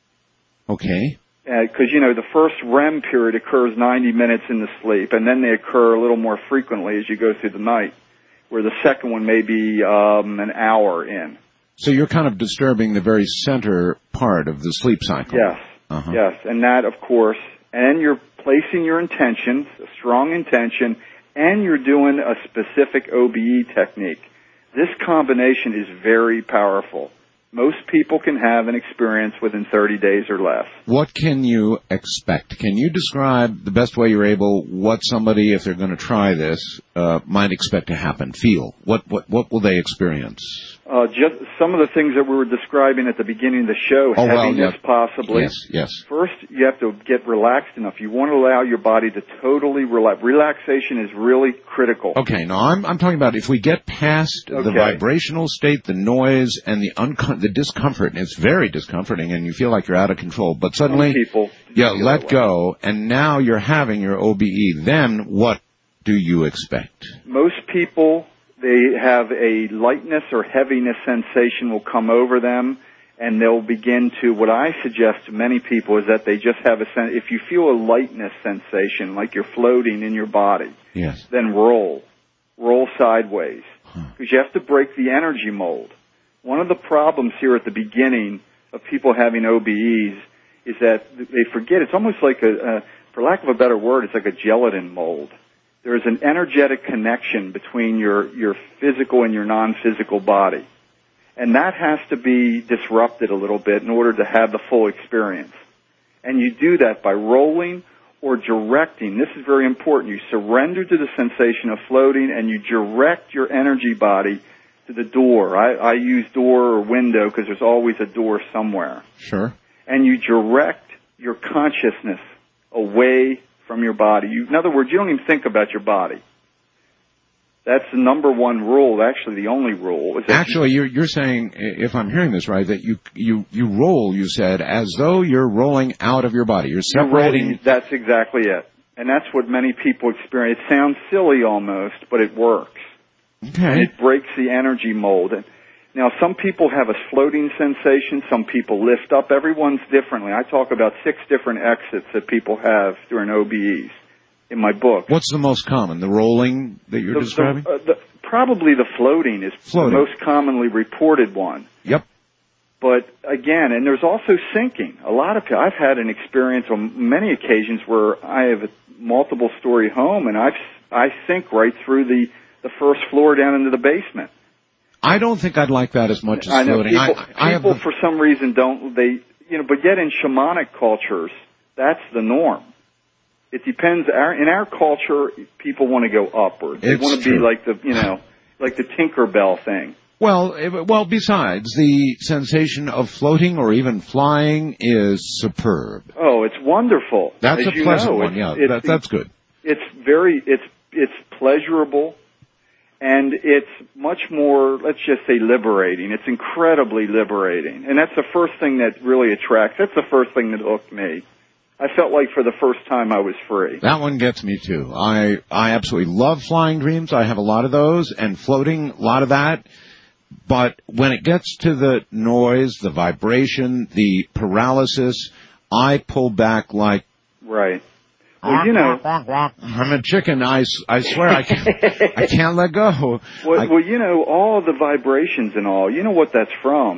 Okay. Because, uh, you know, the first R E M period occurs ninety minutes into sleep, and then they occur a little more frequently as you go through the night, where the second one may be um, an hour in. So you're kind of disturbing the very center part of the sleep cycle. Yes, uh-huh. yes, and that, of course, and you're placing your intention, a strong intention, and you're doing a specific O B E technique. This combination is very powerful. Most people can have an experience within thirty days or less. What can you expect? Can you describe the best way you're able what somebody, if they're going to try this, uh, might expect to happen, feel? What what what will they experience? Uh, just some of the things that we were describing at the beginning of the show, oh, heaviness well, yeah. possibly. Yes, yes. First, you have to get relaxed enough. You want to allow your body to totally relax. Relaxation is really critical. Okay, no, I'm I'm talking about if we get past okay. the vibrational state, the noise, and the uncom- the discomfort, and it's very discomforting, and you feel like you're out of control, but suddenly, Some people yeah, let go, and now you're having your O B E. Then what do you expect? Most people, they have a lightness or heaviness sensation will come over them, and they'll begin to, what I suggest to many people is that they just have a sense, if you feel a lightness sensation, like you're floating in your body, yes, then roll. Roll sideways. Because you have to break the energy mold. One of the problems here at the beginning of people having O B Es is that they forget, it's almost like a, a for lack of a better word, it's like a gelatin mold. There is an energetic connection between your, your physical and your non-physical body. And that has to be disrupted a little bit in order to have the full experience. And you do that by rolling or directing. This is very important. You surrender to the sensation of floating and you direct your energy body to the door. I, I use door or window because there's always a door somewhere. Sure. And you direct your consciousness away from your body. You, in other words, you don't even think about your body. That's the number one rule, actually the only rule. Is that actually, you're, you're saying, if I'm hearing this right, that you you you roll, you said, as though you're rolling out of your body. You're separating. You're that's exactly it. And that's what many people experience. It sounds silly almost, but it works. Okay. And it breaks the energy mold. And now, some people have a floating sensation. Some people lift up. Everyone's differently. I talk about six different exits that people have during O B Es in my book. What's the most common? The rolling that you're the, describing? The, uh, the, probably the floating is floating. the most commonly reported one. Yep. But again, and there's also sinking. A lot of people, I've had an experience on many occasions where I have a multiple story home and I've, I sink right through the, the first floor down into the basement. I don't think I'd like that as much as I know floating. people, I, I people have the... for some reason don't, they, you know, but yet in shamanic cultures, that's the norm. It depends. Our, in our culture, people want to go upward. They It's want to true. be like the, you know, like the Tinkerbell thing. Well, if, well, besides, the sensation of floating or even flying is superb. Oh, it's wonderful. That's As a you pleasant know, one, it's, yeah. It's, that, that's good. It's very, it's, it's pleasurable, and it's much more, let's just say, liberating. It's incredibly liberating. And that's the first thing that really attracts. That's the first thing that hooked me. I felt like for the first time I was free. That one gets me too. I I absolutely love flying dreams. I have a lot of those, and floating, a lot of that. But when it gets to the noise, the vibration, the paralysis, I pull back like... Right. Well, you know... I'm a chicken. I, I swear I can't, I can't let go. Well, I, well, you know, all of the vibrations and all, you know what that's from?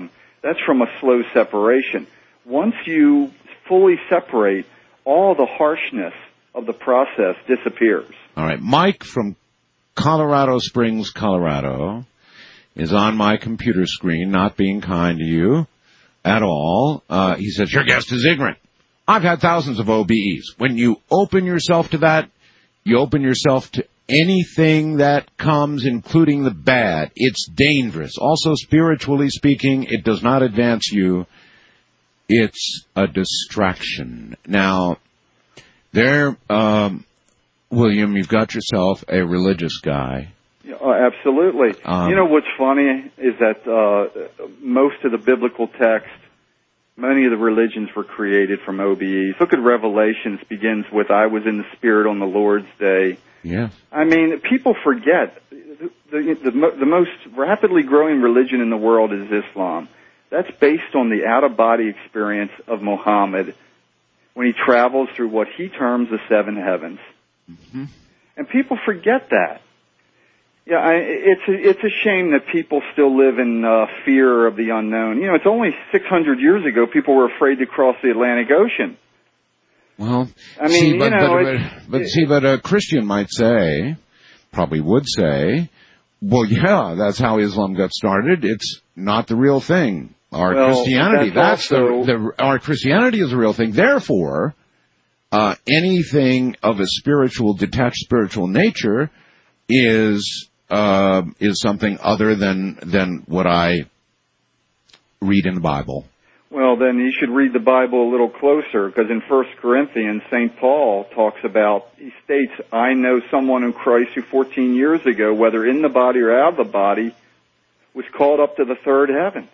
That's from a slow separation. Once you fully separate, all the harshness of the process disappears. All right. Mike from Colorado Springs, Colorado, is on my computer screen, not being kind to you at all. Uh, he says, your guest is ignorant. I've had thousands of O B Es. When you open yourself to that, you open yourself to anything that comes, including the bad. It's dangerous. Also, spiritually speaking, it does not advance you. It's a distraction. Now, there, um, William, you've got yourself a religious guy. Oh, absolutely. Um, you know what's funny is that uh, most of the biblical text, many of the religions were created from O B Es. Look at Revelations, begins with, I was in the Spirit on the Lord's day. Yeah. I mean, people forget the, the, the, the most rapidly growing religion in the world is Islam. That's based on the out-of-body experience of Muhammad when he travels through what he terms the seven heavens. Mm-hmm. And people forget that. Yeah, I, it's a, it's a shame that people still live in uh, fear of the unknown. You know, it's only six hundred years ago people were afraid to cross the Atlantic Ocean. Well, I mean, see, but, you know, but, it's, but, but see, but a Christian might say, probably would say, well, yeah, that's how Islam got started. It's not the real thing. Our well, Christianity, that's, that's also, the, the, our Christianity is the real thing. Therefore, uh, anything of a spiritual, detached spiritual nature is, uh, is something other than, than what I read in the Bible. Well, then you should read the Bible a little closer, because in First Corinthians, Saint Paul talks about, he states, I know someone in Christ who fourteen years ago, whether in the body or out of the body, was called up to the third heaven.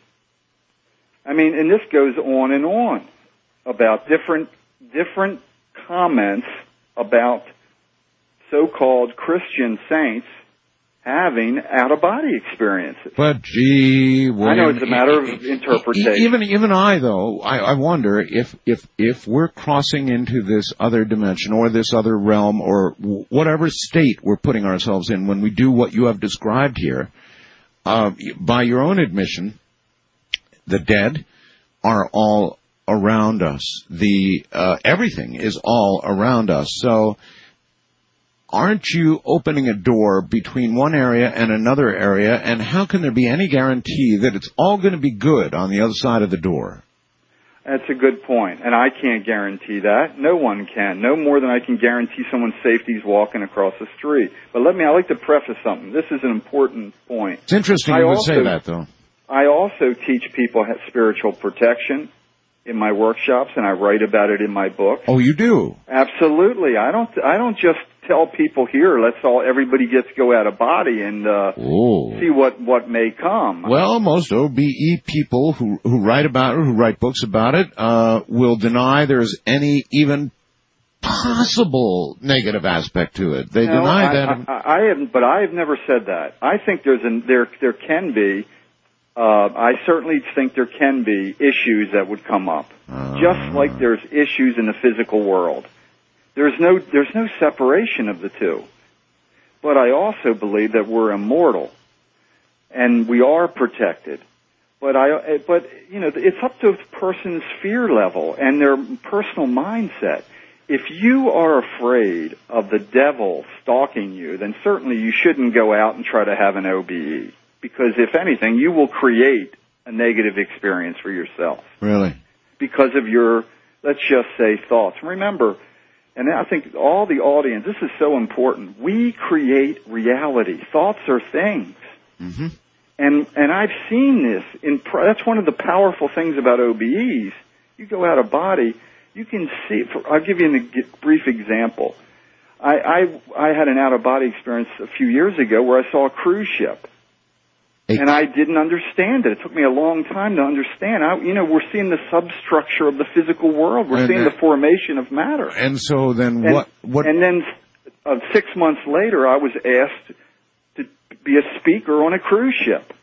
I mean, and this goes on and on about different, different comments about so-called Christian saints having out-of-body experiences. But gee, William, I know it's a matter of interpretation. Even even I though, I, I wonder if if if we're crossing into this other dimension or this other realm or whatever state we're putting ourselves in when we do what you have described here. Uh, by your own admission, the dead are all around us. The uh, everything is all around us. So, aren't you opening a door between one area and another area, and how can there be any guarantee that it's all going to be good on the other side of the door? That's a good point, and I can't guarantee that. No one can. No more than I can guarantee someone's safety is walking across the street. But let me, I like to preface something. This is an important point. It's interesting I you would also, say that, though. I also teach people spiritual protection in my workshops, and I write about it in my book. Oh, you do? Absolutely. I don't. I don't just tell people here. Let's all. Everybody gets to go out of body and uh, see what what may come. Well, most O B E people who who write about it, who write books about it, uh, will deny there's any even possible negative aspect to it. They no, deny I, that. I, I haven't, but I have never said that. I think there's an there there can be. Uh, I certainly think there can be issues that would come up, uh, just like there's issues in the physical world. There's no there's no separation of the two. But I also believe that we're immortal, and we are protected. But I but you know it's up to a person's fear level and their personal mindset. If you are afraid of the devil stalking you, then certainly you shouldn't go out and try to have an O B E. Because if anything, you will create a negative experience for yourself. Really? Because of your, let's just say, thoughts. Remember, and I think all the audience, this is so important, we create reality. Thoughts are things. Mm-hmm. And and I've seen this. In that's one of the powerful things about O B Es. You go out of body, you can see, I'll give you a brief example. I, I, I had an out-of-body experience a few years ago where I saw a cruise ship. And I didn't understand it. It took me a long time to understand. I, you know, we're seeing the substructure of the physical world. We're and, seeing the formation of matter. And so then and, what, what? And then uh, six months later, I was asked to be a speaker on a cruise ship.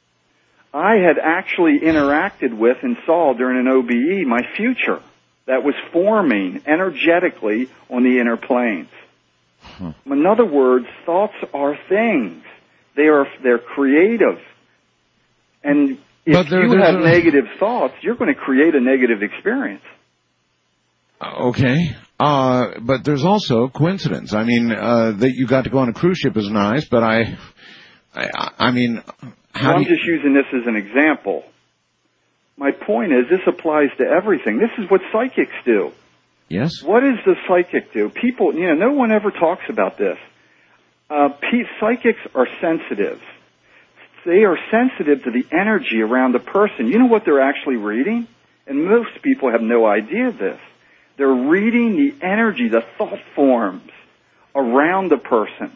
I had actually interacted with and saw during an O B E my future that was forming energetically on the inner planes. Huh. In other words, thoughts are things. They are, they're creative. And if But there- you there's have a- negative thoughts, you're going to create a negative experience. Okay. Uh, but there's also coincidence. I mean, uh, that you got to go on a cruise ship is nice, but I, I, I mean, how Well, I'm do you, just using this as an example. My point is, this applies to everything. This is what psychics do. yes? What does the psychic do? People, you know, no one ever talks about this. Uh, pe- psychics are sensitive. They are sensitive to the energy around the person. You know what they're actually reading? And most people have no idea of this. They're reading the energy, the thought forms around the person.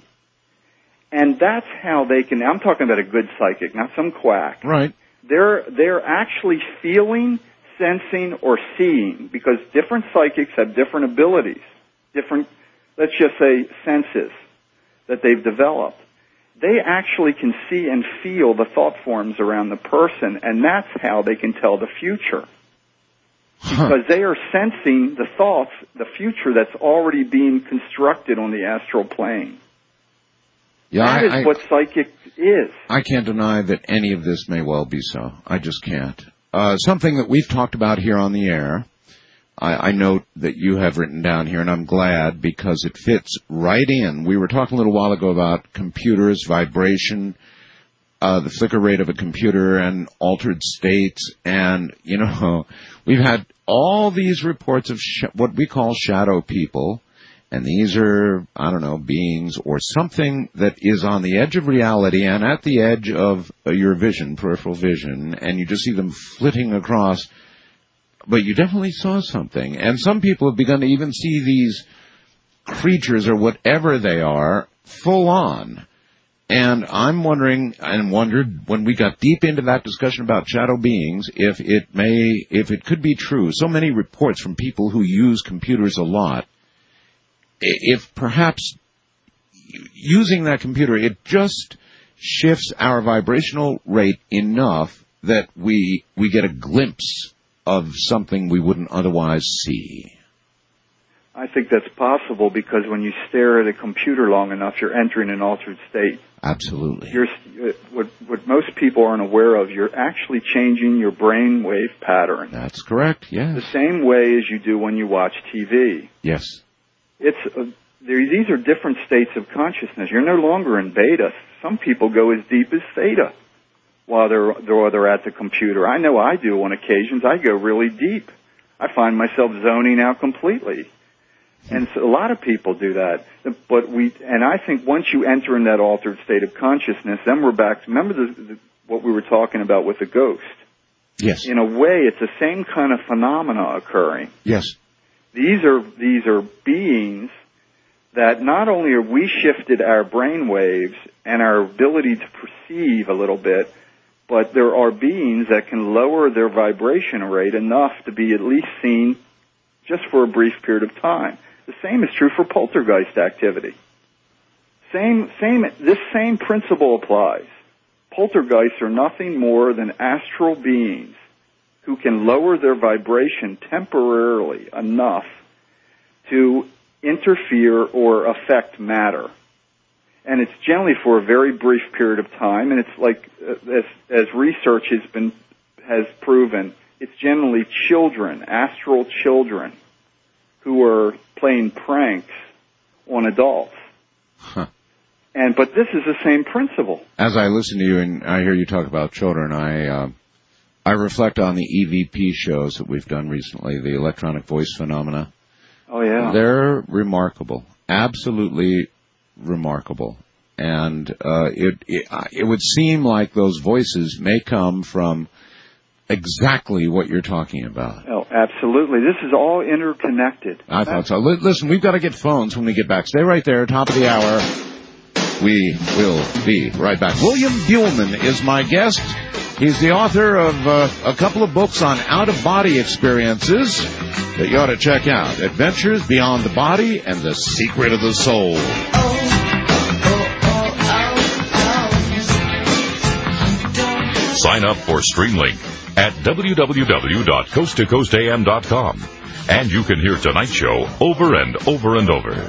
And that's how they can, I'm talking about a good psychic, not some quack. Right. They're, they're actually feeling, sensing, or seeing, because different psychics have different abilities, different, let's just say, senses that they've developed. They actually can see and feel the thought forms around the person, and that's how they can tell the future. Because they are sensing the thoughts, the future that's already being constructed on the astral plane. Yeah, That I, is I, what psychic is. I can't deny that any of this may well be so. I just can't. Uh, something that we've talked about here on the air, I, I note that you have written down here, and I'm glad because it fits right in. We were talking a little while ago about computers, vibration, uh, the flicker rate of a computer, and altered states, and, you know, we've had all these reports of sh- what we call shadow people, and these are, I don't know, beings or something that is on the edge of reality and at the edge of uh, your vision, peripheral vision, and you just see them flitting across. But you definitely saw something. And some people have begun to even see these creatures or whatever they are full on. And I'm wondering, and wondered when we got deep into that discussion about shadow beings, if it may, if it could be true. So many reports from people who use computers a lot. If perhaps using that computer, it just shifts our vibrational rate enough that we we get a glimpse of something we wouldn't otherwise see. I think that's possible because when you stare at a computer long enough, you're entering an altered state. Absolutely. You're, what, what most people aren't aware of, you're actually changing your brain wave pattern. That's correct, yes. The same way as you do when you watch T V. Yes. It's uh, there, these are different states of consciousness. You're no longer in beta. Some people go as deep as theta while they're, while they're at the computer. I know I do on occasions. I go really deep. I find myself zoning out completely. And so a lot of people do that. But we, and I think once you enter in that altered state of consciousness, then we're back. Remember the, the, what we were talking about with the ghost? Yes. In a way, it's the same kind of phenomena occurring. Yes. These are, these are beings that not only are we shifted our brain waves and our ability to perceive a little bit, but there are beings that can lower their vibration rate enough to be at least seen just for a brief period of time. The same is true for poltergeist activity. Same, same, this same principle applies. Poltergeists are nothing more than astral beings who can lower their vibration temporarily enough to interfere or affect matter. And it's generally for a very brief period of time, and it's like, as, as research has been, has proven, it's generally children, astral children, who are playing pranks on adults. Huh. And, but this is the same principle. As I listen to you and I hear you talk about children, I, uh, I reflect on the E V P shows that we've done recently, the electronic voice phenomena. Oh, yeah. They're remarkable. Absolutely remarkable. And, uh, it, it, it would seem like those voices may come from exactly what you're talking about. Oh, absolutely. This is all interconnected. I thought so. L- listen, we've got to get phones when we get back. Stay right there, top of the hour. We will be right back. William Buhlman is my guest. He's the author of uh, a couple of books on out-of-body experiences that you ought to check out. Adventures Beyond the Body and The Secret of the Soul. Sign up for StreamLink at w w w dot coast to coast a m dot com. And you can hear tonight's show over and over and over.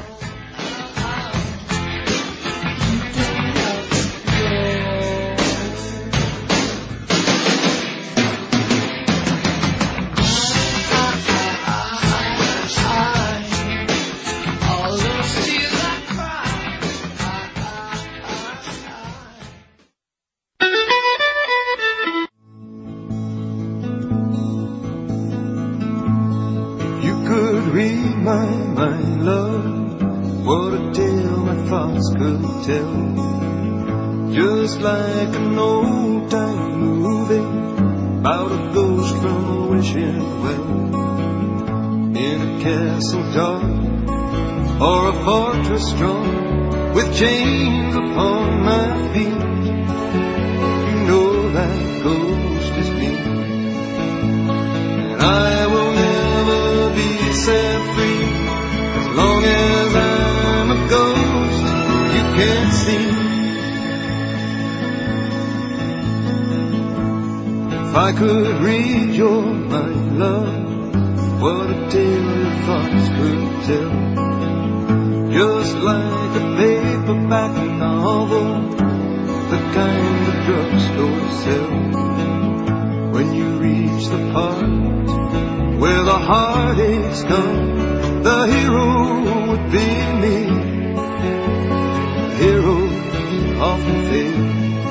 read my mind, love, what a tale my thoughts could tell. Just like an old-time movie about a ghost from a wishing well, in a castle dark or a fortress strong with chains upon my feet. You know that ghost is me, and I will never be set free as long as I'm a ghost you can't see. If I could read your mind, love, what a tale your thoughts could tell. Just like a paperback novel, the kind the drugstore sells. When you reach the part where the heartaches come, the hero would be me. Heroes often fail.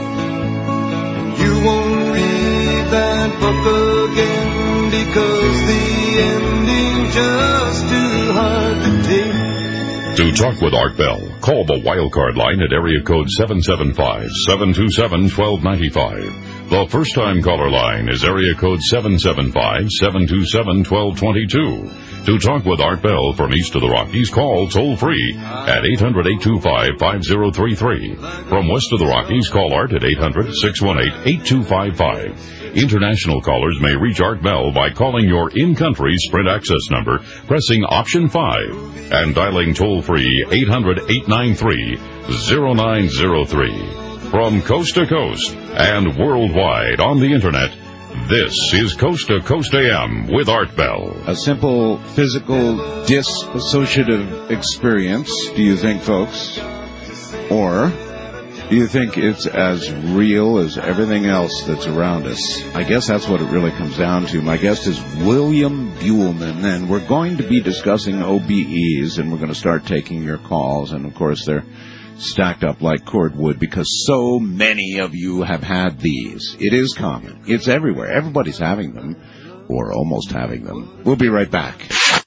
You won't read that book again because the ending's just too hard to take. To talk with Art Bell, call the Wildcard line at area code seven seven five, seven two seven, one two nine five. The first-time caller line is area code seven seven five, seven two seven, one two two two. To talk with Art Bell from east of the Rockies, call toll-free at eight hundred, eight two five, five zero three three. From west of the Rockies, call Art at eight hundred, six one eight, eight two five five. International callers may reach Art Bell by calling your in-country Sprint access number, pressing option five, and dialing toll-free eight hundred, eight nine three, zero nine zero three. From coast to coast and worldwide on the Internet, this is Coast to Coast A M with Art Bell. A simple physical dissociative experience, do you think, folks? Or do you think it's as real as everything else that's around us? I guess that's what it really comes down to. My guest is William Buhlman, and we're going to be discussing O B Es, and we're going to start taking your calls. And, of course, they're stacked up like cordwood because so many of you have had these. It is common. It's everywhere. Everybody's having them, or almost having them. We'll be right back.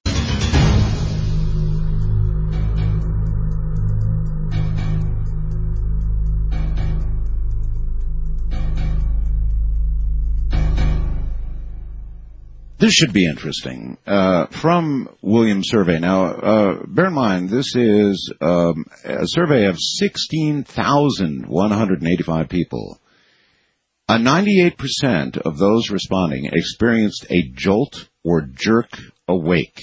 This should be interesting. Uh, from Williams Survey. Now, uh, bear in mind, this is um, a survey of sixteen thousand one hundred eighty-five people. Uh, ninety-eight percent of those responding experienced a jolt or jerk awake.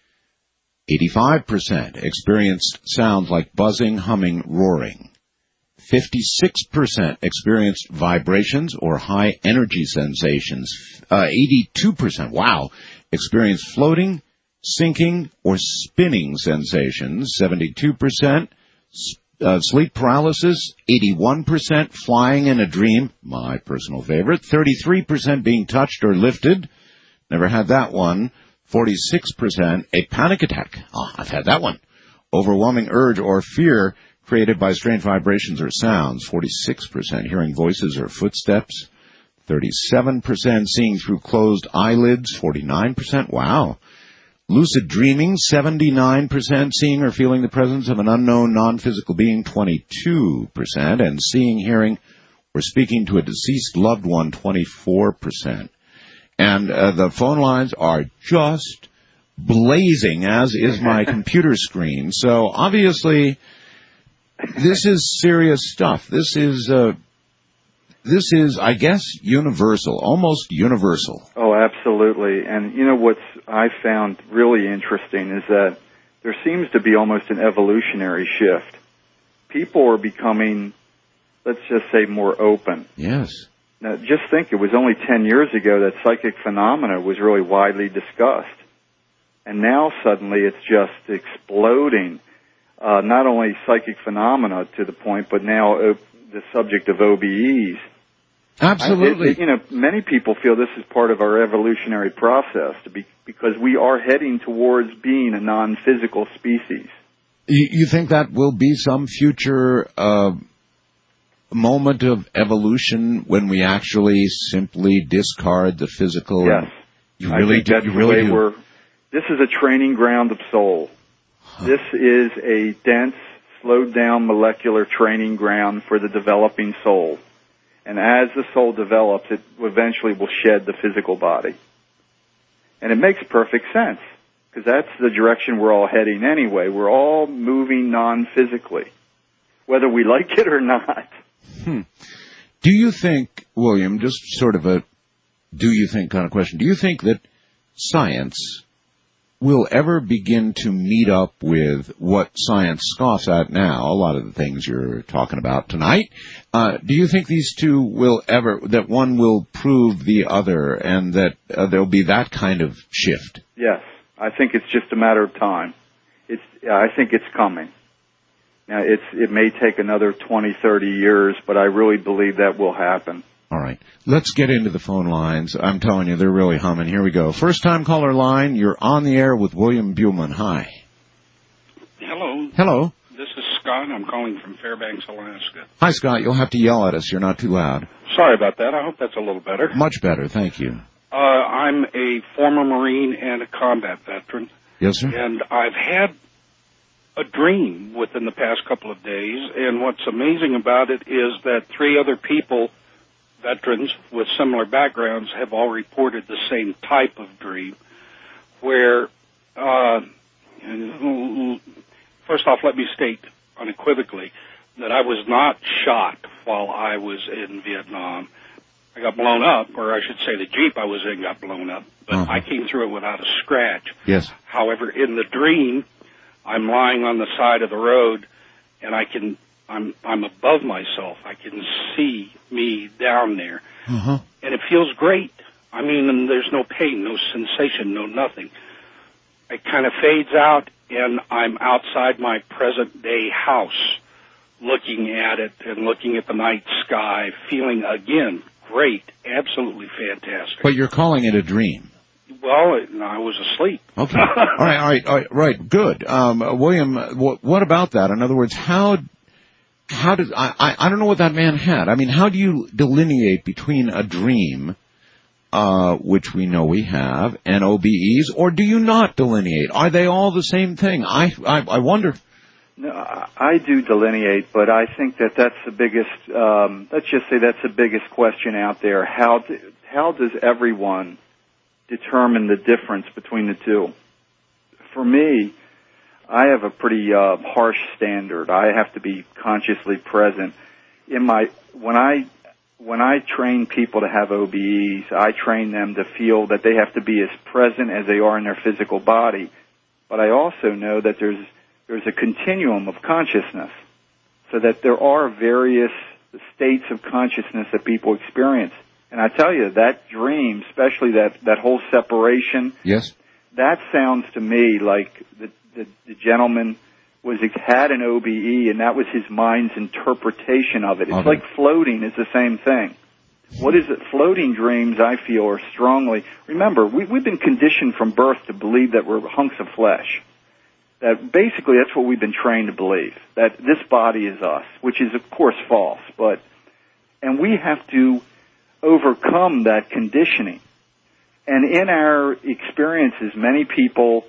eighty-five percent experienced sounds like buzzing, humming, roaring. fifty-six percent experienced vibrations or high energy sensations. Uh, eighty-two percent, wow, experienced floating, sinking, or spinning sensations. seventy-two percent uh, sleep paralysis. eighty-one percent flying in a dream, my personal favorite. thirty-three percent being touched or lifted. Never had that one. forty-six percent a panic attack. Oh, I've had that one. Overwhelming urge or fear created by strange vibrations or sounds. forty-six percent hearing voices or footsteps. thirty-seven percent seeing through closed eyelids. forty-nine percent, wow. Lucid dreaming. seventy-nine percent seeing or feeling the presence of an unknown non-physical being. twenty-two percent. And seeing, hearing, or speaking to a deceased loved one. twenty-four percent. And uh, the phone lines are just blazing, as is my computer screen. So obviously, this is serious stuff. This is, uh, this is, I guess, universal, almost universal. Oh, absolutely. And you know what's I found really interesting is that there seems to be almost an evolutionary shift. People are becoming, let's just say, more open. Yes. Now, just think, it was only ten years ago that psychic phenomena was really widely discussed. And now suddenly it's just exploding. Uh, not only psychic phenomena to the point, but now uh, the subject of O B Es. Absolutely. I, it, you know, many people feel this is part of our evolutionary process to be, because we are heading towards being a non-physical species. You, you think that will be some future uh, moment of evolution when we actually simply discard the physical? Yes. You I really think do, that's you the really way do. we're This is a training ground of soul. This is a dense, slowed down molecular training ground for the developing soul. And as the soul develops, it eventually will shed the physical body. And it makes perfect sense, because that's the direction we're all heading anyway. We're all moving non-physically, whether we like it or not. Hmm. Do you think, William, just sort of a do you think kind of question, do you think that science will ever begin to meet up with what science scoffs at now, a lot of the things you're talking about tonight? Uh, do you think these two will ever, that one will prove the other, and that uh, there'll be that kind of shift? Yes. I think it's just a matter of time. It's, I think it's coming. Now, it's, it may take another twenty, thirty years, but I really believe that will happen. All right. Let's get into the phone lines. I'm telling you, they're really humming. Here we go. First time caller line, you're on the air with William Buhlman. Hi. Hello. Hello. This is Scott. I'm calling from Fairbanks, Alaska. Hi, Scott. You'll have to yell at us. You're not too loud. Sorry about that. I hope that's a little better. Much better. Thank you. Uh, I'm a former Marine and a combat veteran. Yes, sir. And I've had a dream within the past couple of days, and what's amazing about it is that three other people, veterans with similar backgrounds, have all reported the same type of dream, where, uh, first off, let me state unequivocally that I was not shot while I was in Vietnam. I got blown up, or I should say the Jeep I was in got blown up, but uh-huh. I came through it without a scratch. Yes. However, in the dream, I'm lying on the side of the road, and I can, I'm, I'm above myself. I can see me down there. Uh-huh. And it feels great. I mean, and there's no pain, no sensation, no nothing. It kind of fades out, and I'm outside my present-day house, looking at it and looking at the night sky, feeling, again, great, absolutely fantastic. But you're calling it a dream. Well, it, I was asleep. Okay. all right, all right, all right, right, good. Um, William, what, what about that? In other words, how, how does, I, I, I don't know what that man had. I mean, how do you delineate between a dream, uh, which we know we have, and O B Es, or do you not delineate? Are they all the same thing? I, I, I wonder. No, I do delineate, but I think that that's the biggest, um, let's just say that's the biggest question out there. How, do, how does everyone determine the difference between the two? For me, I have a pretty uh, harsh standard. I have to be consciously present. In my when I when I train people to have O B Es, I train them to feel that they have to be as present as they are in their physical body. But I also know that there's there's a continuum of consciousness, so that there are various states of consciousness that people experience. And I tell you, that dream, especially that, that whole separation, yes, that sounds to me like the, the, the gentleman was had an O B E, and that was his mind's interpretation of it. It's okay. like floating is the same thing. What is it? Floating dreams, I feel, are strongly... Remember, we, we've been conditioned from birth to believe that we're hunks of flesh. That basically that's what we've been trained to believe, that this body is us, which is, of course, false. But and we have to overcome that conditioning. And in our experiences, many people,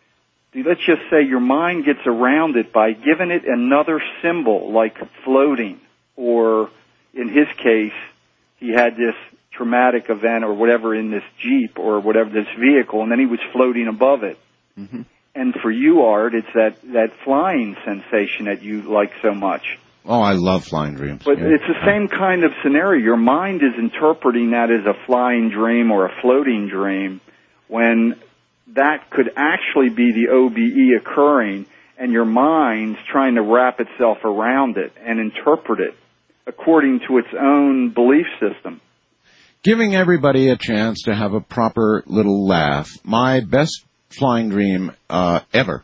let's just say your mind gets around it by giving it another symbol, like floating, or in his case, he had this traumatic event or whatever in this Jeep or whatever, this vehicle, and then he was floating above it. Mm-hmm. And for you, Art, it's that, that flying sensation that you like so much. Oh, I love flying dreams. But yeah. it's the same kind of scenario. Your mind is interpreting that as a flying dream or a floating dream when that could actually be the O B E occurring, and your mind's trying to wrap itself around it and interpret it according to its own belief system. Giving everybody a chance to have a proper little laugh. My best flying dream uh, ever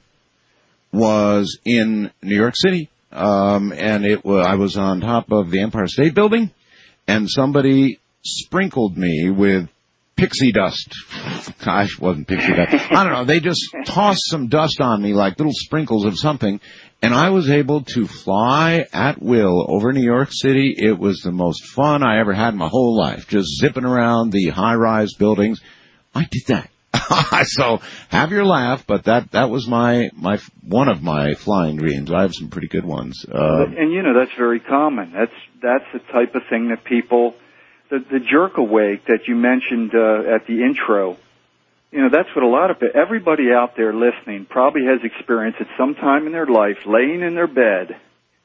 was in New York City. Um, and it was, I was on top of the Empire State Building, and somebody sprinkled me with pixie dust. Gosh, it wasn't pixie dust. I don't know. They just tossed some dust on me like little sprinkles of something, and I was able to fly at will over New York City. It was the most fun I ever had in my whole life, just zipping around the high-rise buildings. I did that. So have your laugh, but that that was my my one of my flying dreams. I have some pretty good ones. Uh, and you know that's very common. That's that's the type of thing that people, the the jerk awake that you mentioned uh, at the intro. You know, that's what a lot of people, everybody out there listening probably has experienced at some time in their life, laying in their bed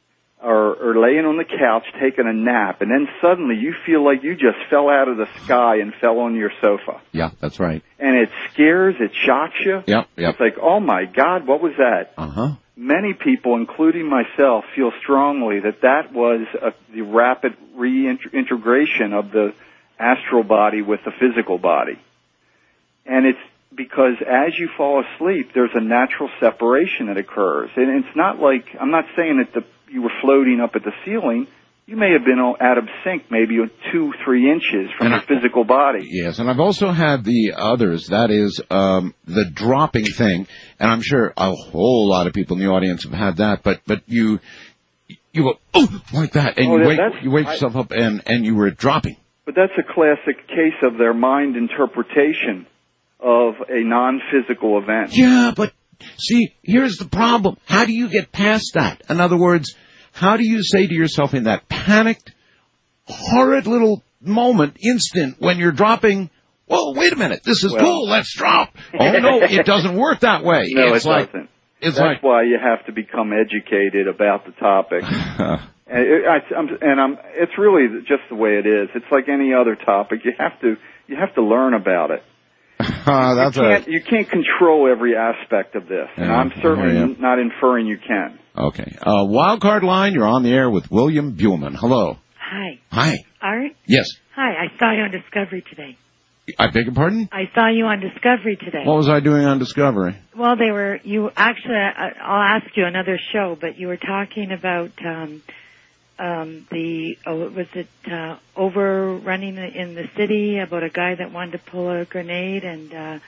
or, or laying on the couch taking a nap, and then suddenly you feel like you just fell out of the sky and fell on your sofa. Yeah, that's right. And it scares, it shocks you. Yep, yep. It's like, oh my God, what was that? Uh-huh. Many people, including myself, feel strongly that that was a, the rapid reintegration of the astral body with the physical body. And it's because as you fall asleep, there's a natural separation that occurs. And it's not like, I'm not saying that the, you were floating up at the ceiling. You may have been out of sync, maybe two, three inches from your physical body. Yes, and I've also had the others, that is um, the dropping thing. And I'm sure a whole lot of people in the audience have had that. But but you you go, oh, like that, and Oh, you, yeah, wake, that's- you wake I- yourself up and, and you were dropping. But that's a classic case of their mind interpretation of a non-physical event. Yeah, but see, here's the problem. How do you get past that? In other words, how do you say to yourself in that panicked, horrid little moment, instant, when you're dropping, well, wait a minute, this is Well- cool, let's drop. Oh, no, it doesn't work that way. No, it's it like, doesn't. It's That's like, why you have to become educated about the topic. and it, I, I'm, and I'm, it's really just the way it is. It's like any other topic. You have to, you have to learn about it. uh, that's you, can't, a, you can't control every aspect of this, and Yeah, I'm certainly I hear ya. not inferring you can. okay. Uh, wild card line, you're on the air with William Buhlman. Hello. Hi. Hi. Art? Yes. Hi, I saw you on Discovery today. I beg your pardon? I saw you on Discovery today. What was I doing on Discovery? Well, they were, you actually, I, I'll ask you another show, but you were talking about, um, um, the, oh, was it, uh, overrunning in the city about a guy that wanted to pull a grenade and, uh,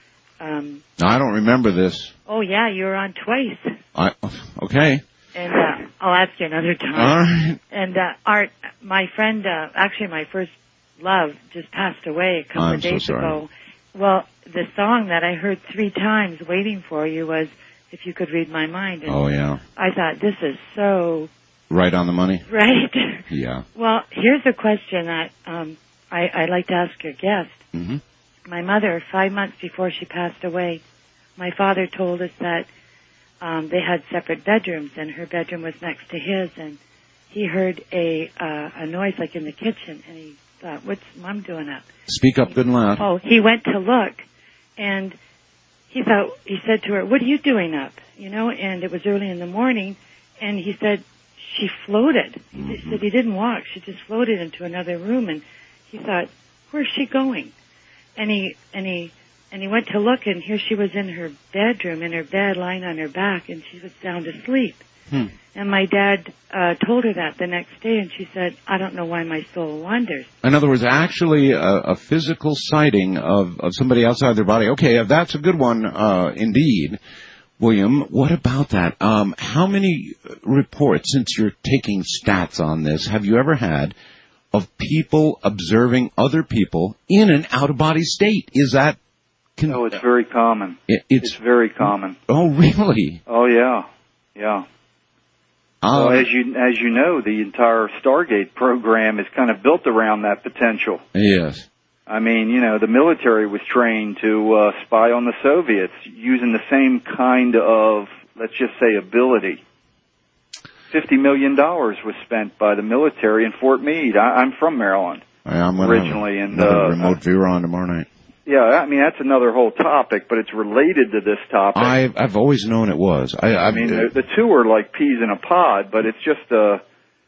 um, I don't remember this. oh yeah, you were on twice. I, okay. And, uh, I'll ask you another time. All right. And, uh, Art, my friend, uh, actually my first love just passed away a couple I'm of so days sorry. ago. Well, the song that I heard three times waiting for you was If You Could Read My Mind. And Oh, yeah. I thought, this is so Right on the money? right. Yeah. Well, here's a question that um, I, I'd like to ask your guest. Mm-hmm. My mother, five months before she passed away, my father told us that um, they had separate bedrooms, and her bedroom was next to his, and he heard a uh, a noise like in the kitchen, and he thought, what's Mom doing up? Speak up good and loud. Oh, he went to look, and he thought, he said to her, what are you doing up? You know, and it was early in the morning, and he said, she floated. He said he didn't walk, she just floated into another room, and he thought, where's she going? And he, and he, and he went to look, and here she was in her bedroom, in her bed, lying on her back, and she was sound asleep. Hmm. And my dad uh, told her that the next day, and she said, I don't know why my soul wanders. In other words, actually a, a physical sighting of, of somebody outside their body. Okay, if that's a good one, uh, indeed. William, what about that? Um, how many reports, since you're taking stats on this, have you ever had of people observing other people in an out-of-body state? Is that... Can, No, it's very common. It, it's, It's very common. Oh, really? Oh, yeah. Yeah. Um, Well, as you as you know, the entire Stargate program is kind of built around that potential. Yes. I mean, you know, the military was trained to uh, spy on the Soviets using the same kind of, let's just say, ability. Fifty million dollars was spent by the military in Fort Meade. I, I'm from Maryland I'm gonna originally, have and another uh, remote viewer on tomorrow night. yeah, I mean that's another whole topic, but it's related to this topic. I've, I've always known it was. I, I, I mean, the, the two are like peas in a pod, but it's just a,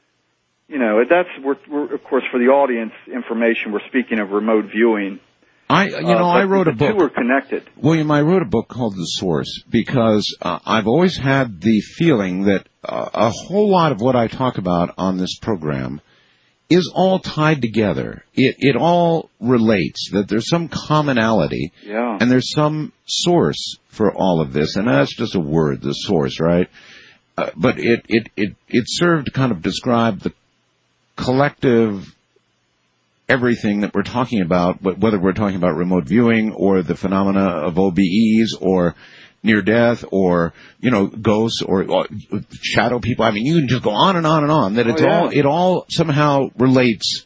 you know, that's we're, we're of course for the audience information. We're speaking of remote viewing. I, you know, Uh, I but wrote the a book. two are connected. William, I wrote a book called The Source because uh, I've always had the feeling that uh, a whole lot of what I talk about on this program is all tied together. It, it all relates, that there's some commonality, Yeah. and there's some source for all of this, and that's just a word, the source, right? Uh, but it, it, it, it served to kind of describe the collective everything that we're talking about, whether we're talking about remote viewing or the phenomena of O B Es or near death or, you know, ghosts or, or shadow people. I mean, you can just go on and on and on, that it's oh, yeah. all, it all somehow relates.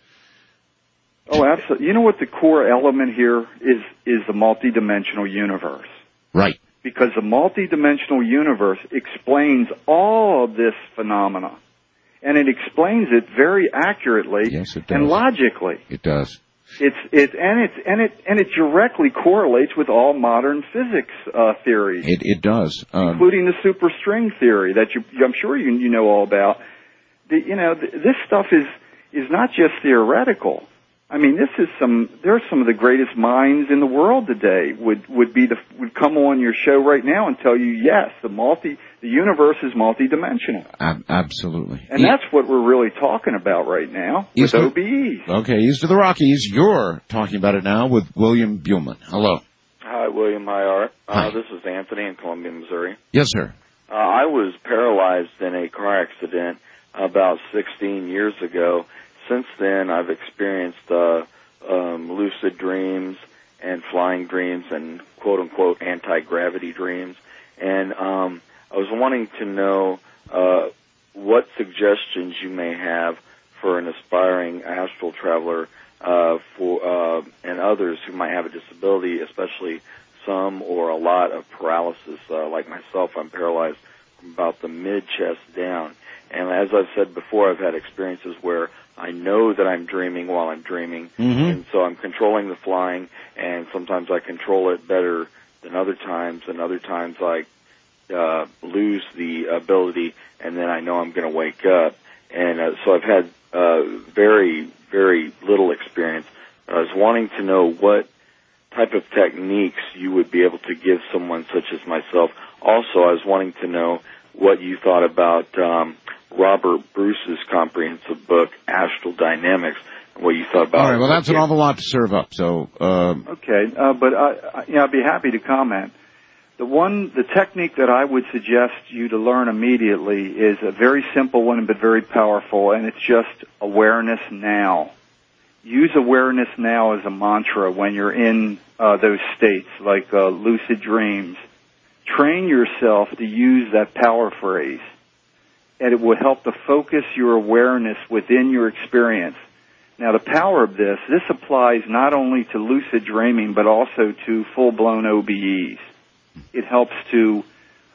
Oh, absolutely. You know what the core element here is, is the multidimensional universe. Right. Because the multidimensional universe explains all of this phenomena. And it explains it very accurately yes, it does. and logically. It does. It's it and it's and it and it directly correlates with all modern physics uh, theories. It it does, um, including the superstring theory that you I'm sure you you know all about. The, you know th- this stuff is is not just theoretical. I mean, this is some. There are some of the greatest minds in the world today. Would would be the would come on your show right now and tell you, yes, the multi the universe is multidimensional. Ab- absolutely, and e- that's what we're really talking about right now with O B Es. Okay, east of the Rockies. You're talking about it now with William Buhlman. Hello. Hi, William. Hi, Art. Hi. Uh, this is Anthony in Columbia, Missouri. Yes, sir. Uh, I was paralyzed in a car accident about sixteen years ago. Since then, I've experienced uh, um, lucid dreams and flying dreams and quote-unquote anti-gravity dreams. And um, I was wanting to know uh, what suggestions you may have for an aspiring astral traveler uh, for uh, and others who might have a disability, especially some or a lot of paralysis. Uh, like myself, I'm paralyzed from about the mid-chest down. And as I've said before, I've had experiences where I know that I'm dreaming while I'm dreaming, mm-hmm. and so I'm controlling the flying, and sometimes I control it better than other times, and other times I uh, lose the ability, and then I know I'm going to wake up. And uh, so I've had uh, very, very little experience. I was wanting to know what type of techniques you would be able to give someone such as myself. Also, I was wanting to know what you thought about um, Robert Bruce's comprehensive book, Astral Dynamics, and what you thought about it. All right, well, that's an awful lot to serve up, so... Um... Okay, uh, but I, I, you know, I'd be happy to comment. The one, the technique that I would suggest you to learn immediately is a very simple one, but very powerful, and it's just awareness now. Use awareness now as a mantra when you're in uh, those states, like uh, lucid dreams. Train yourself to use that power phrase, and it will help to focus your awareness within your experience. Now, the power of this, this applies not only to lucid dreaming, but also to full-blown O B Es. It helps to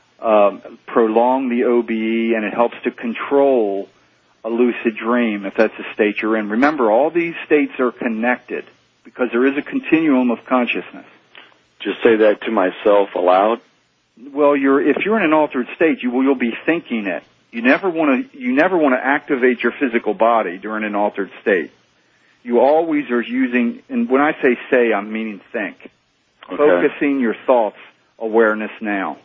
um, prolong the O B E, and it helps to control a lucid dream, if that's the state you're in. Remember, all these states are connected, because there is a continuum of consciousness. Just say that to myself aloud? Well, you're, if you're in an altered state, you will, you'll be thinking it. You never want to, you never want to activate your physical body during an altered state. You always are using, and when I say say, I'm meaning think. Okay. Focusing your thoughts, awareness now.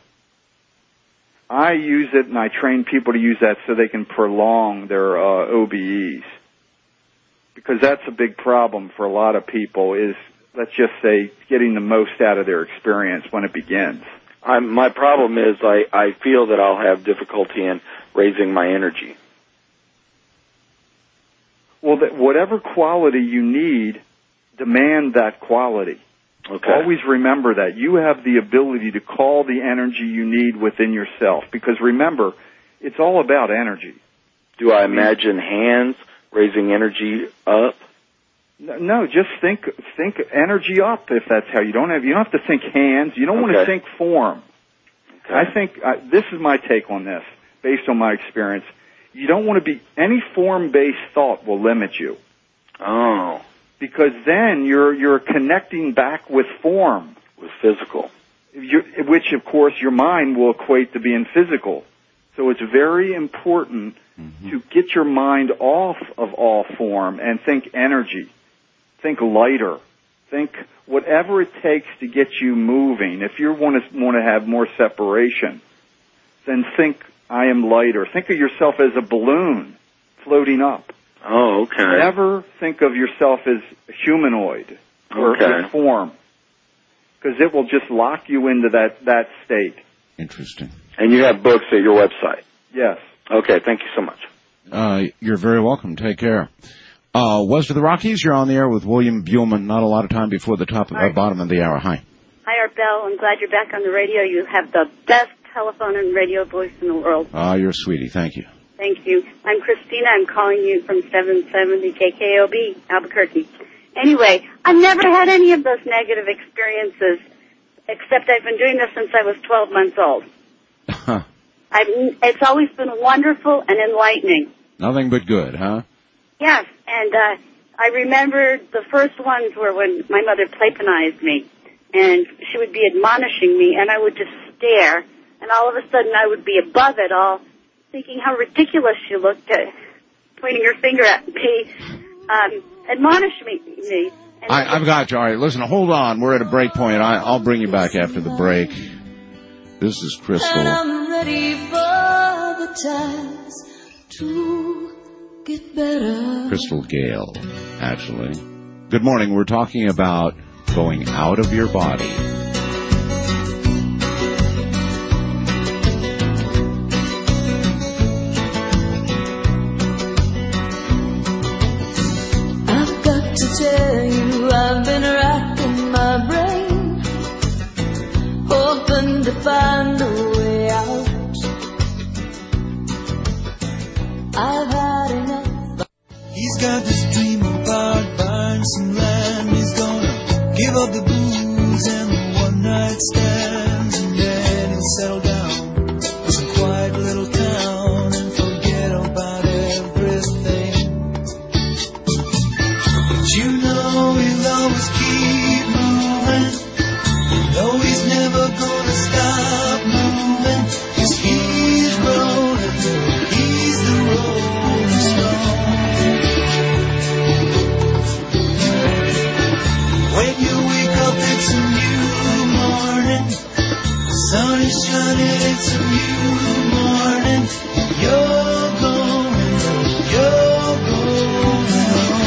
I use it, and I train people to use that so they can prolong their uh, O B Es. Because that's a big problem for a lot of people is, let's just say, getting the most out of their experience when it begins. I'm, my problem is I, I feel that I'll have difficulty in raising my energy. Well, that whatever quality you need, demand that quality. Okay. Always remember that. You have the ability to call the energy you need within yourself. Because remember, it's all about energy. Do I imagine hands raising energy up? No, just think think energy up. If that's how you don't have you don't have to think hands. You don't okay. want to think form. Okay. I think uh, this is my take on this, based on my experience. You don't want to be any form-based thought will limit you. Oh, because then you're you're connecting back with form, with physical, you're, which of course your mind will equate to being physical. So it's very important mm-hmm. to get your mind off of all form and think energy. Think lighter. Think whatever it takes to get you moving. If you want to want to have more separation, then think I am lighter. Think of yourself as a balloon floating up. Oh, okay. Never think of yourself as a humanoid or okay. a form, because it will just lock you into that, that state. Interesting. And you have books at your website? Yes. Okay, thank you so much. Uh, you're very welcome. Take care. Uh, west of the Rockies, you're on the air with William Buhlman. Not a lot of time before the top, uh, bottom of the hour. Hi. Hi, Art Bell. I'm glad you're back on the radio. You have the best telephone and radio voice in the world. Ah, uh, you're a sweetie. Thank you. Thank you. I'm Christina. I'm calling you from seven seventy K K O B, Albuquerque. Anyway, I've never had any of those negative experiences, except I've been doing this since I was twelve months old. I've, it's always been wonderful and enlightening. Nothing but good, huh? Yes, and uh, I remember the first ones were when my mother patronized me, and she would be admonishing me, and I would just stare, and all of a sudden I would be above it all, thinking how ridiculous she looked, uh, pointing her finger at me, um, admonish me. me. I, I've got you. All right, listen, hold on. We're at a break point. I, I'll bring you back after the break. This is Crystal. And I'm ready for the times to get better. Crystal Gale, actually. Good morning. We're talking about going out of your body. I've got to tell you, I've been racking my brain, hoping to find a way out. I've had enough. He's got this dream about buying some land. He's gonna give up the booze and the one night stands, and then he'll settle down in some quiet little town and forget about everything. But you know he'll always keep moving. You know he's never gonna stop moving, 'cause he's rolling, he's the rolling stone. When you wake up, it's a new morning. The sun is shining, it's a new morning. You're going, you're going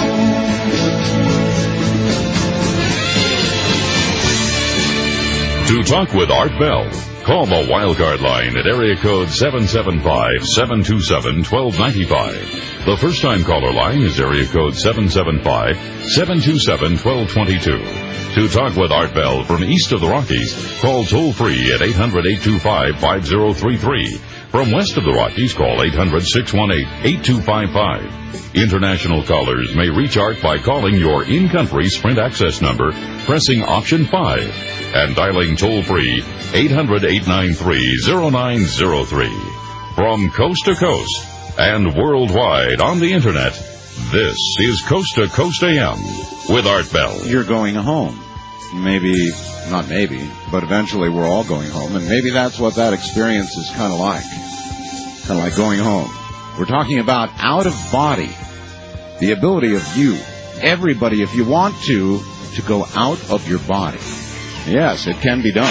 home. To talk with Art Bell, call the Wildcard line at area code seven seven five, seven two seven, one two nine five. The first-time caller line is area code seven seven five, seven two seven, one two two two. To talk with Art Bell from east of the Rockies, call toll-free at eight hundred, eight two five, five zero three three. From west of the Rockies, call eight hundred, six one eight, eight two five five. International callers may reach Art by calling your in-country Sprint access number, pressing option five, and dialing toll-free eight hundred, eight nine three, zero nine zero three. From coast to coast and worldwide on the Internet, this is Coast to Coast A M with Art Bell. You're going home. Maybe, not maybe, but eventually we're all going home, and maybe that's what that experience is kind of like. Kind of like going home. We're talking about out of body. The ability of you, everybody, if you want to, to go out of your body. Yes, it can be done.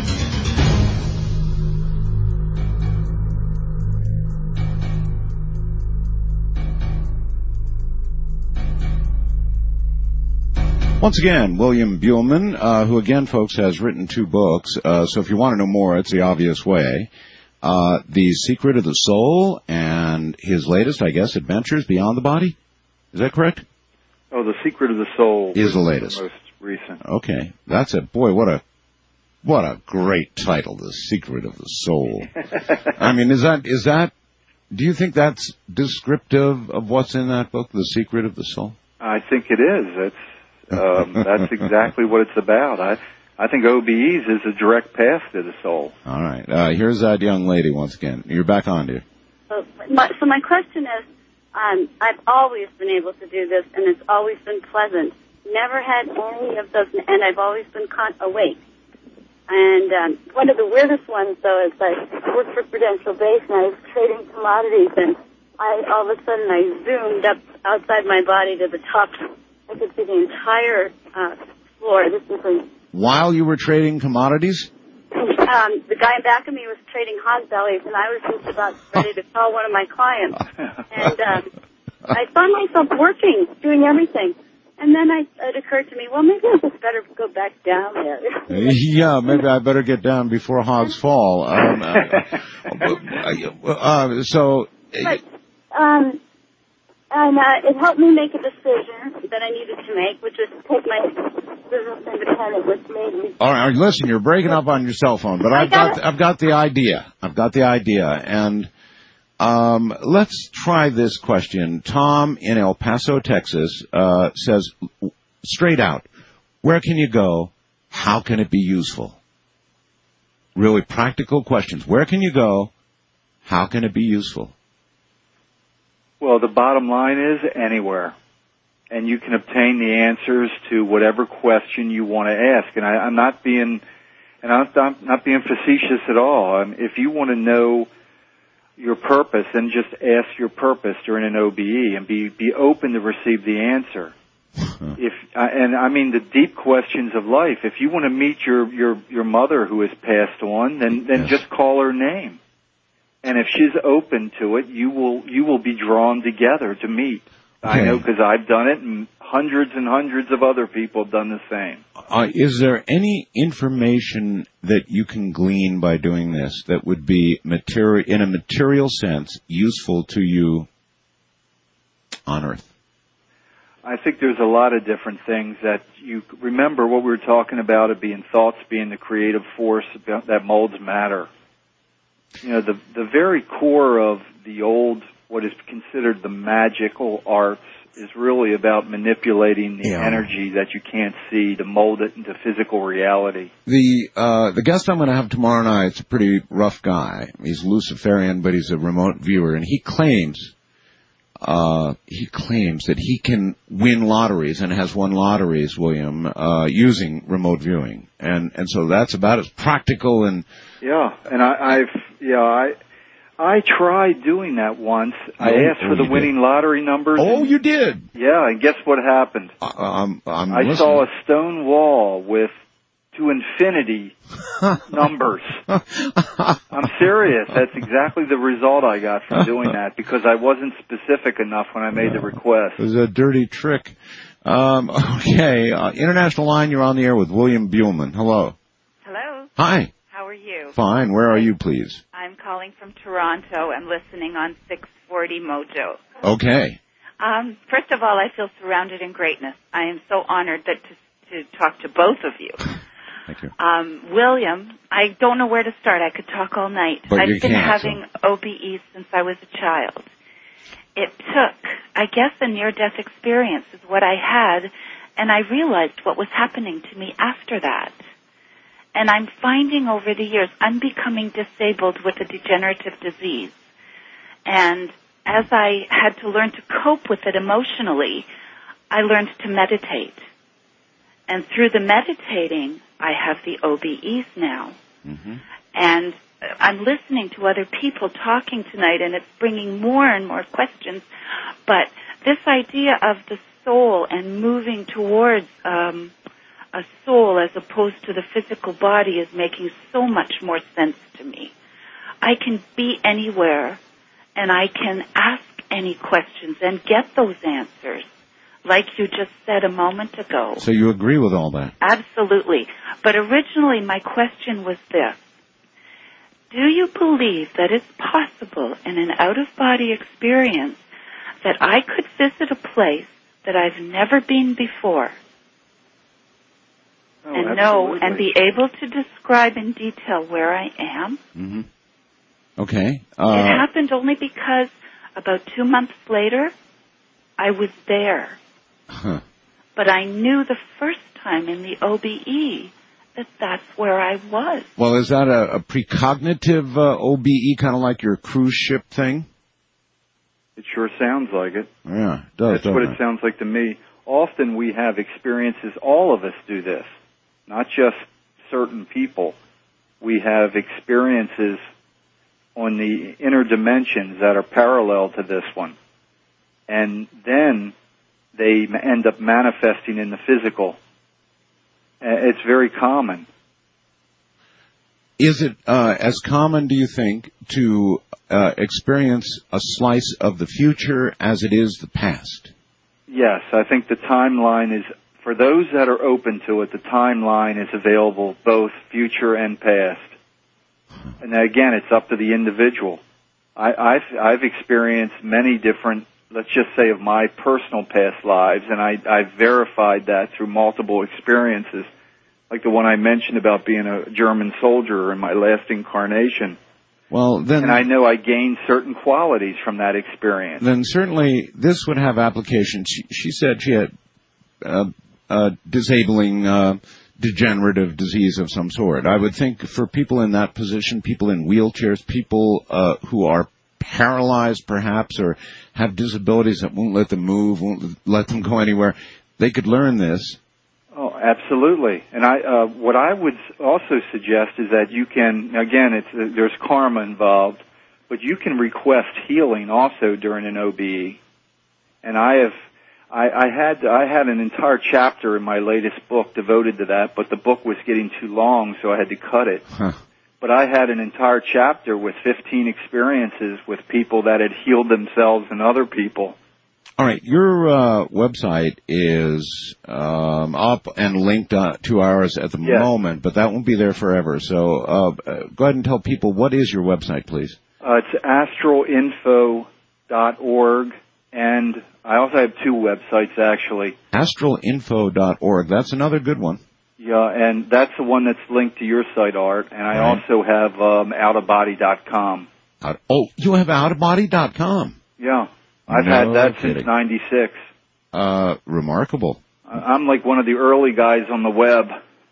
Once again, William Buhlman, uh, who again, folks, has written two books. Uh, so if you want to know more, it's The Obvious Way. Uh, The Secret of the Soul, and his latest, I guess, Adventures Beyond the Body. Is that correct? Oh, The Secret of the Soul is the latest. The most recent. Okay. That's it. Boy, what a, what a great title, The Secret of the Soul. I mean, is that, is that, do you think that's descriptive of what's in that book, The Secret of the Soul? I think it is. That's, um, that's exactly what it's about. I, I think O B Es is a direct path to the soul. All right. Uh, here's that young lady once again. You're back on, dear. So my, so my question is, um, I've always been able to do this, and it's always been pleasant. Never had any of those, and I've always been con- awake. And um, one of the weirdest ones, though, is I worked for Prudential Base, and I was trading commodities, and I all of a sudden I zoomed up outside my body to the top. I could see the entire uh, floor. This was a While you were trading commodities? Um, the guy in back of me was trading hog bellies, and I was just about ready to call one of my clients. And um, I found myself working, doing everything. And then I, it occurred to me, well, maybe I just better go back down there. Yeah, maybe I better get down before hogs fall. Um, uh, uh, so, but, um, And uh, it helped me make a decision that I needed to make, which was to take my business independent, which made me... All right, listen, you're breaking up on your cell phone, but I've got, I've got the idea. I've got the idea. And um, let's try this question. Tom in El Paso, Texas, uh, says, straight out, where can you go? How can it be useful? Really practical questions. Where can you go? How can it be useful? Well, the bottom line is anywhere. And you can obtain the answers to whatever question you want to ask. And I, I'm not being, and I'm not, not being facetious at all. Um, if you want to know your purpose, then just ask your purpose during an O B E and be, be open to receive the answer. If uh, and I mean the deep questions of life. If you want to meet your, your, your mother who has passed on, then, then yes. just call her name. And if she's open to it, you will you will be drawn together to meet. Okay. I know because I've done it, and hundreds and hundreds of other people have done the same. Uh, is there any information that you can glean by doing this that would be material, in a material sense, useful to you on Earth? I think there's a lot of different things that you remember what we were talking about, it being thoughts being the creative force that molds matter. You know, the the very core of the old, what is considered the magical arts, is really about manipulating the yeah. energy that you can't see to mold it into physical reality. The uh, the guest I'm going to have tomorrow night's a pretty rough guy. He's Luciferian, but he's a remote viewer, and he claims uh, he claims that he can win lotteries and has won lotteries, William, uh, using remote viewing, and and so that's about as practical and. Yeah, and I, I've yeah I I tried doing that once. Oh, I asked oh, for the winning did. lottery numbers. Oh, you did? Yeah, and guess what happened? Uh, I'm, I'm I listening. saw a stone wall with to infinity numbers. I'm serious. That's exactly the result I got from doing that because I wasn't specific enough when I made the request. It was a dirty trick. Um, okay, uh, International Line, you're on the air with William Buhlman. Hello. Hello. Hi. How are you? Fine. Where are you, please? I'm calling from Toronto and listening on six forty Mojo. Okay. Um, first of all, I feel surrounded in greatness. I am so honored that to, to talk to both of you. Thank you. Um, William, I don't know where to start. I could talk all night. But I've you been can't, having so. O B Es since I was a child. It took, I guess, a near-death experience is what I had, and I realized what was happening to me after that. And I'm finding over the years I'm becoming disabled with a degenerative disease. And as I had to learn to cope with it emotionally, I learned to meditate. And through the meditating, I have the O B Es now. Mm-hmm. And I'm listening to other people talking tonight, and it's bringing more and more questions. But this idea of the soul and moving towards um, a soul as opposed to the physical body is making so much more sense to me. I can be anywhere, and I can ask any questions and get those answers, like you just said a moment ago. So you agree with all that? Absolutely. But originally my question was this. Do you believe that it's possible in an out-of-body experience that I could visit a place that I've never been before oh, and know and be able to describe in detail where I am? Mm-hmm. Okay. Uh, it happened only because about two months later, I was there. Huh. But I knew the first time in the O B E that that's where I was. Well, is that a, a precognitive uh, O B E, kind of like your cruise ship thing? It sure sounds like it. Yeah, it does. That's what it? it sounds like to me. Often we have experiences, all of us do this, not just certain people. We have experiences on the inner dimensions that are parallel to this one. And then they end up manifesting in the physical. It's very common. Is it uh, as common, do you think, to uh, experience a slice of the future as it is the past? Yes, I think the timeline is, for those that are open to it, the timeline is available both future and past. And again, it's up to the individual. I, I've, I've experienced many different let's just say, of my personal past lives, and I, I've verified that through multiple experiences, like the one I mentioned about being a German soldier in my last incarnation. Well, then, and I know I gained certain qualities from that experience. Then certainly this would have application. She, she said she had uh, uh, disabling, uh, degenerative disease of some sort. I would think for people in that position, people in wheelchairs, people uh, who are paralyzed perhaps or have disabilities that won't let them move, won't let them go anywhere, they could learn this. Oh, absolutely. And I, uh, what I would also suggest is that you can, again, it's, uh, there's karma involved, but you can request healing also during an O B E. And I have, I, I had, I had an entire chapter in my latest book devoted to that, but the book was getting too long, so I had to cut it. Huh. But I had an entire chapter with fifteen experiences with people that had healed themselves and other people. All right, your uh, website is um, up and linked uh, to ours at the Yes. moment, but that won't be there forever. So uh, uh, go ahead and tell people, what is your website, please? Uh, it's astral info dot org, and I also have two websites, actually. astral info dot org. That's another good one. Yeah, and that's the one that's linked to your site, Art, and I Right. also have um, out of body dot com. Out, oh, you have out of body dot com. Yeah, I've No had that kidding. since ninety-six. Uh, remarkable. I'm like one of the early guys on the web.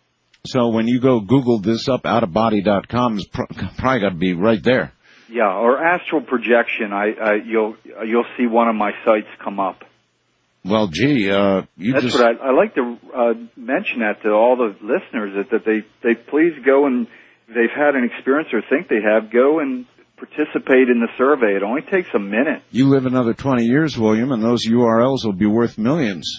So when you go Google this up, out of body dot com is pr- probably got to be right there. Yeah, or astral projection. I, I you'll you'll see one of my sites come up. Well, gee, uh, you That's just... what I, I like to uh, mention that to all the listeners, that, that they, they please go and, if they've had an experience or think they have, go and participate in the survey. It only takes a minute. You live another twenty years, William, and those U R Ls will be worth millions.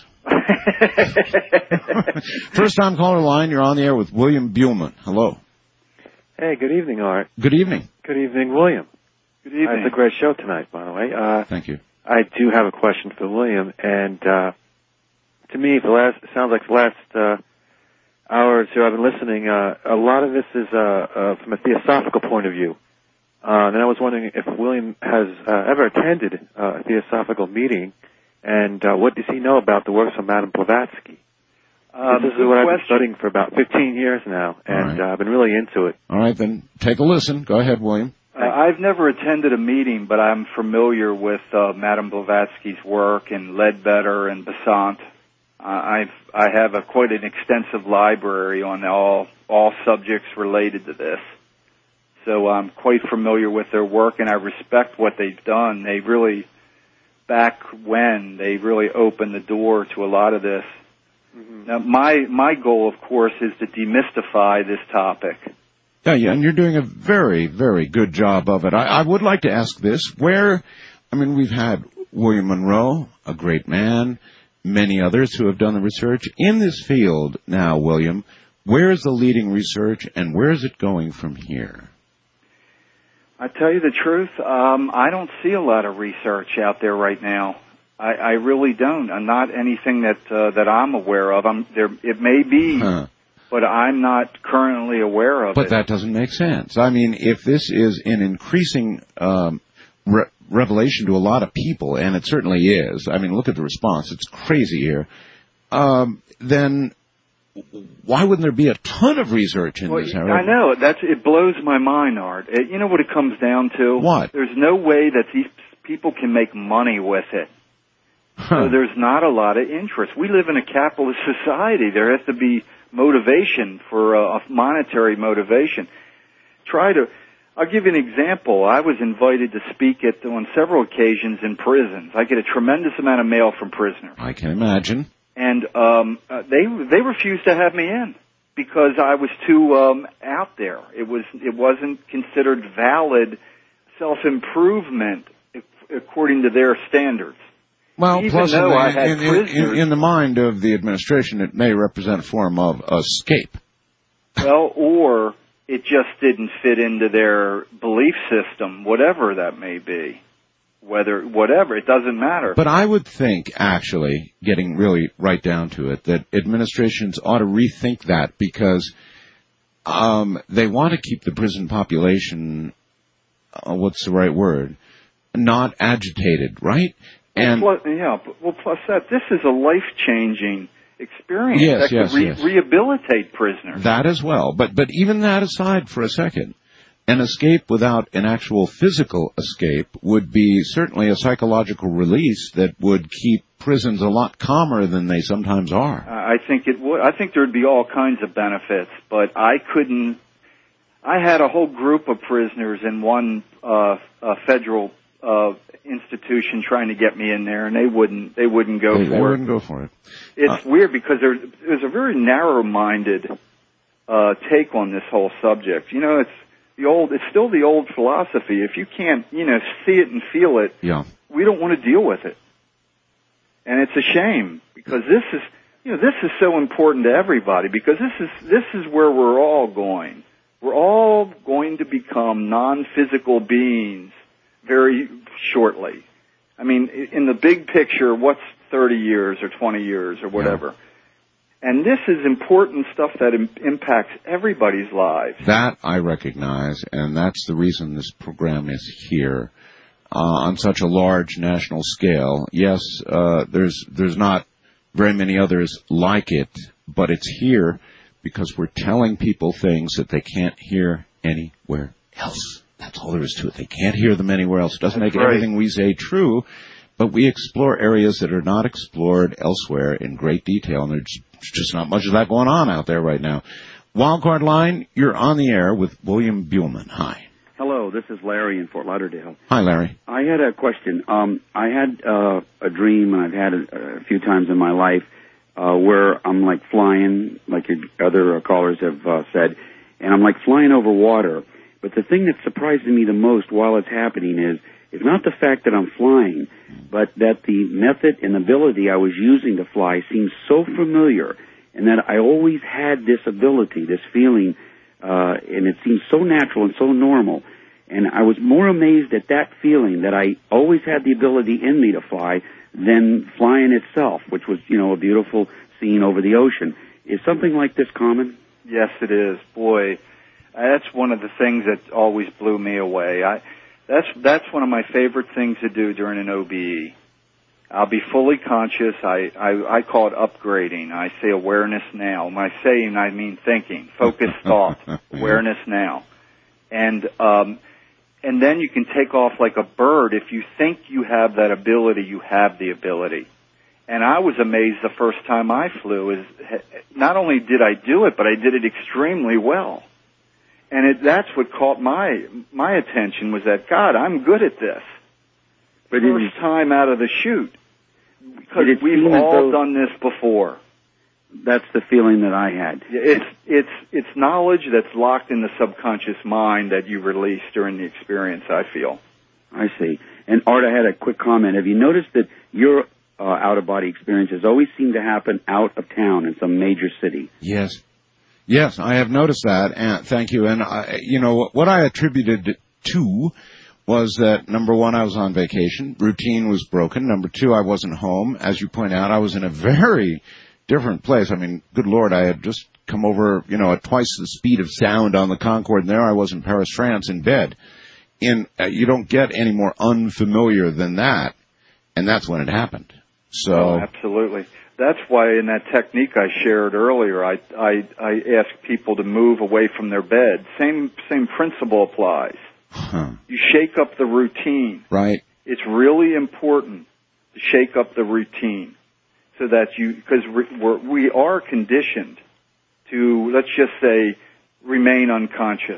First time caller line, you're on the air with William Buhlman. Hello. Hey, good evening, Art. Good evening. Good evening, William. Good evening. Uh, it's a great show tonight, by the way. Uh, Thank you. I do have a question for William, and uh, to me, the last it sounds like the last uh, hour or two I've been listening. Uh, a lot of this is uh, uh, from a theosophical point of view, uh, and I was wondering if William has uh, ever attended uh, a theosophical meeting, and uh, what does he know about the works of Madame Blavatsky? Um, this is good what I've been question. studying for about fifteen years now, and uh, I've been really into it. All right, then take a listen. Go ahead, William. Uh, I've never attended a meeting, but I'm familiar with uh, Madame Blavatsky's work and Ledbetter and Besant. Uh, I've I have a, quite an extensive library on all all subjects related to this, so I'm quite familiar with their work, and I respect what they've done. They really, back when, they really opened the door to a lot of this. Mm-hmm. Now, my my goal, of course, is to demystify this topic. Yeah, yeah, and you're doing a very, very good job of it. I, I would like to ask this. Where, I mean, we've had William Monroe, a great man, many others who have done the research. In this field now, William, where is the leading research and where is it going from here? I tell you the truth, um, I don't see a lot of research out there right now. I, I really don't. I'm not anything that uh, that I'm aware of. I'm there. It may be. Huh. But I'm not currently aware of But it. that doesn't make sense. I mean, if this is an increasing um, re- revelation to a lot of people, and it certainly is, I mean, look at the response. It's crazy here. Um, then why wouldn't there be a ton of research in Well, this I area? know. That's it blows my mind, Art. It, you know what it comes down to? What? There's no way that these people can make money with it. Huh. So there's not a lot of interest. We live in a capitalist society. There has to be motivation for uh, monetary motivation. Try to, I'll give you an example. I was invited to speak at on several occasions in prisons. I get a tremendous amount of mail from prisoners, I can imagine. and um, uh, they they refused to have me in because I was too um, out there. It was it wasn't considered valid self improvement according to their standards. Well, Even plus in though the, I had in, in, prisoners- in, in the mind of the administration, it may represent a form of escape. Well, or it just didn't fit into their belief system, whatever that may be. Whether, whatever, it doesn't matter. But I would think, actually, getting really right down to it, that administrations ought to rethink that because um, they want to keep the prison population, uh, what's the right word, not agitated, right? And well, plus, yeah, but- well, plus that, this is a life-changing experience Yes, that yes, could re- yes. rehabilitate prisoners. that as well. But but even that aside for a second, an escape without an actual physical escape would be certainly a psychological release that would keep prisons a lot calmer than they sometimes are. I think it would. I think there'd be all kinds of benefits, but I couldn't. I had a whole group of prisoners in one uh, uh, federal uh, institution trying to get me in there, and they wouldn't. They wouldn't go They, for they it. wouldn't go for it. It's weird because there, there's a very narrow-minded uh, take on this whole subject. You know, it's the old. It's still the old philosophy. If you can't, you know, see it and feel it, Yeah. we don't want to deal with it. And it's a shame because this is, you know, this is so important to everybody because this is this is where we're all going. We're all going to become non-physical beings very shortly. I mean, in the big picture, what's thirty years or twenty years or whatever? And this is important stuff that im- impacts everybody's lives. That I recognize, and that's the reason this program is here uh, on such a large national scale. Yes, uh, there's there's not very many others like it, but it's here because we're telling people things that they can't hear anywhere else. That's all there is to it. They can't hear them anywhere else. It doesn't That's make right. everything we say true, but we explore areas that are not explored elsewhere in great detail, and there's just not much of that going on out there right now. Wildcard Line, you're on the air with William Buhlman. Hi. Hello, this is Larry in Fort Lauderdale. Hi, Larry. I had a question. Um, I had uh, a dream, and I've had it a few times in my life, uh, where I'm like flying, like your other callers have uh, said, and I'm like flying over water. But the thing that surprises me the most while it's happening is, it's not the fact that I'm flying, but that the method and ability I was using to fly seems so familiar, and that I always had this ability, this feeling, uh, and it seems so natural and so normal. And I was more amazed at that feeling that I always had the ability in me to fly than flying itself, which was, you know, a beautiful scene over the ocean. Is something like this common? Yes, it is. Boy, that's one of the things that always blew me away. I, that's that's one of my favorite things to do during an O B E. I'll be fully conscious. I, I, I call it upgrading. I say awareness now. When I say, I mean thinking, focused thought, awareness now. And, um, and then you can take off like a bird. If you think you have that ability, you have the ability. And I was amazed the first time I flew is not only did I do it, but I did it extremely well. And it, that's what caught my, my attention was that, God, I'm good at this. But First time out of the chute. Because Did it we've seem as all though- done this before. That's the feeling that I had. It's it's it's knowledge that's locked in the subconscious mind that you release during the experience, I feel. I see. And Art, I had a quick comment. Have you noticed that your uh, out-of-body experiences always seem to happen out of town in some major city? Yes. Yes, I have noticed that, and thank you. And, I, you know, what I attributed it to was that, number one, I was on vacation. Routine was broken. Number two, I wasn't home. As you point out, I was in a very different place. I mean, good Lord, I had just come over, you know, at twice the speed of sound on the Concorde, and there I was in Paris, France, in bed. In uh, you don't get any more unfamiliar than that, and that's when it happened. So, Oh, absolutely. That's why in that technique I shared earlier, I, I, I ask people to move away from their bed. Same, same principle applies. huh, You shake up the routine. right? It's really important to shake up the routine so that you, because we're, we are conditioned to, let's just say, remain unconscious.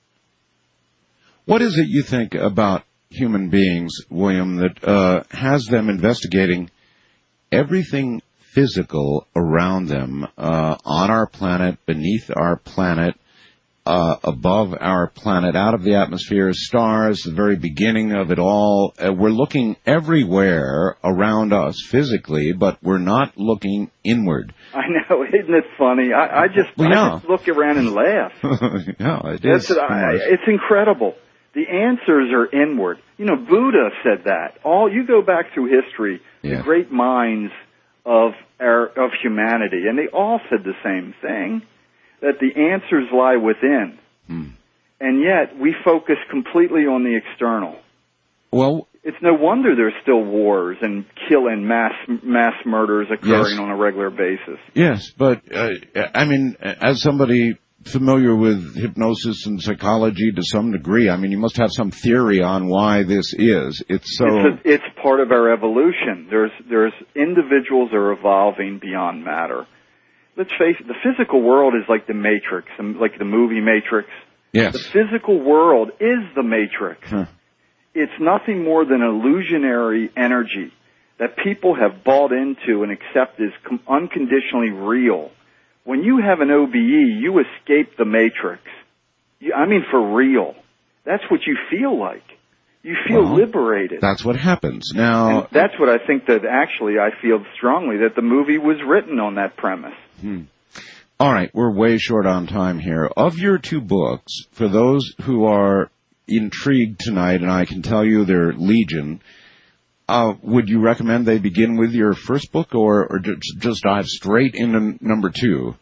What is it you think about human beings, William, that uh, has them investigating everything physical around them, uh, on our planet, beneath our planet, uh, above our planet, out of the atmosphere, stars, the very beginning of it all? Uh, we're looking everywhere around us physically, but we're not looking inward. I know, isn't it funny? I, I just, Well, I yeah. just look around and laugh. yeah, it That's is. it. I, it's incredible. The answers are inward. You know, Buddha said that. All you go back through history, Yeah. the great minds of our, of humanity, and they all said the same thing, that the answers lie within. Hmm. And yet we focus completely on the external. Well, It's no wonder there's still wars and kill and mass mass murders occurring Yes. on a regular basis. Yes, but uh, I mean, as somebody familiar with hypnosis and psychology to some degree, I mean, you must have some theory on why this is. It's so. It's, a, it's part of our evolution. There's there's individuals are evolving beyond matter. Let's face it, the physical world is like the Matrix, like the movie Matrix. Yes. The physical world is the Matrix. Huh. It's nothing more than illusionary energy that people have bought into and accept as com- unconditionally real. When you have an O B E, you escape the Matrix. You, I mean, for real. That's what you feel like. You feel Well, liberated. That's what happens. Now, And that's what I think that actually I feel strongly that the movie was written on that premise. Hmm. All right, we're way short on time here. Of your two books, for those who are intrigued tonight, and I can tell you they're legion, uh, would you recommend they begin with your first book, or, or ju- just dive straight into number two?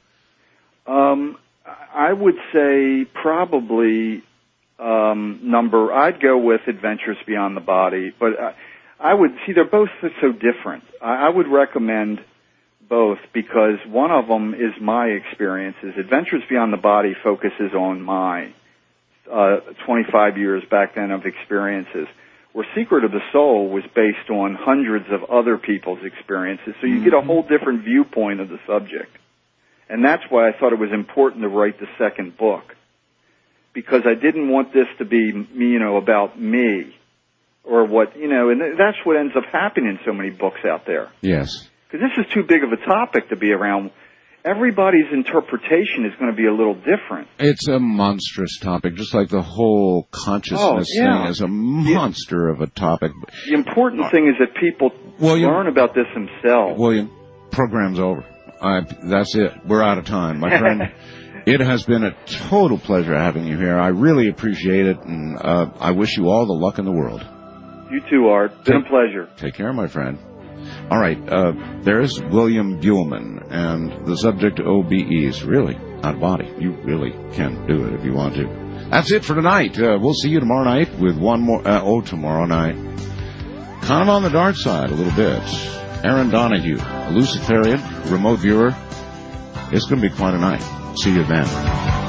Um, I would say probably um, number. I'd go with Adventures Beyond the Body, but I, I would see they're both so different. I, I would recommend both because one of them is my experiences. Adventures Beyond the Body focuses on my uh, twenty-five years back then of experiences, where Secret of the Soul was based on hundreds of other people's experiences. So you mm-hmm. get a whole different viewpoint of the subject. And that's why I thought it was important to write the second book, because I didn't want this to be, you know, about me or what, you know, and that's what ends up happening in so many books out there. Yes. Because this is too big of a topic to be around. Everybody's interpretation is going to be a little different. It's a monstrous topic, just like the whole consciousness Oh, yeah. thing is a monster of a topic. The important thing is that people William, learn about this themselves. William, program's over. I, that's it. We're out of time, my friend. It has been a total pleasure having you here. I really appreciate it, and uh, I wish you all the luck in the world. You too, Art. Been a pleasure. Take care, my friend. All right, uh, there's William Buhlman, and the subject O B Es. Really, out of body. You really can do it if you want to. That's it for tonight. Uh, we'll see you tomorrow night with one more, uh, oh, tomorrow night. Kind of on the dark side a little bit. Aaron Donahue, a Luciferian, remote viewer. It's going to be quite a night. See you then.